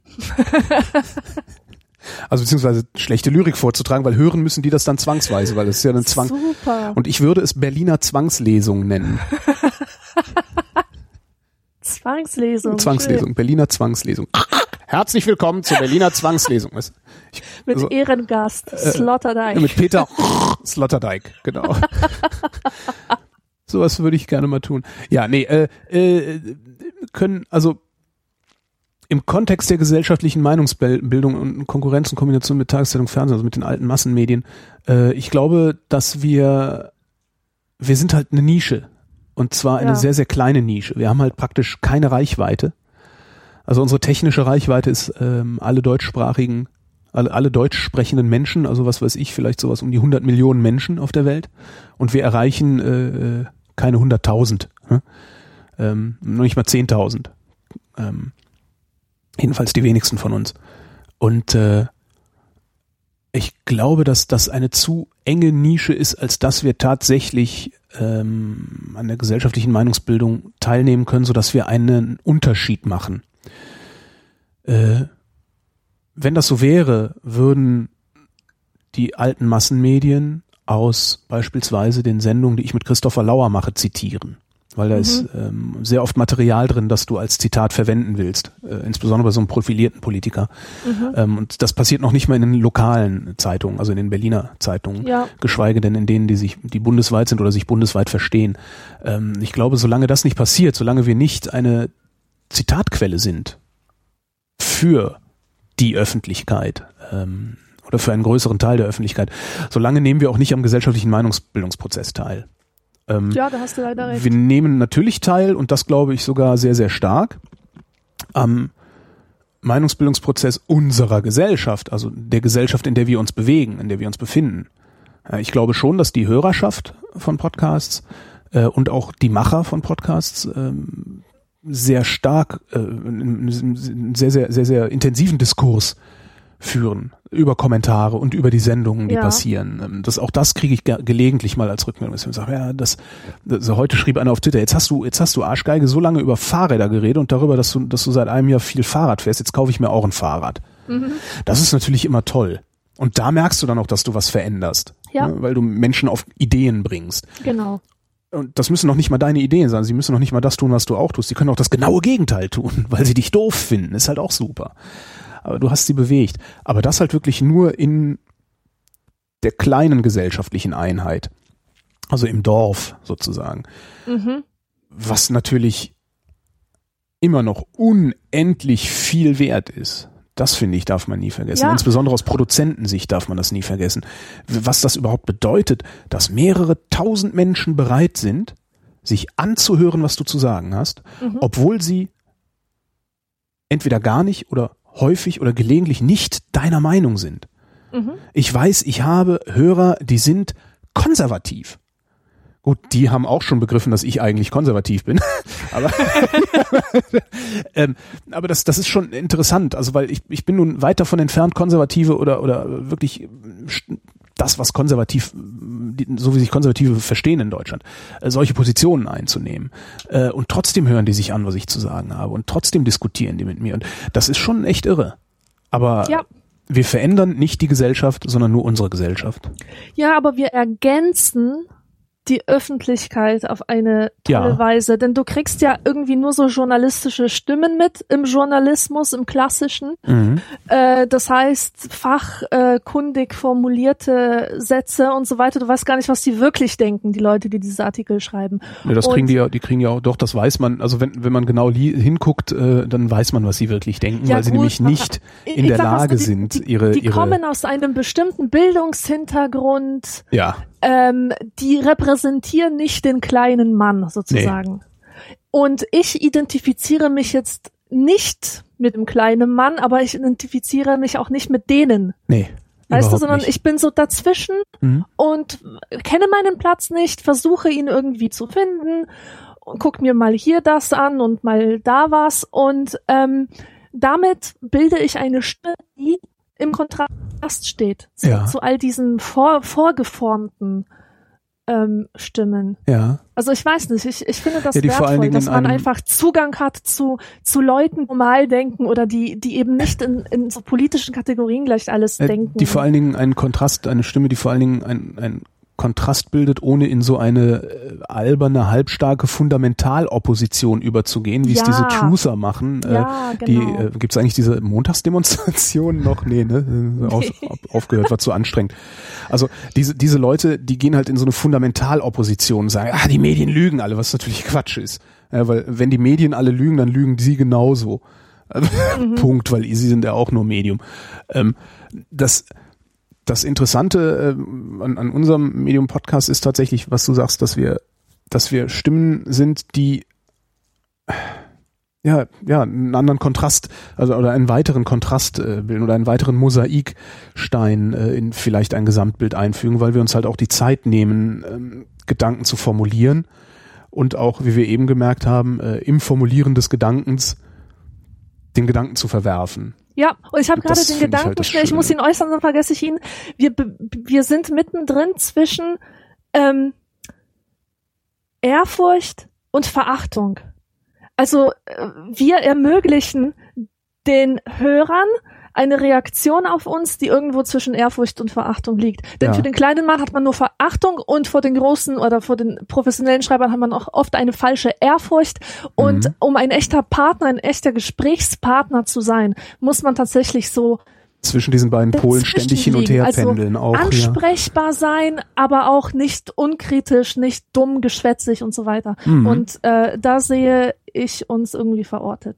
Also beziehungsweise schlechte Lyrik vorzutragen, weil hören müssen die das dann zwangsweise, weil das ist ja ein Zwang. Super. Und ich würde es Berliner Zwangslesung nennen. Zwangslesung. Zwangslesung, schön. Berliner Zwangslesung. Herzlich willkommen zur Berliner Zwangslesung. Ich, mit also, Ehrengast, äh, Sloterdijk. Mit Peter Sloterdijk, genau. Sowas würde ich gerne mal tun. Ja, nee, äh, äh, können, also im Kontext der gesellschaftlichen Meinungsbildung und Konkurrenz und Kombination mit Tageszeitung, Fernsehen, also mit den alten Massenmedien, äh, ich glaube, dass wir, wir sind halt eine Nische. Und zwar eine ja. sehr, sehr kleine Nische. Wir haben halt praktisch keine Reichweite. Also unsere technische Reichweite ist ähm, alle deutschsprachigen, alle, alle deutsch sprechenden Menschen, also was weiß ich, vielleicht sowas um die hundert Millionen Menschen auf der Welt. Und wir erreichen äh, keine hunderttausend. Hm? Ähm, noch nicht mal zehntausend. Ähm, Jedenfalls die wenigsten von uns. Und äh, ich glaube, dass das eine zu enge Nische ist, als dass wir tatsächlich ähm, an der gesellschaftlichen Meinungsbildung teilnehmen können, sodass wir einen Unterschied machen. Äh, wenn das so wäre, würden die alten Massenmedien aus beispielsweise den Sendungen, die ich mit Christopher Lauer mache, zitieren. Weil da mhm. ist ähm, sehr oft Material drin, das du als Zitat verwenden willst, äh, insbesondere bei so einem profilierten Politiker. Mhm. Ähm, und das passiert noch nicht mal in den lokalen Zeitungen, also in den Berliner Zeitungen, ja. geschweige denn in denen, die sich, die bundesweit sind oder sich bundesweit verstehen. Ähm, ich glaube, solange das nicht passiert, solange wir nicht eine Zitatquelle sind für die Öffentlichkeit ähm, oder für einen größeren Teil der Öffentlichkeit, solange nehmen wir auch nicht am gesellschaftlichen Meinungsbildungsprozess teil. Ähm, ja, da hast du leider recht. Wir nehmen natürlich teil, und das glaube ich sogar sehr, sehr stark, am Meinungsbildungsprozess unserer Gesellschaft, also der Gesellschaft, in der wir uns bewegen, in der wir uns befinden. Ja, ich glaube schon, dass die Hörerschaft von Podcasts äh, und auch die Macher von Podcasts ähm, sehr stark, äh, einen sehr, sehr, sehr, sehr intensiven Diskurs führen über Kommentare und über die Sendungen, die ja. passieren. Das, auch das kriege ich ge- gelegentlich mal als Rückmeldung. Ich sage, ja, das, das, heute schrieb einer auf Twitter, jetzt hast du, jetzt hast du Arschgeige so lange über Fahrräder geredet und darüber, dass du, dass du seit einem Jahr viel Fahrrad fährst, jetzt kaufe ich mir auch ein Fahrrad. Mhm. Das ist natürlich immer toll. Und da merkst du dann auch, dass du was veränderst. Ja. Ne, weil du Menschen auf Ideen bringst. Genau. Und das müssen noch nicht mal deine Ideen sein. Sie müssen noch nicht mal das tun, was du auch tust. Sie können auch das genaue Gegenteil tun, weil sie dich doof finden. Ist halt auch super. Aber du hast sie bewegt. Aber das halt wirklich nur in der kleinen gesellschaftlichen Einheit. Also im Dorf sozusagen. Mhm. Was natürlich immer noch unendlich viel wert ist. Das, finde ich, darf man nie vergessen. Ja. Insbesondere aus Produzentensicht darf man das nie vergessen. Was das überhaupt bedeutet, dass mehrere tausend Menschen bereit sind, sich anzuhören, was du zu sagen hast, mhm. obwohl sie entweder gar nicht oder häufig oder gelegentlich nicht deiner Meinung sind. Mhm. Ich weiß, ich habe Hörer, die sind konservativ. Gut, die haben auch schon begriffen, dass ich eigentlich konservativ bin. aber ähm, aber das, das ist schon interessant. Also weil ich, ich bin nun weit davon entfernt, Konservative oder, oder wirklich das, was konservativ, so wie sich Konservative verstehen in Deutschland, äh, solche Positionen einzunehmen. Äh, und trotzdem hören die sich an, was ich zu sagen habe. Und trotzdem diskutieren die mit mir. Und das ist schon echt irre. Aber ja. Wir verändern nicht die Gesellschaft, sondern nur unsere Gesellschaft. Ja, aber wir ergänzen die Öffentlichkeit auf eine tolle ja. Weise, denn du kriegst ja irgendwie nur so journalistische Stimmen mit im Journalismus, im Klassischen. Mhm. Äh, das heißt, fachkundig formulierte Sätze und so weiter. Du weißt gar nicht, was die wirklich denken, die Leute, die diese Artikel schreiben. Ja, das und kriegen die ja, die kriegen ja auch, doch, das weiß man. Also wenn wenn man genau li- hinguckt, äh, dann weiß man, was sie wirklich denken, ja, weil sie gut, nämlich nicht ich, in ich der sag, Lage die, sind, die, ihre die ihre. kommen aus einem bestimmten Bildungshintergrund. Ja. Ähm, die repräsentieren nicht den kleinen Mann sozusagen. Nee. Und ich identifiziere mich jetzt nicht mit dem kleinen Mann, aber ich identifiziere mich auch nicht mit denen. Nee. Weißt du, sondern nicht. ich bin so dazwischen mhm. und kenne meinen Platz nicht, versuche ihn irgendwie zu finden, guck mir mal hier das an und mal da was und ähm, damit bilde ich eine Stimme, die im Kontrast steht zu, ja. zu all diesen vor, vorgeformten ähm, Stimmen. Ja. Also ich weiß nicht, ich, ich finde das ja, wertvoll, dass man einfach Zugang hat zu zu Leuten, die normal denken oder die die eben nicht in, in so politischen Kategorien gleich alles äh, denken. Die vor allen Dingen einen Kontrast, eine Stimme, die vor allen Dingen ein, ein Kontrast bildet, ohne in so eine äh, alberne, halbstarke Fundamentalopposition überzugehen, wie ja. es diese Truther machen. Ja, äh, genau. Die äh, gibt es eigentlich diese Montagsdemonstrationen noch? Nee, ne? Auf, auf, aufgehört, war zu anstrengend. Also diese diese Leute, die gehen halt in so eine Fundamentalopposition und sagen, ah, die Medien lügen alle, was natürlich Quatsch ist. Ja, weil wenn die Medien alle lügen, dann lügen sie genauso. Mhm. Punkt, weil sie sind ja auch nur Medium. Ähm, das Das Interessante äh, an, an unserem Medium-Podcast ist tatsächlich, was du sagst, dass wir, dass wir Stimmen sind, die ja, ja, einen anderen Kontrast, also oder einen weiteren Kontrast äh, bilden oder einen weiteren Mosaikstein äh, in vielleicht ein Gesamtbild einfügen, weil wir uns halt auch die Zeit nehmen, ähm, Gedanken zu formulieren und auch, wie wir eben gemerkt haben, äh, im Formulieren des Gedankens den Gedanken zu verwerfen. Ja, und ich habe gerade den Gedanken, ich, halt schnell, ich muss ihn äußern, sonst vergesse ich ihn. Wir, wir sind mittendrin zwischen ähm, Ehrfurcht und Verachtung. Also äh, wir ermöglichen den Hörern eine Reaktion auf uns, die irgendwo zwischen Ehrfurcht und Verachtung liegt. Denn ja. für den kleinen Mann hat man nur Verachtung und vor den großen oder vor den professionellen Schreibern hat man auch oft eine falsche Ehrfurcht. Und mhm. um ein echter Partner, ein echter Gesprächspartner zu sein, muss man tatsächlich so zwischen diesen beiden Polen ständig hin und her also pendeln. Auch, ansprechbar ja. sein, aber auch nicht unkritisch, nicht dumm, geschwätzig und so weiter. Mhm. Und äh, da sehe ich uns irgendwie verortet.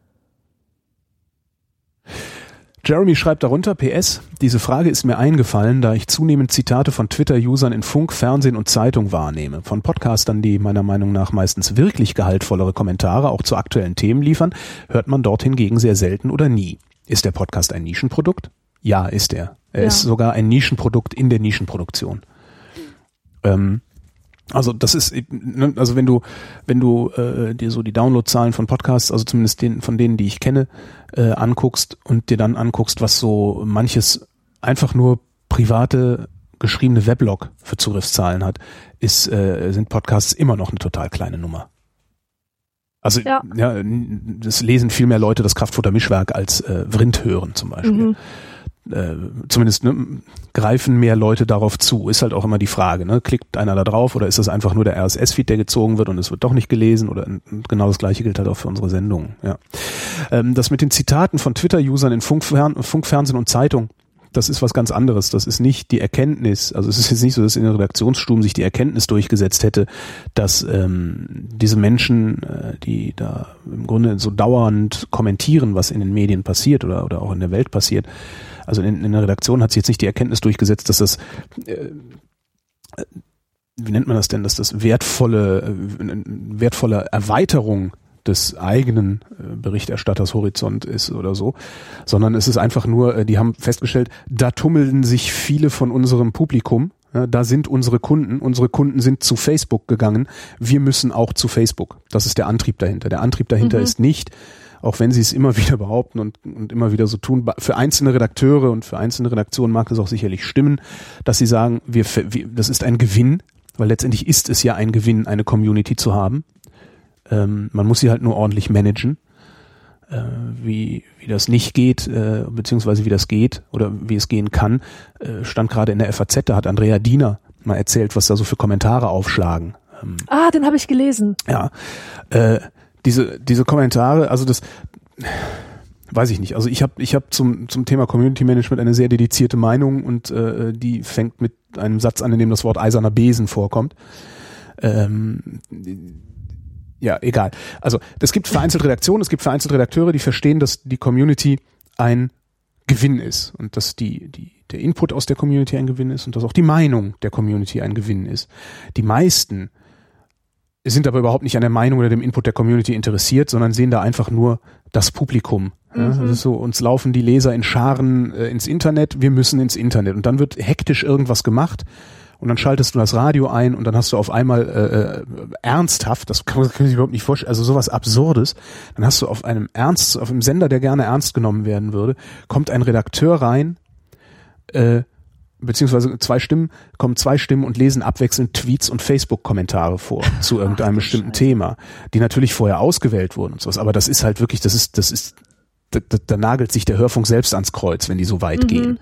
Jeremy schreibt darunter, P S, diese Frage ist mir eingefallen, da ich zunehmend Zitate von Twitter-Usern in Funk, Fernsehen und Zeitung wahrnehme. Von Podcastern, die meiner Meinung nach meistens wirklich gehaltvollere Kommentare auch zu aktuellen Themen liefern, hört man dort hingegen sehr selten oder nie. Ist der Podcast ein Nischenprodukt? Ja, ist er. Er ja. ist sogar ein Nischenprodukt in der Nischenproduktion. Ähm, Also das ist, also wenn du, wenn du äh, dir so die Downloadzahlen von Podcasts, also zumindest den, von denen, die ich kenne, äh, anguckst und dir dann anguckst, was so manches einfach nur private geschriebene Weblog für Zugriffszahlen hat, ist, äh, sind Podcasts immer noch eine total kleine Nummer. Also ja, ja das lesen viel mehr Leute das Kraftfutter-Mischwerk als äh, Vrind hören zum Beispiel. Mhm. Äh, zumindest ne, greifen mehr Leute darauf zu. Ist halt auch immer die Frage, ne? Klickt einer da drauf oder ist das einfach nur der R S S-Feed, der gezogen wird und es wird doch nicht gelesen? Oder genau das Gleiche gilt halt auch für unsere Sendungen. Ja. Ähm, das mit den Zitaten von Twitter-Usern in Funk, Funk, Fernsehen und Zeitung, das ist was ganz anderes. Das ist nicht die Erkenntnis, also es ist jetzt nicht so, dass in den Redaktionsstuben sich die Erkenntnis durchgesetzt hätte, dass ähm, diese Menschen, äh, die da im Grunde so dauernd kommentieren, was in den Medien passiert oder, oder auch in der Welt passiert, also in, in der Redaktion hat sich jetzt nicht die Erkenntnis durchgesetzt, dass das, äh, wie nennt man das denn, dass das wertvolle, äh, wertvolle Erweiterung des eigenen äh, Berichterstatters Horizont ist oder so, sondern es ist einfach nur, äh, die haben festgestellt, da tummeln sich viele von unserem Publikum, ja, da sind unsere Kunden, unsere Kunden sind zu Facebook gegangen, wir müssen auch zu Facebook. Das ist der Antrieb dahinter. Der Antrieb dahinter mhm. ist nicht, auch wenn sie es immer wieder behaupten und, und immer wieder so tun, für einzelne Redakteure und für einzelne Redaktionen mag das auch sicherlich stimmen, dass sie sagen, wir, wir das ist ein Gewinn, weil letztendlich ist es ja ein Gewinn, eine Community zu haben. Ähm, man muss sie halt nur ordentlich managen. Äh, wie, wie das nicht geht, äh, beziehungsweise wie das geht oder wie es gehen kann, äh, stand gerade in der F A Z, da hat Andrea Diener mal erzählt, was da so für Kommentare aufschlagen. Ähm, ah, den habe ich gelesen. Ja, äh, diese diese Kommentare, also das weiß ich nicht. Also ich habe ich habe zum zum Thema Community Management eine sehr dedizierte Meinung und äh, die fängt mit einem Satz an, in dem das Wort eiserner Besen vorkommt. Ähm, ja, egal. Also es gibt vereinzelt Redaktionen, es gibt vereinzelt Redakteure, die verstehen, dass die Community ein Gewinn ist und dass die die der Input aus der Community ein Gewinn ist und dass auch die Meinung der Community ein Gewinn ist. Die meisten sind aber überhaupt nicht an der Meinung oder dem Input der Community interessiert, sondern sehen da einfach nur das Publikum. Ja, mhm. Das ist so, uns laufen die Leser in Scharen äh, ins Internet, wir müssen ins Internet. Und dann wird hektisch irgendwas gemacht und dann schaltest du das Radio ein und dann hast du auf einmal äh, äh, ernsthaft, das kann man sich überhaupt nicht vorstellen, also sowas Absurdes, dann hast du auf einem Ernst, auf einem Sender, der gerne ernst genommen werden würde, kommt ein Redakteur rein, äh, beziehungsweise zwei Stimmen, kommen zwei Stimmen und lesen abwechselnd Tweets und Facebook-Kommentare vor zu irgendeinem bestimmten Scheiße. Thema, die natürlich vorher ausgewählt wurden und sowas. Aber das ist halt wirklich, das ist, das ist, da, da, da nagelt sich der Hörfunk selbst ans Kreuz, wenn die so weit mhm. gehen.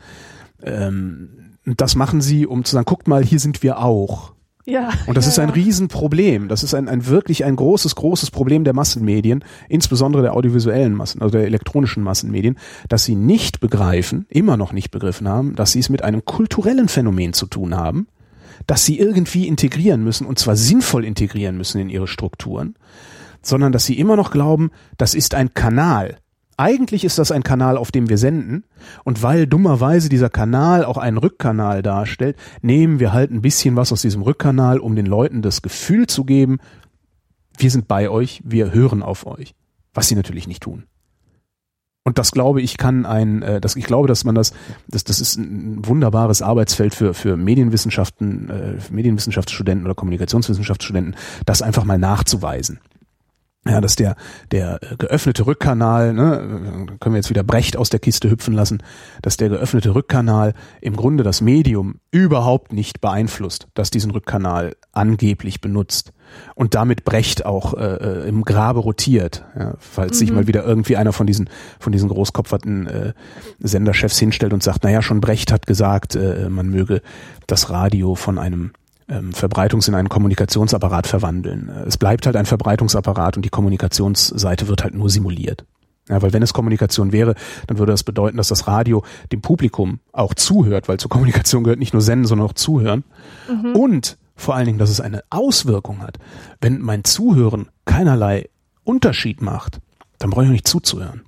Ähm, das machen sie, um zu sagen, guckt mal, hier sind wir auch. Ja, und das ja, ist ein ja. Riesenproblem. Das ist ein, ein wirklich ein großes, großes Problem der Massenmedien, insbesondere der audiovisuellen Massen, also der elektronischen Massenmedien, dass sie nicht begreifen, immer noch nicht begriffen haben, dass sie es mit einem kulturellen Phänomen zu tun haben, dass sie irgendwie integrieren müssen, und zwar sinnvoll integrieren müssen in ihre Strukturen, sondern dass sie immer noch glauben, das ist ein Kanal. Eigentlich ist das ein Kanal, auf dem wir senden, und weil dummerweise dieser Kanal auch einen Rückkanal darstellt, nehmen wir halt ein bisschen was aus diesem Rückkanal, um den Leuten das Gefühl zu geben, wir sind bei euch, wir hören auf euch, was sie natürlich nicht tun. Und das glaube ich kann ein, äh, das, ich glaube, dass man das, das, das ist ein wunderbares Arbeitsfeld für für Medienwissenschaften, äh, für Medienwissenschaftsstudenten oder Kommunikationswissenschaftsstudenten, das einfach mal nachzuweisen. Ja, dass der der geöffnete Rückkanal, ne, können wir jetzt wieder Brecht aus der Kiste hüpfen lassen, dass der geöffnete Rückkanal im Grunde das Medium überhaupt nicht beeinflusst, das diesen Rückkanal angeblich benutzt und damit Brecht auch äh, im Grabe rotiert, ja, falls mhm. sich mal wieder irgendwie einer von diesen von diesen großkopferten äh, Senderchefs hinstellt und sagt, naja, schon Brecht hat gesagt, äh, man möge das Radio von einem Verbreitungs- in einen Kommunikationsapparat verwandeln. Es bleibt halt ein Verbreitungsapparat und die Kommunikationsseite wird halt nur simuliert. Ja, weil wenn es Kommunikation wäre, dann würde das bedeuten, dass das Radio dem Publikum auch zuhört, weil zur Kommunikation gehört nicht nur senden, sondern auch zuhören. Mhm. Und vor allen Dingen, dass es eine Auswirkung hat. Wenn mein Zuhören keinerlei Unterschied macht, dann brauche ich auch nicht zuzuhören.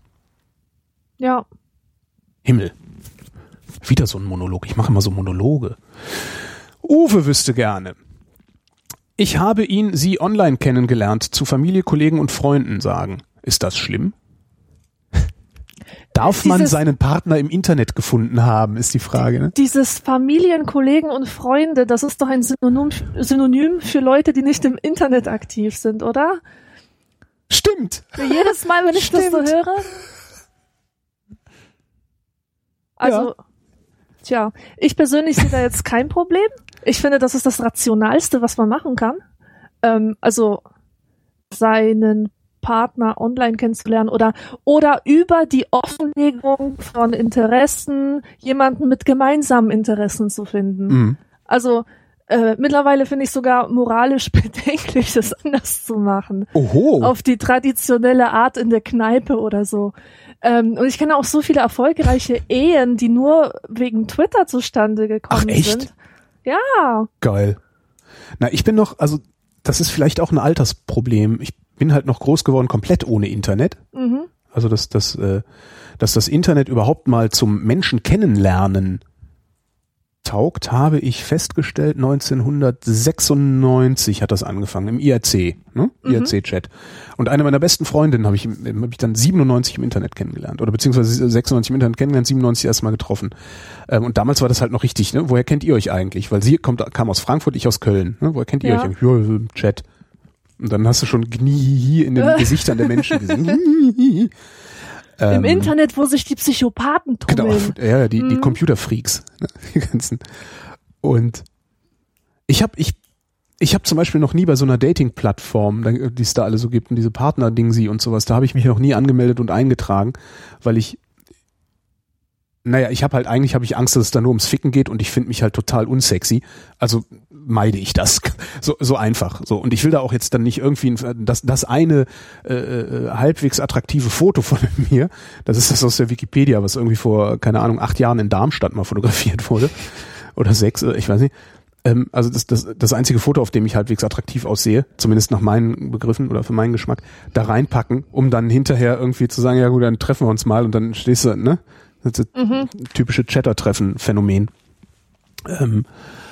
Ja. Himmel. Wieder so ein Monolog. Ich mache immer so Monologe. Uwe wüsste gerne. Ich habe ihn, sie online kennengelernt, zu Familie, Kollegen und Freunden sagen. Ist das schlimm? Darf man dieses, seinen Partner im Internet gefunden haben, ist die Frage. Ne? Dieses Familien, Kollegen und Freunde, das ist doch ein Synonym, Synonym für Leute, die nicht im Internet aktiv sind, oder? Stimmt. Jedes Mal, wenn ich Stimmt. das so höre. Also, ja. Tja, ich persönlich sehe da jetzt kein Problem. Ich finde, das ist das Rationalste, was man machen kann. Ähm, also seinen Partner online kennenzulernen oder oder über die Offenlegung von Interessen jemanden mit gemeinsamen Interessen zu finden. Mhm. Also äh, mittlerweile finde ich sogar moralisch bedenklich, das anders zu machen. Oho. Auf die traditionelle Art in der Kneipe oder so. Ähm, und ich kenne auch so viele erfolgreiche Ehen, die nur wegen Twitter zustande gekommen Ach, echt? sind. Ja. Geil. Na, ich bin noch, also das ist vielleicht auch ein Altersproblem. Ich bin halt noch groß geworden, komplett ohne Internet. Mhm. Also dass, dass, äh, dass das Internet überhaupt mal zum Menschen kennenlernen taugt, habe ich festgestellt, neunzehnhundertsechsundneunzig hat das angefangen, im I R C, ne? Mhm. I R C-Chat. Und eine meiner besten Freundinnen habe ich, hab ich dann siebenundneunzig im Internet kennengelernt. Oder beziehungsweise sechsundneunzig im Internet kennengelernt, siebenundneunzig erstmal getroffen. Ähm, und damals war das halt noch richtig, ne? Woher kennt ihr euch eigentlich? Weil sie kommt, kam aus Frankfurt, ich aus Köln. Ne? Woher kennt ihr Ja. euch eigentlich? Ja, im Chat. Und dann hast du schon Gnie in den Gesichtern der Menschen gesehen. Im Ähm, Internet, wo sich die Psychopathen Genau, tummeln. ja, die, die Mhm. Computerfreaks, ne, die ganzen. Und ich habe ich, ich hab zum Beispiel noch nie bei so einer Dating-Plattform, die es da alle so gibt, und diese Partner-Dingsi und sowas, da habe ich mich noch nie angemeldet und eingetragen, weil ich, naja, ich habe halt, eigentlich habe ich Angst, dass es da nur ums Ficken geht und ich finde mich halt total unsexy, also meide ich das, so, so einfach, so. Und ich will da auch jetzt dann nicht irgendwie, ein, das, das eine äh, äh, halbwegs attraktive Foto von mir, das ist das aus der Wikipedia, was irgendwie vor, keine Ahnung, acht Jahren in Darmstadt mal fotografiert wurde, oder sechs, ich weiß nicht. Ähm, also das, das, das einzige Foto, auf dem ich halbwegs attraktiv aussehe, zumindest nach meinen Begriffen oder für meinen Geschmack, da reinpacken, um dann hinterher irgendwie zu sagen, ja gut, dann treffen wir uns mal und dann stehst du, ne? Das ist das Mhm. typische Chatter-Treffen-Phänomen. Ähm,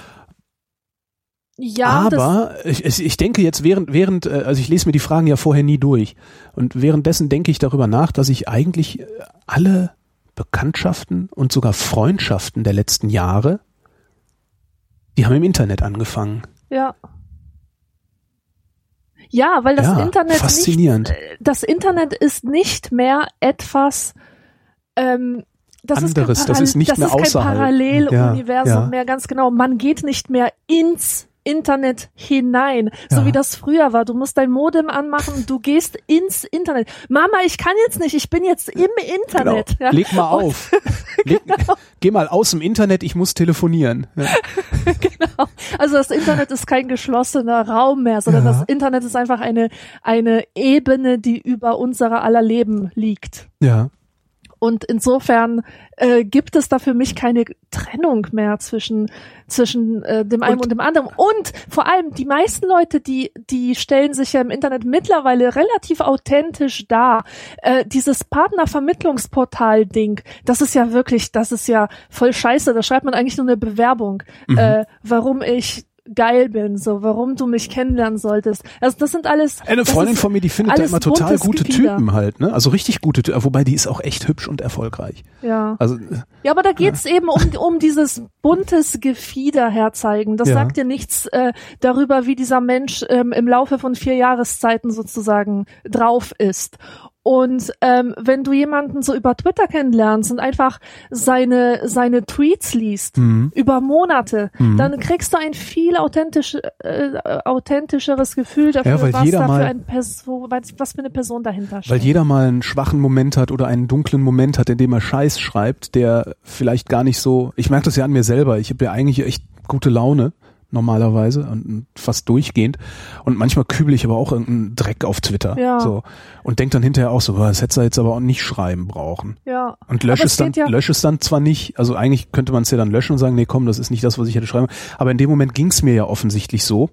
Ja, das, aber ich, ich ich denke jetzt während, während, äh, also ich lese mir die Fragen ja vorher nie durch. Und währenddessen denke ich darüber nach, dass ich eigentlich äh, alle Bekanntschaften und sogar Freundschaften der letzten Jahre, die haben im Internet angefangen. ja. Ja, weil das Ja, Internet faszinierend. nicht, das Internet ist nicht mehr etwas, ähm, das Anderes, ist kein, das ist nicht das mehr ist kein außerhalb. Paralleluniversum Ja, ja. mehr, ganz genau. Man geht nicht mehr ins Internet hinein, so Ja. wie das früher war. Du musst dein Modem anmachen und du gehst ins Internet. Mama, ich kann jetzt nicht, ich bin jetzt im Internet. Genau. Ja. Leg mal Und- auf. Leg, Geh mal aus dem Internet, ich muss telefonieren. Ja. Genau. Also das Internet ist kein geschlossener Raum mehr, sondern Ja. das Internet ist einfach eine, eine Ebene, die über unser aller Leben liegt. ja. Und insofern äh, gibt es da für mich keine Trennung mehr zwischen zwischen äh, dem einen Und- und dem anderen. Und vor allem die meisten Leute, die die stellen sich ja im Internet mittlerweile relativ authentisch dar. Äh, dieses Partnervermittlungsportal-Ding, das ist ja wirklich, das ist ja voll scheiße. Da schreibt man eigentlich nur eine Bewerbung, Mhm. äh, warum ich geil bin, so warum du mich kennenlernen solltest. Also das sind alles. Eine das Freundin ist von mir, die findet da alles immer total buntes gute Gefieder. Typen halt, ne? Also richtig gute Typen, wobei die ist auch echt hübsch und erfolgreich. Ja. Also Ja, aber da geht's eben um, um dieses buntes Gefieder herzeigen. Das Ja. sagt dir nichts äh, darüber, wie dieser Mensch ähm, im Laufe von vier Jahreszeiten sozusagen drauf ist. Und ähm, wenn du jemanden so über Twitter kennenlernst und einfach seine seine Tweets liest Mhm. über Monate, Mhm. dann kriegst du ein viel authentisch, äh, authentischeres Gefühl dafür, Ja, weil was jeder da für mal- ein Person, was, was für eine Person dahinter steht. Weil jeder mal einen schwachen Moment hat oder einen dunklen Moment hat, in dem er Scheiß schreibt, der vielleicht gar nicht so, ich merke das ja an mir selber, ich habe ja eigentlich echt gute Laune normalerweise und fast durchgehend und manchmal kübel ich aber auch irgendeinen Dreck auf Twitter Ja. so und denk dann hinterher auch so, boah, das hättest du jetzt aber auch nicht schreiben brauchen ja. und lösche Aber es dann geht ja, lösche es dann zwar nicht, also eigentlich könnte man es ja dann löschen und sagen, nee komm, das ist nicht das, was ich hätte schreiben, aber in dem Moment ging es mir ja offensichtlich so,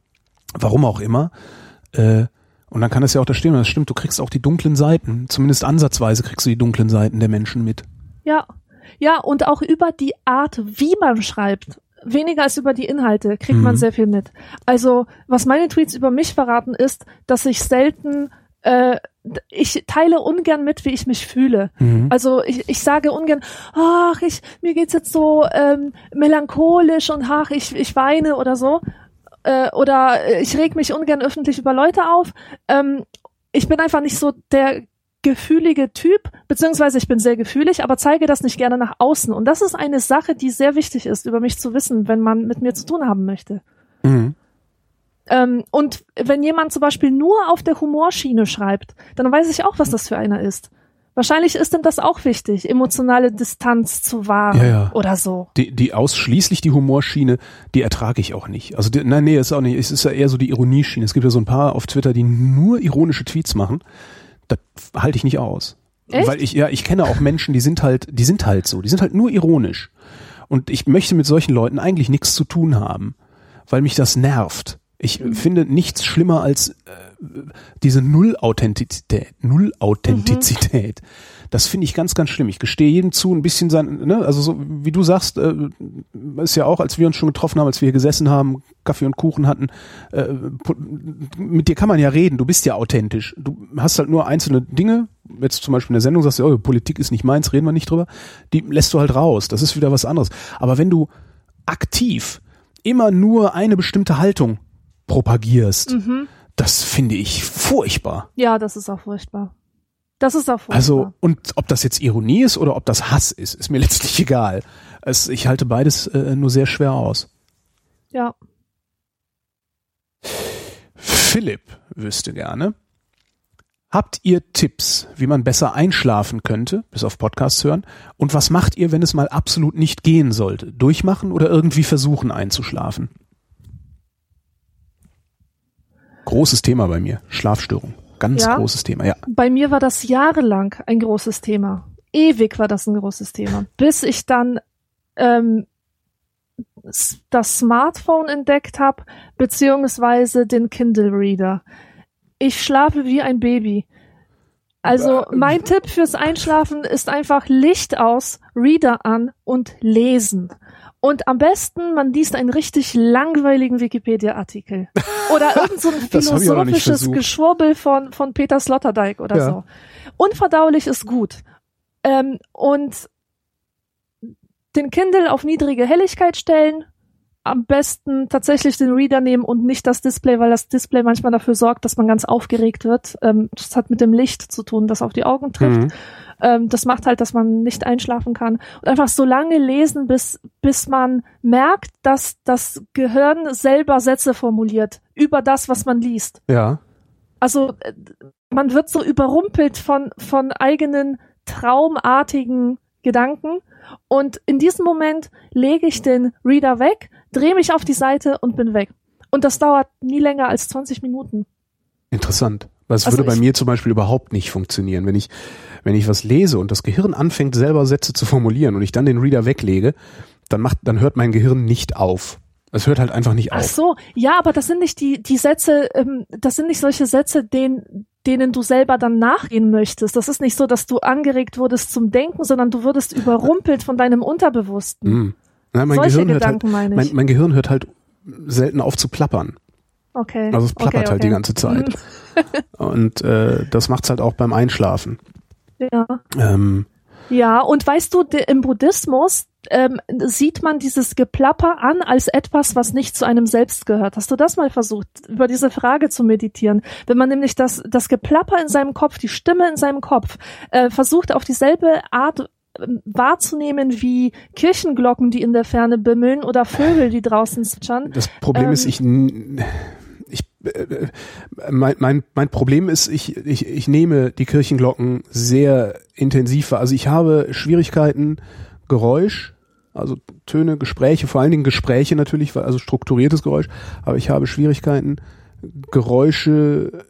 warum auch immer, äh, und dann kann es ja auch da stehen, und das stimmt, du kriegst auch die dunklen Seiten, zumindest ansatzweise kriegst du die dunklen Seiten der Menschen mit. Ja, ja, und auch über die Art, wie man schreibt, weniger als über die Inhalte, kriegt Mhm. man sehr viel mit. Also, was meine Tweets über mich verraten, ist, dass ich selten, äh, ich teile ungern mit, wie ich mich fühle. Mhm. Also ich, ich sage ungern, ach, ich, mir geht's jetzt so ähm, melancholisch und ach, ich, ich weine oder so. Äh, oder ich reg mich ungern öffentlich über Leute auf. Ähm, ich bin einfach nicht so der gefühlige Typ, beziehungsweise ich bin sehr gefühlig, aber zeige das nicht gerne nach außen. Und das ist eine Sache, die sehr wichtig ist, über mich zu wissen, wenn man mit mir zu tun haben möchte. Mhm. Ähm, und wenn jemand zum Beispiel nur auf der Humorschiene schreibt, dann weiß ich auch, was das für einer ist. Wahrscheinlich ist ihm das auch wichtig, emotionale Distanz zu wahren Ja, ja. oder so. Die, die ausschließlich die Humorschiene, die ertrage ich auch nicht. Also die, nein, nee, ist auch nicht. Es ist ja eher so die Ironieschiene. Es gibt ja so ein paar auf Twitter, die nur ironische Tweets machen. Das halte ich nicht aus. Echt? Weil ich, ja, ich kenne auch Menschen, die sind halt, die sind halt so, die sind halt nur ironisch. Und ich möchte mit solchen Leuten eigentlich nichts zu tun haben, weil mich das nervt. Ich mhm. finde nichts schlimmer als äh, diese Null-Authentizität. Null-Authentizität. Mhm. Das finde ich ganz, ganz schlimm. Ich gestehe jedem zu, ein bisschen sein, ne, also so wie du sagst, äh, ist ja auch, als wir uns schon getroffen haben, als wir hier gesessen haben, Kaffee und Kuchen hatten, äh, mit dir kann man ja reden, du bist ja authentisch. Du hast halt nur einzelne Dinge, jetzt zum Beispiel in der Sendung sagst du, oh, Politik ist nicht meins, reden wir nicht drüber, die lässt du halt raus, das ist wieder was anderes. Aber wenn du aktiv immer nur eine bestimmte Haltung propagierst, mhm. das finde ich furchtbar. Ja, das ist auch furchtbar. Das ist auch furchtbar. Also, und ob das jetzt Ironie ist oder ob das Hass ist, ist mir letztlich egal. Es, ich halte beides äh, nur sehr schwer aus. Ja. Philipp wüsste gerne, habt ihr Tipps, wie man besser einschlafen könnte, bis auf Podcasts hören? Und was macht ihr, wenn es mal absolut nicht gehen sollte? Durchmachen oder irgendwie versuchen einzuschlafen? Großes Thema bei mir, Schlafstörung. Ganz ja, großes Thema, ja. Bei mir war das jahrelang ein großes Thema. Ewig war das ein großes Thema. Bis ich dann ähm, das Smartphone entdeckt habe, beziehungsweise den Kindle Reader. Ich schlafe wie ein Baby. Also mein Tipp fürs Einschlafen ist einfach Licht aus, Reader an und lesen. Und am besten, man liest einen richtig langweiligen Wikipedia-Artikel. Oder irgend so ein philosophisches Geschwurbel von, von Peter Sloterdijk oder ja. so. Unverdaulich ist gut. Ähm, und den Kindle auf niedrige Helligkeit stellen, am besten tatsächlich den Reader nehmen und nicht das Display, weil das Display manchmal dafür sorgt, dass man ganz aufgeregt wird. Ähm, das hat mit dem Licht zu tun, das auf die Augen trifft. Mhm. Ähm, das macht halt, dass man nicht einschlafen kann. Und einfach so lange lesen, bis, bis man merkt, dass das Gehirn selber Sätze formuliert über das, was man liest. Ja. Also man wird so überrumpelt von, von eigenen traumartigen Gedanken. Und in diesem Moment lege ich den Reader weg, drehe mich auf die Seite und bin weg. Und das dauert nie länger als zwanzig Minuten. Interessant. Das also würde bei mir zum Beispiel überhaupt nicht funktionieren. Wenn ich, wenn ich was lese und das Gehirn anfängt, selber Sätze zu formulieren und ich dann den Reader weglege, dann macht, dann hört mein Gehirn nicht auf. Es hört halt einfach nicht auf. Ach so, ja, aber das sind nicht die, die Sätze, ähm, das sind nicht solche Sätze, denen, denen du selber dann nachgehen möchtest. Das ist nicht so, dass du angeregt wurdest zum Denken, sondern du würdest überrumpelt von deinem Unterbewussten. Mm. Ja, mein solche Gehirn Gedanken hört halt, meine ich. Mein, mein Gehirn hört halt selten auf zu plappern. Okay. Also es plappert okay, okay. halt die ganze Zeit. Und äh, das macht's halt auch beim Einschlafen. Ja. Ähm, ja, und weißt du, de, im Buddhismus ähm, sieht man dieses Geplapper an als etwas, was nicht zu einem selbst gehört. Hast du das mal versucht, über diese Frage zu meditieren? Wenn man nämlich das, das Geplapper in seinem Kopf, die Stimme in seinem Kopf, äh, versucht auf dieselbe Art wahrzunehmen wie Kirchenglocken, die in der Ferne bimmeln oder Vögel, die draußen zwitschern. Das Problem ähm, ist, ich, ich äh, mein, mein, mein Problem ist, ich, ich, ich nehme die Kirchenglocken sehr intensiv wahr. Also ich habe Schwierigkeiten, Geräusch, also Töne, Gespräche, vor allen Dingen Gespräche natürlich, also strukturiertes Geräusch, aber ich habe Schwierigkeiten, Geräusche,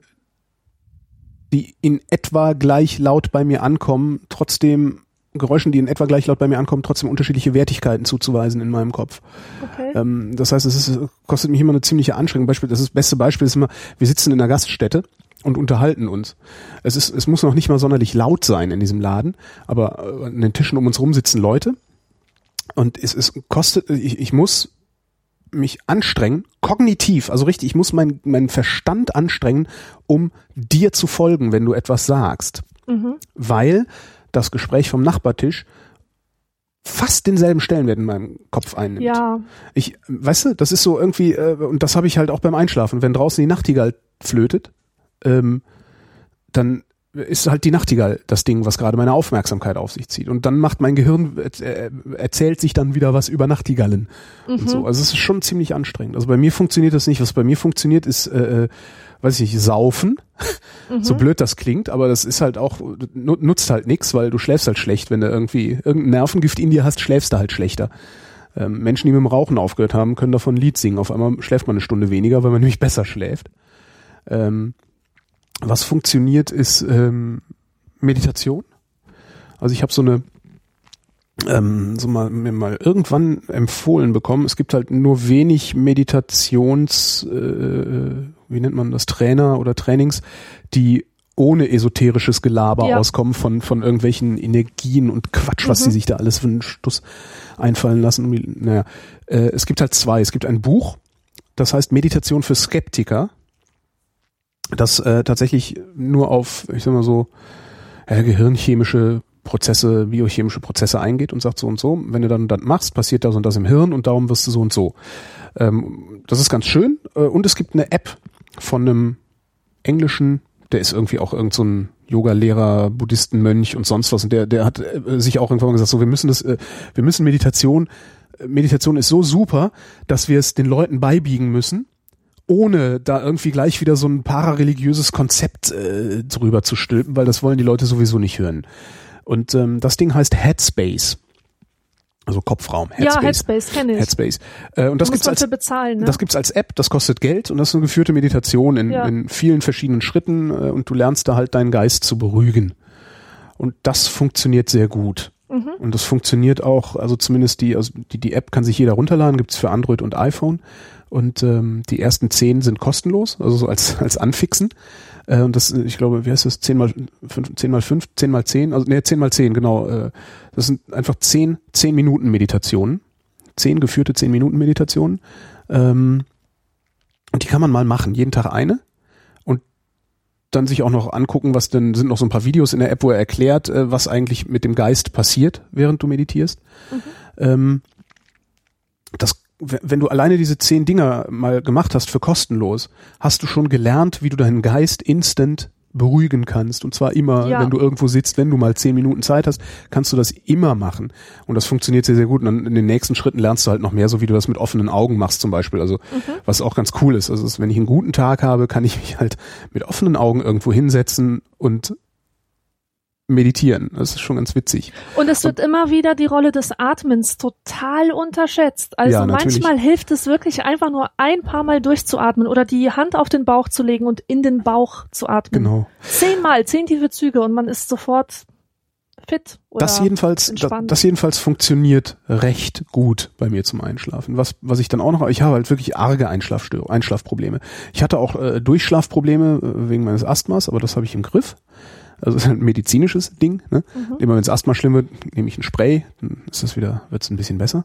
die in etwa gleich laut bei mir ankommen, trotzdem Geräuschen, die in etwa gleich laut bei mir ankommen, trotzdem unterschiedliche Wertigkeiten zuzuweisen in meinem Kopf. Okay. Ähm, das heißt, es ist, kostet mich immer eine ziemliche Anstrengung. Beispiel, das, ist, das beste Beispiel ist immer, wir sitzen in einer Gaststätte und unterhalten uns. Es ist, es muss noch nicht mal sonderlich laut sein in diesem Laden, aber an den Tischen um uns rum sitzen Leute und es, es kostet, ich, ich muss mich anstrengen, kognitiv, also richtig, ich muss meinen meinen Verstand anstrengen, um dir zu folgen, wenn du etwas sagst. Mhm. Weil das Gespräch vom Nachbartisch fast denselben Stellenwert in meinem Kopf einnimmt. Ja. Ich, weißt du, das ist so irgendwie, äh, und das habe ich halt auch beim Einschlafen. Wenn draußen die Nachtigall flötet, ähm, dann ist halt die Nachtigall das Ding, was gerade meine Aufmerksamkeit auf sich zieht. Und dann macht mein Gehirn, äh, erzählt sich dann wieder was über Nachtigallen Mhm. und so. Also es ist schon ziemlich anstrengend. Also bei mir funktioniert das nicht. Was bei mir funktioniert, ist, äh, weiß ich nicht, saufen. Mhm. So blöd das klingt, aber das ist halt auch, nutzt halt nichts, weil du schläfst halt schlecht. Wenn du irgendwie irgendein Nervengift in dir hast, schläfst du halt schlechter. Ähm, Menschen, die mit dem Rauchen aufgehört haben, können davon ein Lied singen. Auf einmal schläft man eine Stunde weniger, weil man nämlich besser schläft. Ähm, was funktioniert, ist ähm, Meditation. Also ich habe so eine ähm, so mal mir mal irgendwann empfohlen bekommen. Es gibt halt nur wenig Meditations, äh, wie nennt man das, Trainer oder Trainings, die ohne esoterisches Gelaber ja. auskommen von von irgendwelchen Energien und Quatsch, was mhm. sie sich da alles für einen Stuss einfallen lassen. Naja, äh, es gibt halt zwei. Es gibt ein Buch, das heißt Meditation für Skeptiker, das äh, tatsächlich nur auf, ich sag mal so, äh, gehirnchemische Prozesse, biochemische Prozesse eingeht und sagt so und so, wenn du dann das machst, passiert das und das im Hirn und darum wirst du so und so. Ähm, das ist ganz schön. Äh, und es gibt eine App von einem englischen, der ist irgendwie auch irgend so ein Yoga-Lehrer, Buddhisten-Mönch und sonst was und der, der hat äh, sich auch irgendwann mal gesagt, so wir müssen das, äh, wir müssen Meditation, Meditation ist so super, dass wir es den Leuten beibiegen müssen, ohne da irgendwie gleich wieder so ein parareligiöses Konzept äh, drüber zu stülpen, weil das wollen die Leute sowieso nicht hören. Und ähm, das Ding heißt Headspace. Also Kopfraum, Headspace. Ja, Headspace kenne ich. Headspace. Äh, und das muss gibt's man als für bezahlen, ne? Das gibt's als App, das kostet Geld und das ist eine geführte Meditation in, ja. in vielen verschiedenen Schritten äh, und du lernst da halt deinen Geist zu beruhigen. Und das funktioniert sehr gut. Mhm. Und das funktioniert auch, also zumindest die, also die, die App kann sich jeder runterladen, gibt's für Android und iPhone. Und ähm, die ersten zehn sind kostenlos, also so als als Anfixen. Äh, und das, ich glaube, wie heißt das? zehn mal fünf, zehn mal fünf, zehn mal zehn, also nee, zehn mal zehn, genau. Äh, das sind einfach zehn, zehn Minuten Meditationen. Zehn geführte zehn Minuten Meditationen. Ähm, und die kann man mal machen, jeden Tag eine. Und dann sich auch noch angucken, was denn, sind noch so ein paar Videos in der App, wo er erklärt, äh, was eigentlich mit dem Geist passiert, während du meditierst. Mhm. Ähm, das Wenn du alleine diese zehn Dinger mal gemacht hast für kostenlos, hast du schon gelernt, wie du deinen Geist instant beruhigen kannst. Und zwar immer, ja. wenn du irgendwo sitzt, wenn du mal zehn Minuten Zeit hast, kannst du das immer machen. Und das funktioniert sehr, sehr gut. Und dann in den nächsten Schritten lernst du halt noch mehr, so wie du das mit offenen Augen machst zum Beispiel. Also mhm. was auch ganz cool ist. Also ist, wenn ich einen guten Tag habe, kann ich mich halt mit offenen Augen irgendwo hinsetzen und meditieren. Das ist schon ganz witzig. Und es wird und, immer wieder die Rolle des Atmens total unterschätzt. Also ja, manchmal hilft es wirklich einfach nur ein paar Mal durchzuatmen oder die Hand auf den Bauch zu legen und in den Bauch zu atmen. Genau. Zehnmal, zehn tiefe Züge und man ist sofort fit oder das jedenfalls, das, das jedenfalls funktioniert recht gut bei mir zum Einschlafen. Was, was ich dann auch noch, ich habe halt wirklich arge Einschlafstörungen, Einschlafprobleme. Ich hatte auch äh, Durchschlafprobleme äh, wegen meines Asthmas, aber das habe ich im Griff. Also es ist ein medizinisches Ding. Ne? Mhm. Immer wenn es Asthma schlimm wird, nehme ich ein Spray, dann ist das wieder, wird es ein bisschen besser.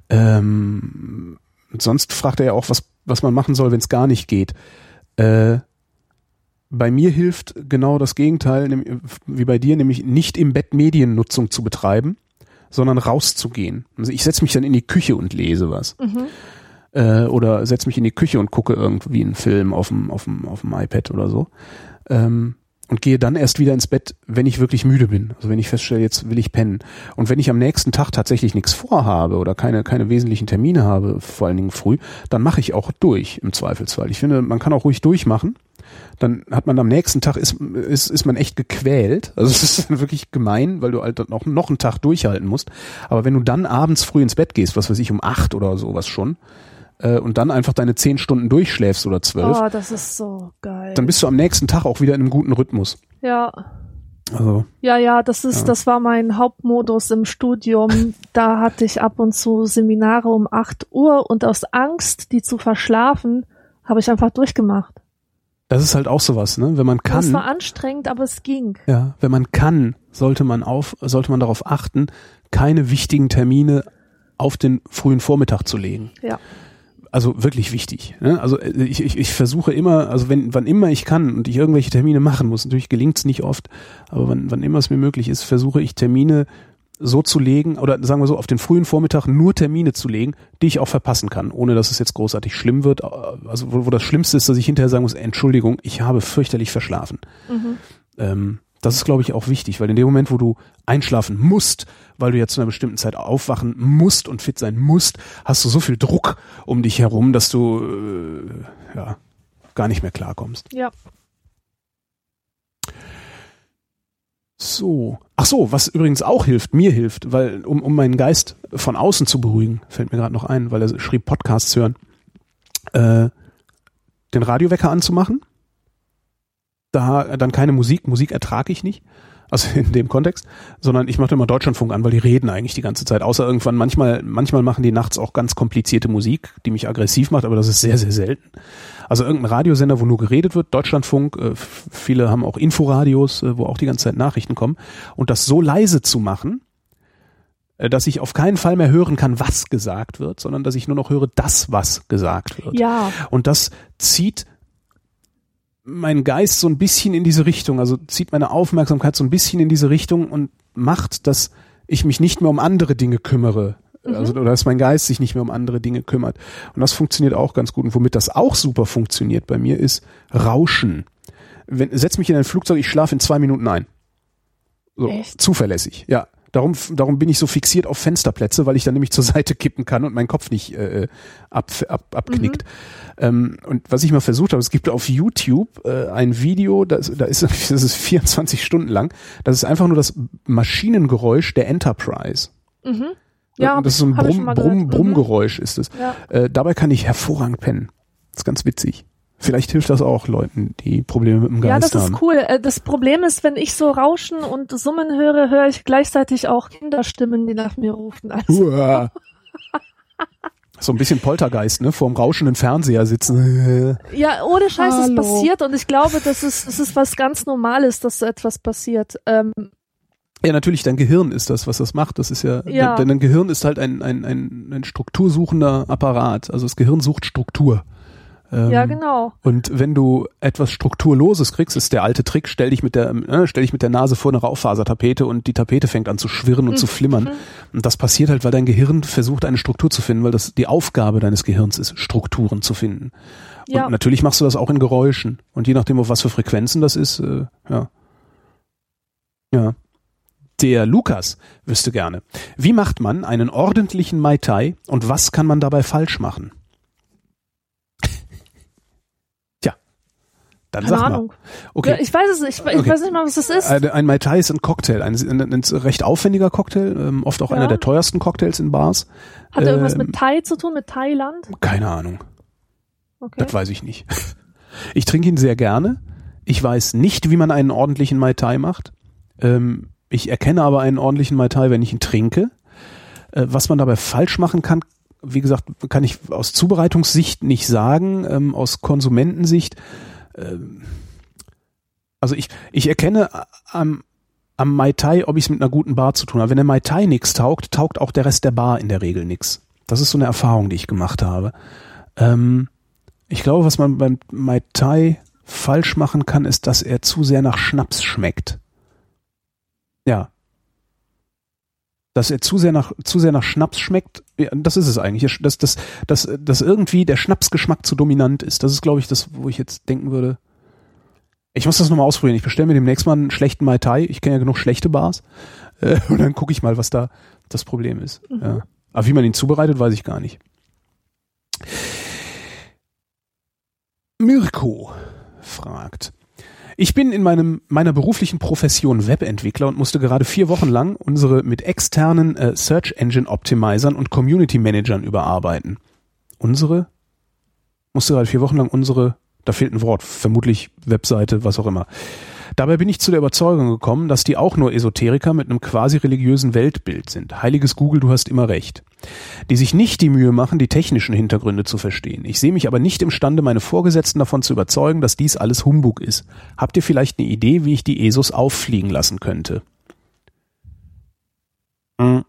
Ähm, sonst fragt er ja auch, was was man machen soll, wenn es gar nicht geht. Äh, bei mir hilft genau das Gegenteil, nämlich, wie bei dir, nämlich nicht im Bett Mediennutzung zu betreiben, sondern rauszugehen. Also ich setze mich dann in die Küche und lese was. Mhm. Äh, oder setze mich in die Küche und gucke irgendwie einen Film auf dem auf dem auf dem iPad oder so. Ähm, Und gehe dann erst wieder ins Bett, wenn ich wirklich müde bin. Also wenn ich feststelle, jetzt will ich pennen. Und wenn ich am nächsten Tag tatsächlich nichts vorhabe oder keine keine wesentlichen Termine habe, vor allen Dingen früh, dann mache ich auch durch im Zweifelsfall. Ich finde, man kann auch ruhig durchmachen. Dann hat man am nächsten Tag, ist ist ist man echt gequält. Also es ist wirklich gemein, weil du halt noch, noch einen Tag durchhalten musst. Aber wenn du dann abends früh ins Bett gehst, was weiß ich, um acht oder sowas schon, und dann einfach deine zehn Stunden durchschläfst oder zwölf. Oh, das ist so geil. Dann bist du am nächsten Tag auch wieder in einem guten Rhythmus. Ja. Also, ja, ja, das ist, ja. das war mein Hauptmodus im Studium. Da hatte ich ab und zu Seminare um acht Uhr und aus Angst, die zu verschlafen, habe ich einfach durchgemacht. Das ist halt auch sowas, ne? Wenn man kann. Das war anstrengend, aber es ging. Ja, wenn man kann, sollte man auf, sollte man darauf achten, keine wichtigen Termine auf den frühen Vormittag zu legen. Ja. Also wirklich wichtig. Ne? Also ich, ich, ich versuche immer, also wenn, wann immer ich kann und ich irgendwelche Termine machen muss, natürlich gelingt es nicht oft, aber wann, wann immer es mir möglich ist, versuche ich Termine so zu legen oder sagen wir so, auf den frühen Vormittag nur Termine zu legen, die ich auch verpassen kann, ohne dass es jetzt großartig schlimm wird. Also wo, wo das Schlimmste ist, dass ich hinterher sagen muss, Entschuldigung, ich habe fürchterlich verschlafen. Mhm. Ähm, das ist, glaube ich, auch wichtig, weil in dem Moment, wo du einschlafen musst, weil du ja zu einer bestimmten Zeit aufwachen musst und fit sein musst, hast du so viel Druck um dich herum, dass du äh, ja gar nicht mehr klarkommst. Ja. So. Ach so, was übrigens auch hilft, mir hilft, weil um, um meinen Geist von außen zu beruhigen, fällt mir gerade noch ein, weil er schrieb, Podcasts hören, äh, den Radiowecker anzumachen. Da dann keine Musik, Musik ertrage ich nicht. also in dem Kontext, sondern ich mache immer Deutschlandfunk an, weil die reden eigentlich die ganze Zeit, außer irgendwann, manchmal manchmal machen die nachts auch ganz komplizierte Musik, die mich aggressiv macht, aber das ist sehr, sehr selten. Also irgendein Radiosender, wo nur geredet wird, Deutschlandfunk, äh, viele haben auch Inforadios, äh, wo auch die ganze Zeit Nachrichten kommen, und das so leise zu machen, äh, dass ich auf keinen Fall mehr hören kann, was gesagt wird, sondern dass ich nur noch höre, das, was gesagt wird. Ja. Und das zieht mein Geist so ein bisschen in diese Richtung, also zieht meine Aufmerksamkeit so ein bisschen in diese Richtung und macht, dass ich mich nicht mehr um andere Dinge kümmere. Mhm. Also, oder dass mein Geist sich nicht mehr um andere Dinge kümmert. Und das funktioniert auch ganz gut. Und womit das auch super funktioniert bei mir ist Rauschen. Wenn, setz mich in ein Flugzeug, ich schlafe in zwei Minuten ein. So, echt? Zuverlässig, ja. Darum, darum bin ich so fixiert auf Fensterplätze, weil ich dann nämlich zur Seite kippen kann und mein Kopf nicht äh, ab, ab, abknickt. Mhm. Ähm, und was ich mal versucht habe, es gibt auf YouTube äh, ein Video, das, da ist, das ist vierundzwanzig Stunden lang, das ist einfach nur das Maschinengeräusch der Enterprise. Mhm. Ja, das ist so ein Brumm, Brumm, Brummgeräusch ist es. Ja. Äh, dabei kann ich hervorragend pennen. Das ist ganz witzig. Vielleicht hilft das auch Leuten, die Probleme mit dem Geist haben. Ja, das haben. ist cool. Das Problem ist, wenn ich so Rauschen und Summen höre, höre ich gleichzeitig auch Kinderstimmen, die nach mir rufen. Also. Uah. So ein bisschen Poltergeist, ne? Vor dem rauschenden Fernseher sitzen. Ja, ohne Scheiß, Hallo. es passiert, und ich glaube, das ist, das ist was ganz Normales, dass so etwas passiert. Ähm, Ja, natürlich, dein Gehirn ist das, was das macht. Das ist ja, ja. Dein, dein Gehirn ist halt ein, ein, ein, ein struktursuchender Apparat. Also das Gehirn sucht Struktur. Ähm, ja, genau. Und wenn du etwas Strukturloses kriegst, ist der alte Trick, stell dich mit der, äh, stell dich mit der Nase vor eine Raufasertapete und die Tapete fängt an zu schwirren und mhm. zu flimmern. Und das passiert halt, weil dein Gehirn versucht, eine Struktur zu finden, weil das die Aufgabe deines Gehirns ist, Strukturen zu finden. Ja. Und natürlich machst du das auch in Geräuschen. Und je nachdem, auf was für Frequenzen das ist, äh, ja. Ja. Der Lukas wüsste gerne, wie macht man einen ordentlichen Mai Tai und was kann man dabei falsch machen? Tja, dann Keine sag Ahnung. mal. Okay. Ja, ich weiß es nicht, ich, ich Okay. weiß nicht mal, was das ist. Ein, ein Mai Tai ist ein Cocktail, ein, ein, ein recht aufwendiger Cocktail, ähm, oft auch Ja. einer der teuersten Cocktails in Bars. Hat er irgendwas Ähm, mit Thai zu tun, mit Thailand? Keine Ahnung, Okay. das weiß ich nicht. Ich trinke ihn sehr gerne. Ich weiß nicht, wie man einen ordentlichen Mai Tai macht. Ähm, Ich erkenne aber einen ordentlichen Mai Tai, wenn ich ihn trinke. Äh, was man dabei falsch machen kann, wie gesagt, kann ich aus Zubereitungssicht nicht sagen, ähm, aus Konsumentensicht. Ähm, also ich, ich erkenne am, am Mai Tai, ob ich es mit einer guten Bar zu tun habe. Wenn der Mai Tai nix taugt, taugt auch der Rest der Bar in der Regel nix. Das ist so eine Erfahrung, die ich gemacht habe. Ähm, ich glaube, was man beim Mai Tai falsch machen kann, ist, dass er zu sehr nach Schnaps schmeckt. Ja. Dass er zu sehr nach, zu sehr nach Schnaps schmeckt, ja, das ist es eigentlich. Dass, dass, dass, dass irgendwie der Schnapsgeschmack zu dominant ist. Das ist, glaube ich, das, wo ich jetzt denken würde. Ich muss das nochmal ausprobieren. Ich bestelle mir demnächst mal einen schlechten Mai Tai. Ich kenne ja genug schlechte Bars. Äh, und dann gucke ich mal, was da das Problem ist. Mhm. Ja. Aber wie man ihn zubereitet, weiß ich gar nicht. Mirko fragt: Ich bin in meinem meiner beruflichen Profession Webentwickler und musste gerade vier Wochen lang unsere mit externen äh, Search Engine Optimizern und Community Managern überarbeiten. Unsere? Musste gerade vier Wochen lang unsere, da fehlt ein Wort, vermutlich Webseite, was auch immer. Dabei bin ich zu der Überzeugung gekommen, dass die auch nur Esoteriker mit einem quasi religiösen Weltbild sind. Heiliges Google, du hast immer recht. Die sich nicht die Mühe machen, die technischen Hintergründe zu verstehen. Ich sehe mich aber nicht imstande, meine Vorgesetzten davon zu überzeugen, dass dies alles Humbug ist. Habt ihr vielleicht eine Idee, wie ich die E S Os auffliegen lassen könnte? Hm.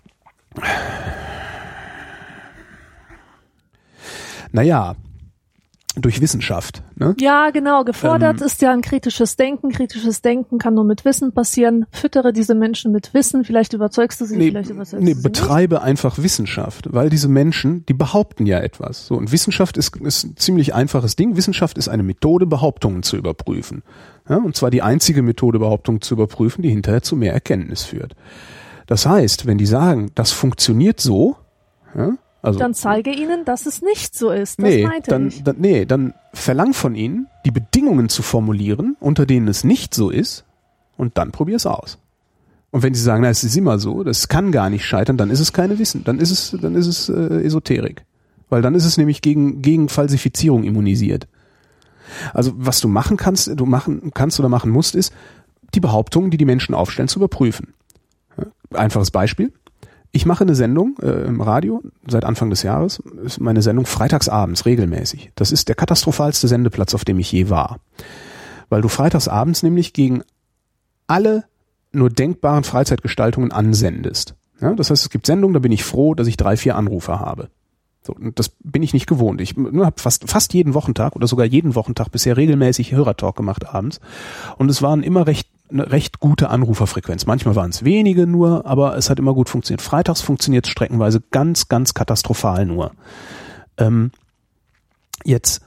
Naja, durch Wissenschaft. Ne? Ja, genau. Gefordert Ähm, ist ja ein kritisches Denken. Kritisches Denken kann nur mit Wissen passieren. Füttere diese Menschen mit Wissen. Vielleicht überzeugst du sie, Nee, vielleicht überzeugst nee du sie betreibe einfach Wissenschaft, weil diese Menschen, die behaupten ja etwas. So, und Wissenschaft ist, ist ein ziemlich einfaches Ding. Wissenschaft ist eine Methode, Behauptungen zu überprüfen. Ja, und zwar die einzige Methode, Behauptungen zu überprüfen, die hinterher zu mehr Erkenntnis führt. Das heißt, wenn die sagen, das funktioniert so, ja, also, Dann zeige ihnen, dass es nicht so ist. Das nee, meinte dann, ich. dann, nee, dann verlang von ihnen, die Bedingungen zu formulieren, unter denen es nicht so ist, und dann probier es aus. Und wenn sie sagen, na, es ist immer so, das kann gar nicht scheitern, dann ist es keine Wissen, dann ist es, dann ist es äh, Esoterik. Weil dann ist es nämlich gegen, gegen Falsifizierung immunisiert. Also was du machen kannst, du machen kannst oder machen musst, ist die Behauptungen, die die Menschen aufstellen, zu überprüfen. Einfaches Beispiel. Ich mache eine Sendung äh, im Radio seit Anfang des Jahres, ist meine Sendung freitagsabends regelmäßig. Das ist der katastrophalste Sendeplatz, auf dem ich je war. Weil du freitagsabends nämlich gegen alle nur denkbaren Freizeitgestaltungen ansendest. Ja, das heißt, es gibt Sendungen, da bin ich froh, dass ich drei, vier Anrufer habe. So, und das bin ich nicht gewohnt. Ich habe fast, fast jeden Wochentag oder sogar jeden Wochentag bisher regelmäßig Hörertalk gemacht abends. Und es waren immer recht eine recht gute Anruferfrequenz. Manchmal waren es wenige nur, aber es hat immer gut funktioniert. Freitags funktioniert es streckenweise ganz, ganz katastrophal nur. Ähm, jetzt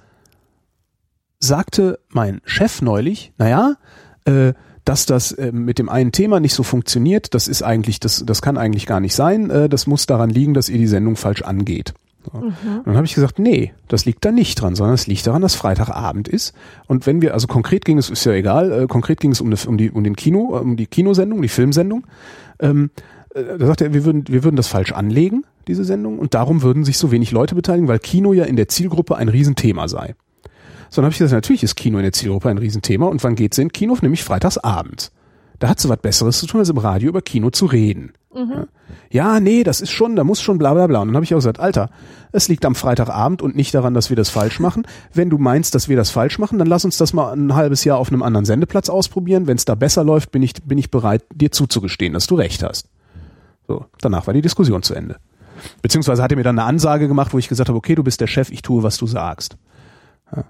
sagte mein Chef neulich, naja, äh, dass das äh, mit dem einen Thema nicht so funktioniert, das ist eigentlich, das, das kann eigentlich gar nicht sein, äh, das muss daran liegen, dass ihr die Sendung falsch angeht. So. Mhm. Dann habe ich gesagt, nee, das liegt da nicht dran, sondern es liegt daran, dass Freitagabend ist. Und wenn wir, also konkret ging es, ist ja egal, äh, konkret ging es um, eine, um die um den Kino, um die Kinosendung, die Filmsendung. Ähm, äh, da sagt er, wir würden, wir würden das falsch anlegen, diese Sendung, und darum würden sich so wenig Leute beteiligen, weil Kino ja in der Zielgruppe ein Riesenthema sei. So, dann habe ich gesagt, natürlich ist Kino in der Zielgruppe ein Riesenthema. Und wann geht's in Kino? Nämlich freitagsabends. Da hat sie was Besseres zu tun, als im Radio über Kino zu reden. Mhm. Ja. ja, nee, das ist schon, da muss schon bla bla bla. Und dann habe ich auch gesagt, Alter, es liegt am Freitagabend und nicht daran, dass wir das falsch machen. Wenn du meinst, dass wir das falsch machen, dann lass uns das mal ein halbes Jahr auf einem anderen Sendeplatz ausprobieren. Wenn es da besser läuft, bin ich, bin ich bereit, dir zuzugestehen, dass du recht hast. So, danach war die Diskussion zu Ende. Beziehungsweise hat er mir dann eine Ansage gemacht, wo ich gesagt habe, okay, du bist der Chef, ich tue, was du sagst. Ja.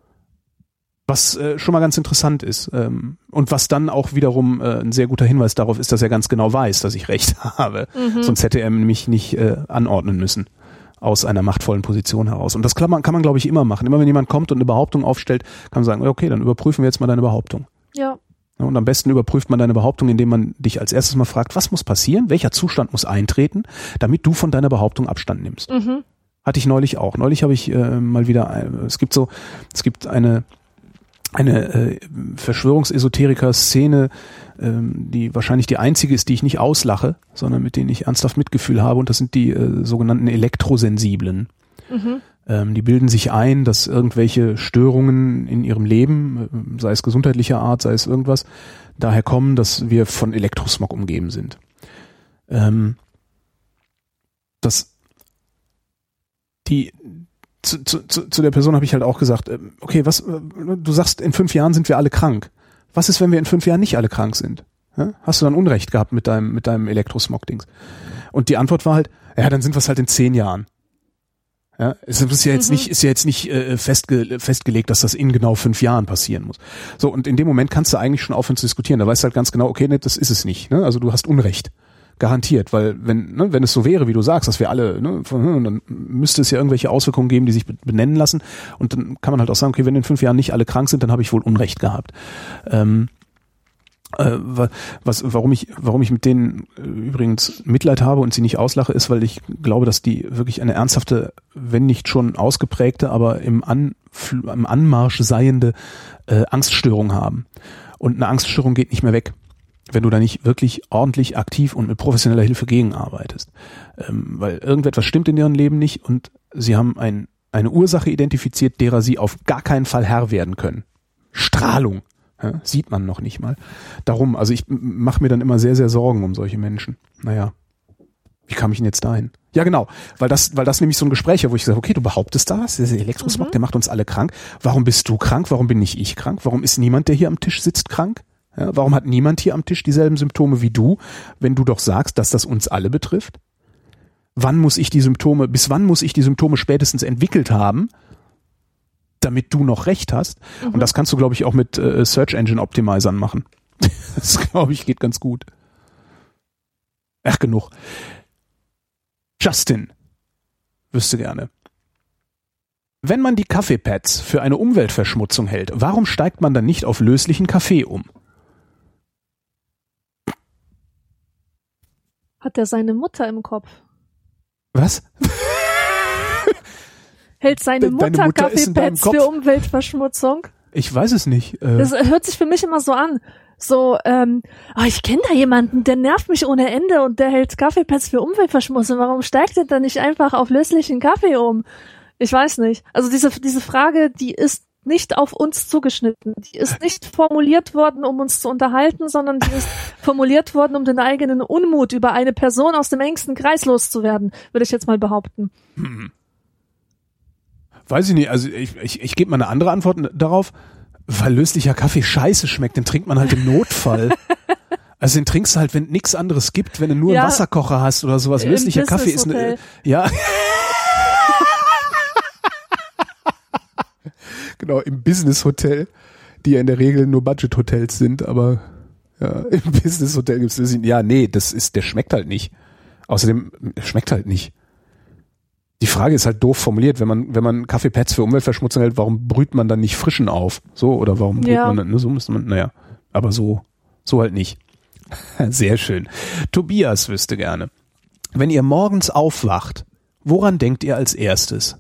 Was äh, schon mal ganz interessant ist ähm, und was dann auch wiederum äh, ein sehr guter Hinweis darauf ist, dass er ganz genau weiß, dass ich recht habe. Mhm. Sonst hätte er mich nicht äh, anordnen müssen aus einer machtvollen Position heraus. Und das kann man, kann man glaube ich, immer machen. Immer wenn jemand kommt und eine Behauptung aufstellt, kann man sagen, okay, dann überprüfen wir jetzt mal deine Behauptung. Ja. Und am besten überprüft man deine Behauptung, indem man dich als erstes mal fragt, was muss passieren, welcher Zustand muss eintreten, damit du von deiner Behauptung Abstand nimmst. Mhm. Hatte ich neulich auch. Neulich habe ich äh, mal wieder, äh, es gibt so, es gibt eine eine äh, Verschwörungsesoteriker-Szene, ähm, die wahrscheinlich die einzige ist, die ich nicht auslache, sondern mit denen ich ernsthaft Mitgefühl habe, und das sind die äh, sogenannten Elektrosensiblen. Mhm. Ähm, die bilden sich ein, dass irgendwelche Störungen in ihrem Leben, sei es gesundheitlicher Art, sei es irgendwas, daher kommen, dass wir von Elektrosmog umgeben sind. Ähm, das die Zu, zu, zu der Person habe ich halt auch gesagt, okay, was, du sagst, in fünf Jahren sind wir alle krank. Was ist, wenn wir in fünf Jahren nicht alle krank sind? Ja? Hast du dann Unrecht gehabt mit deinem, mit deinem Elektrosmog-Dings? Und die Antwort war halt, ja, dann sind wir es halt in zehn Jahren. Ja, es ist ja jetzt mhm. nicht, ist ja jetzt nicht äh, festge, festgelegt, dass das in genau fünf Jahren passieren muss. So, und in dem Moment kannst du eigentlich schon aufhören zu diskutieren. Da weißt du halt ganz genau, okay, ne, das ist es nicht. Ne? Also du hast Unrecht. Garantiert, weil wenn ne, wenn es so wäre, wie du sagst, dass wir alle, ne, dann müsste es ja irgendwelche Auswirkungen geben, die sich benennen lassen, und dann kann man halt auch sagen, okay, wenn in fünf Jahren nicht alle krank sind, dann habe ich wohl Unrecht gehabt. Ähm, äh, was, warum ich, warum ich mit denen übrigens Mitleid habe und sie nicht auslache, ist, weil ich glaube, dass die wirklich eine ernsthafte, wenn nicht schon ausgeprägte, aber im, An, im Anmarsch seiende äh, Angststörung haben. Und eine Angststörung geht nicht mehr weg, wenn du da nicht wirklich ordentlich aktiv und mit professioneller Hilfe gegenarbeitest. Ähm, weil irgendetwas stimmt in ihrem Leben nicht und sie haben ein, eine Ursache identifiziert, derer sie auf gar keinen Fall Herr werden können. Strahlung, ja, sieht man noch nicht mal. Darum, also ich mache mir dann immer sehr, sehr Sorgen um solche Menschen. Naja, wie kam ich denn jetzt dahin? Ja, genau, weil das, weil das nämlich so ein Gespräch war, wo ich sage, okay, du behauptest das, der Elektrosmog, mhm. der macht uns alle krank. Warum bist du krank? Warum bin nicht ich krank? Warum ist niemand, der hier am Tisch sitzt, krank? Ja, warum hat niemand hier am Tisch dieselben Symptome wie du, wenn du doch sagst, dass das uns alle betrifft? Wann muss ich die Symptome, bis wann muss ich die Symptome spätestens entwickelt haben, damit du noch recht hast? Mhm. Und das kannst du, glaube ich, auch mit äh, Search Engine Optimizern machen. Das, glaube ich, geht ganz gut. Ach, genug. Justin wüsste gerne. Wenn man die Kaffeepads für eine Umweltverschmutzung hält, warum steigt man dann nicht auf löslichen Kaffee um? Hat er seine Mutter im Kopf? Was? Hält seine De- Mutter, Mutter Kaffeepads für Umweltverschmutzung? Ich weiß es nicht. Äh das hört sich für mich immer so an. So, ähm, oh, ich kenne da jemanden, der nervt mich ohne Ende und der hält Kaffeepads für Umweltverschmutzung. Warum steigt er dann nicht einfach auf löslichen Kaffee um? Ich weiß nicht. Also diese diese Frage, die ist nicht auf uns zugeschnitten. Die ist nicht formuliert worden, um uns zu unterhalten, sondern die ist formuliert worden, um den eigenen Unmut über eine Person aus dem engsten Kreis loszuwerden, würde ich jetzt mal behaupten. Hm. Weiß ich nicht, also ich, ich, ich gebe mal eine andere Antwort darauf, weil löslicher Kaffee scheiße schmeckt, den trinkt man halt im Notfall. Also den trinkst du halt, wenn nichts anderes gibt, wenn du nur ja, einen Wasserkocher hast oder sowas. Löslicher Kaffee ist eine, ja. Genau, im Business-Hotel, die ja in der Regel nur Budget-Hotels sind, aber ja, im Business-Hotel gibt's das. Ja, nee, das ist, der schmeckt halt nicht. Außerdem, der schmeckt halt nicht. Die Frage ist halt doof formuliert, wenn man, wenn man Kaffeepads für Umweltverschmutzung hält, warum brüht man dann nicht frischen auf? So, oder warum brüht ja. man dann, ne, so müsste man, naja, aber so, so halt nicht. Sehr schön. Tobias wüsste gerne, wenn ihr morgens aufwacht, woran denkt ihr als erstes?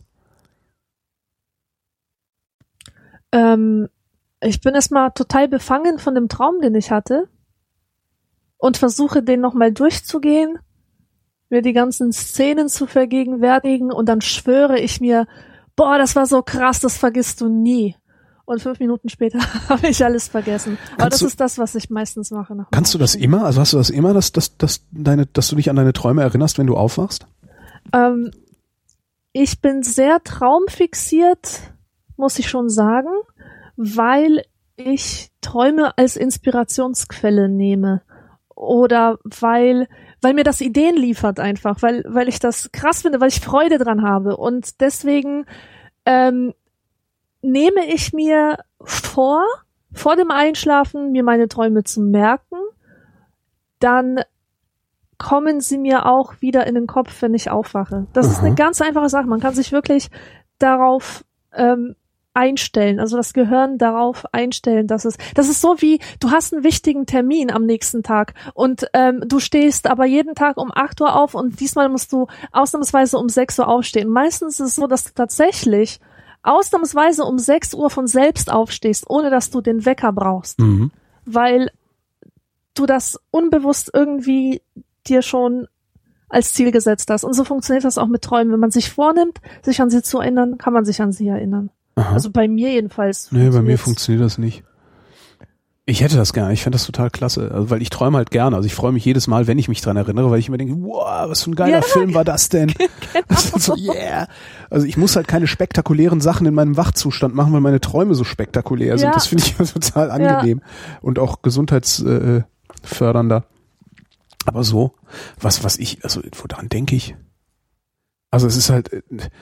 Ähm, ich bin erstmal total befangen von dem Traum, den ich hatte und versuche, den nochmal durchzugehen, mir die ganzen Szenen zu vergegenwärtigen und dann schwöre ich mir, boah, das war so krass, das vergisst du nie. Und fünf Minuten später habe ich alles vergessen. Aber kannst das du, ist das, was ich meistens mache. Kannst du das immer? Also hast du das immer, dass, dass, dass, deine, dass du dich an deine Träume erinnerst, wenn du aufwachst? Ähm, ich bin sehr traumfixiert, muss ich schon sagen, weil ich Träume als Inspirationsquelle nehme. Oder weil, weil mir das Ideen liefert einfach, weil, weil ich das krass finde, weil ich Freude dran habe. Und deswegen ähm, nehme ich mir vor, vor dem Einschlafen mir meine Träume zu merken, dann kommen sie mir auch wieder in den Kopf, wenn ich aufwache. Das Aha. ist eine ganz einfache Sache. Man kann sich wirklich darauf ähm, einstellen, also das Gehirn darauf einstellen, dass es, das ist so wie, du hast einen wichtigen Termin am nächsten Tag und ähm, du stehst aber jeden Tag um acht Uhr auf und diesmal musst du ausnahmsweise um sechs Uhr aufstehen. Meistens ist es so, dass du tatsächlich ausnahmsweise um sechs Uhr von selbst aufstehst, ohne dass du den Wecker brauchst. Mhm. Weil du das unbewusst irgendwie dir schon als Ziel gesetzt hast. Und so funktioniert das auch mit Träumen. Wenn man sich vornimmt, sich an sie zu erinnern, kann man sich an sie erinnern. Aha. Also bei mir jedenfalls. Nee, bei mir funktioniert das nicht. Ich hätte das gerne. Ich fände das total klasse. Also, weil ich träume halt gerne. Also ich freue mich jedes Mal, wenn ich mich dran erinnere, weil ich immer denke, wow, was für ein geiler ja, Film war das denn? Genau. So, yeah. Also ich muss halt keine spektakulären Sachen in meinem Wachzustand machen, weil meine Träume so spektakulär sind. Ja. Das finde ich total angenehm. Ja. Und auch gesundheitsfördernder. Aber so, was, was ich, also woran denke ich? Also es ist halt,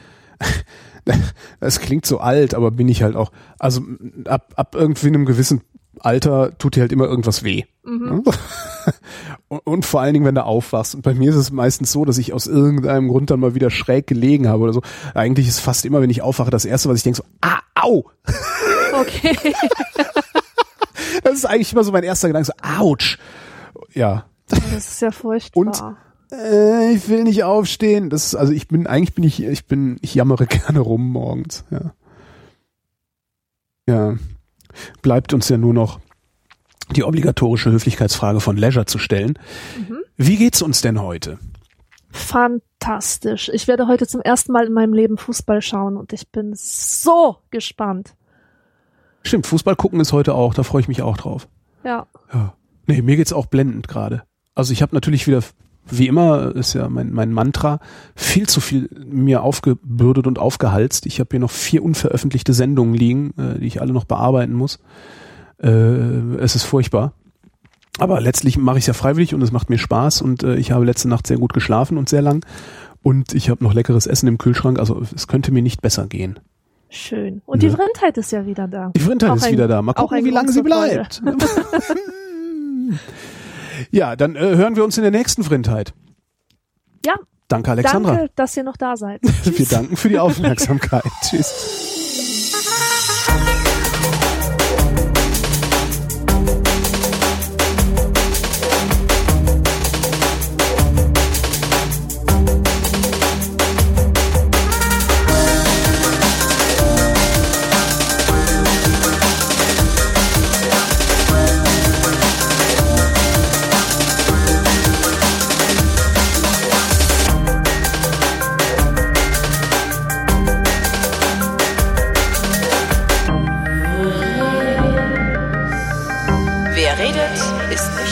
es klingt so alt, aber bin ich halt auch, also ab, ab irgendwie einem gewissen Alter tut dir halt immer irgendwas weh. Mhm. und, und vor allen Dingen, wenn du aufwachst. Und bei mir ist es meistens so, dass ich aus irgendeinem Grund dann mal wieder schräg gelegen habe oder so. Eigentlich ist fast immer, wenn ich aufwache, das Erste, was ich denke, so, ah, au! Okay. Das ist eigentlich immer so mein erster Gedanke, so, ouch! Ja. Das ist ja furchtbar. Und äh, ich will nicht aufstehen. Das ist, also ich bin, eigentlich bin ich, ich bin, ich jammere gerne rum morgens. Ja. Ja. Bleibt uns ja nur noch die obligatorische Höflichkeitsfrage von Leisure zu stellen. Mhm. Wie geht's uns denn heute? Fantastisch. Ich werde heute zum ersten Mal in meinem Leben Fußball schauen und ich bin so gespannt. Stimmt, Fußball gucken ist heute auch, da freue ich mich auch drauf. Ja. Ja. Nee, mir geht's auch blendend gerade. Also ich habe natürlich wieder, wie immer, ist ja mein, mein Mantra, viel zu viel mir aufgebürdet und aufgehalst. Ich habe hier noch vier unveröffentlichte Sendungen liegen, äh, die ich alle noch bearbeiten muss. Äh, es ist furchtbar. Aber letztlich mache ich es ja freiwillig und es macht mir Spaß und äh, ich habe letzte Nacht sehr gut geschlafen und sehr lang. Und ich habe noch leckeres Essen im Kühlschrank, also es könnte mir nicht besser gehen. Schön. Und ja. Die Vrindheit ist ja wieder da. Die Vrindheit auch ist ein, wieder da. Mal gucken, wie lange sie bleibt. Ja, dann äh, hören wir uns in der nächsten Vrindheit. Ja. Danke, Alexandra. Danke, dass ihr noch da seid. Wir danken für die Aufmerksamkeit. Tschüss.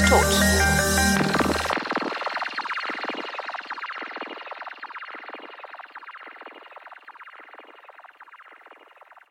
tot.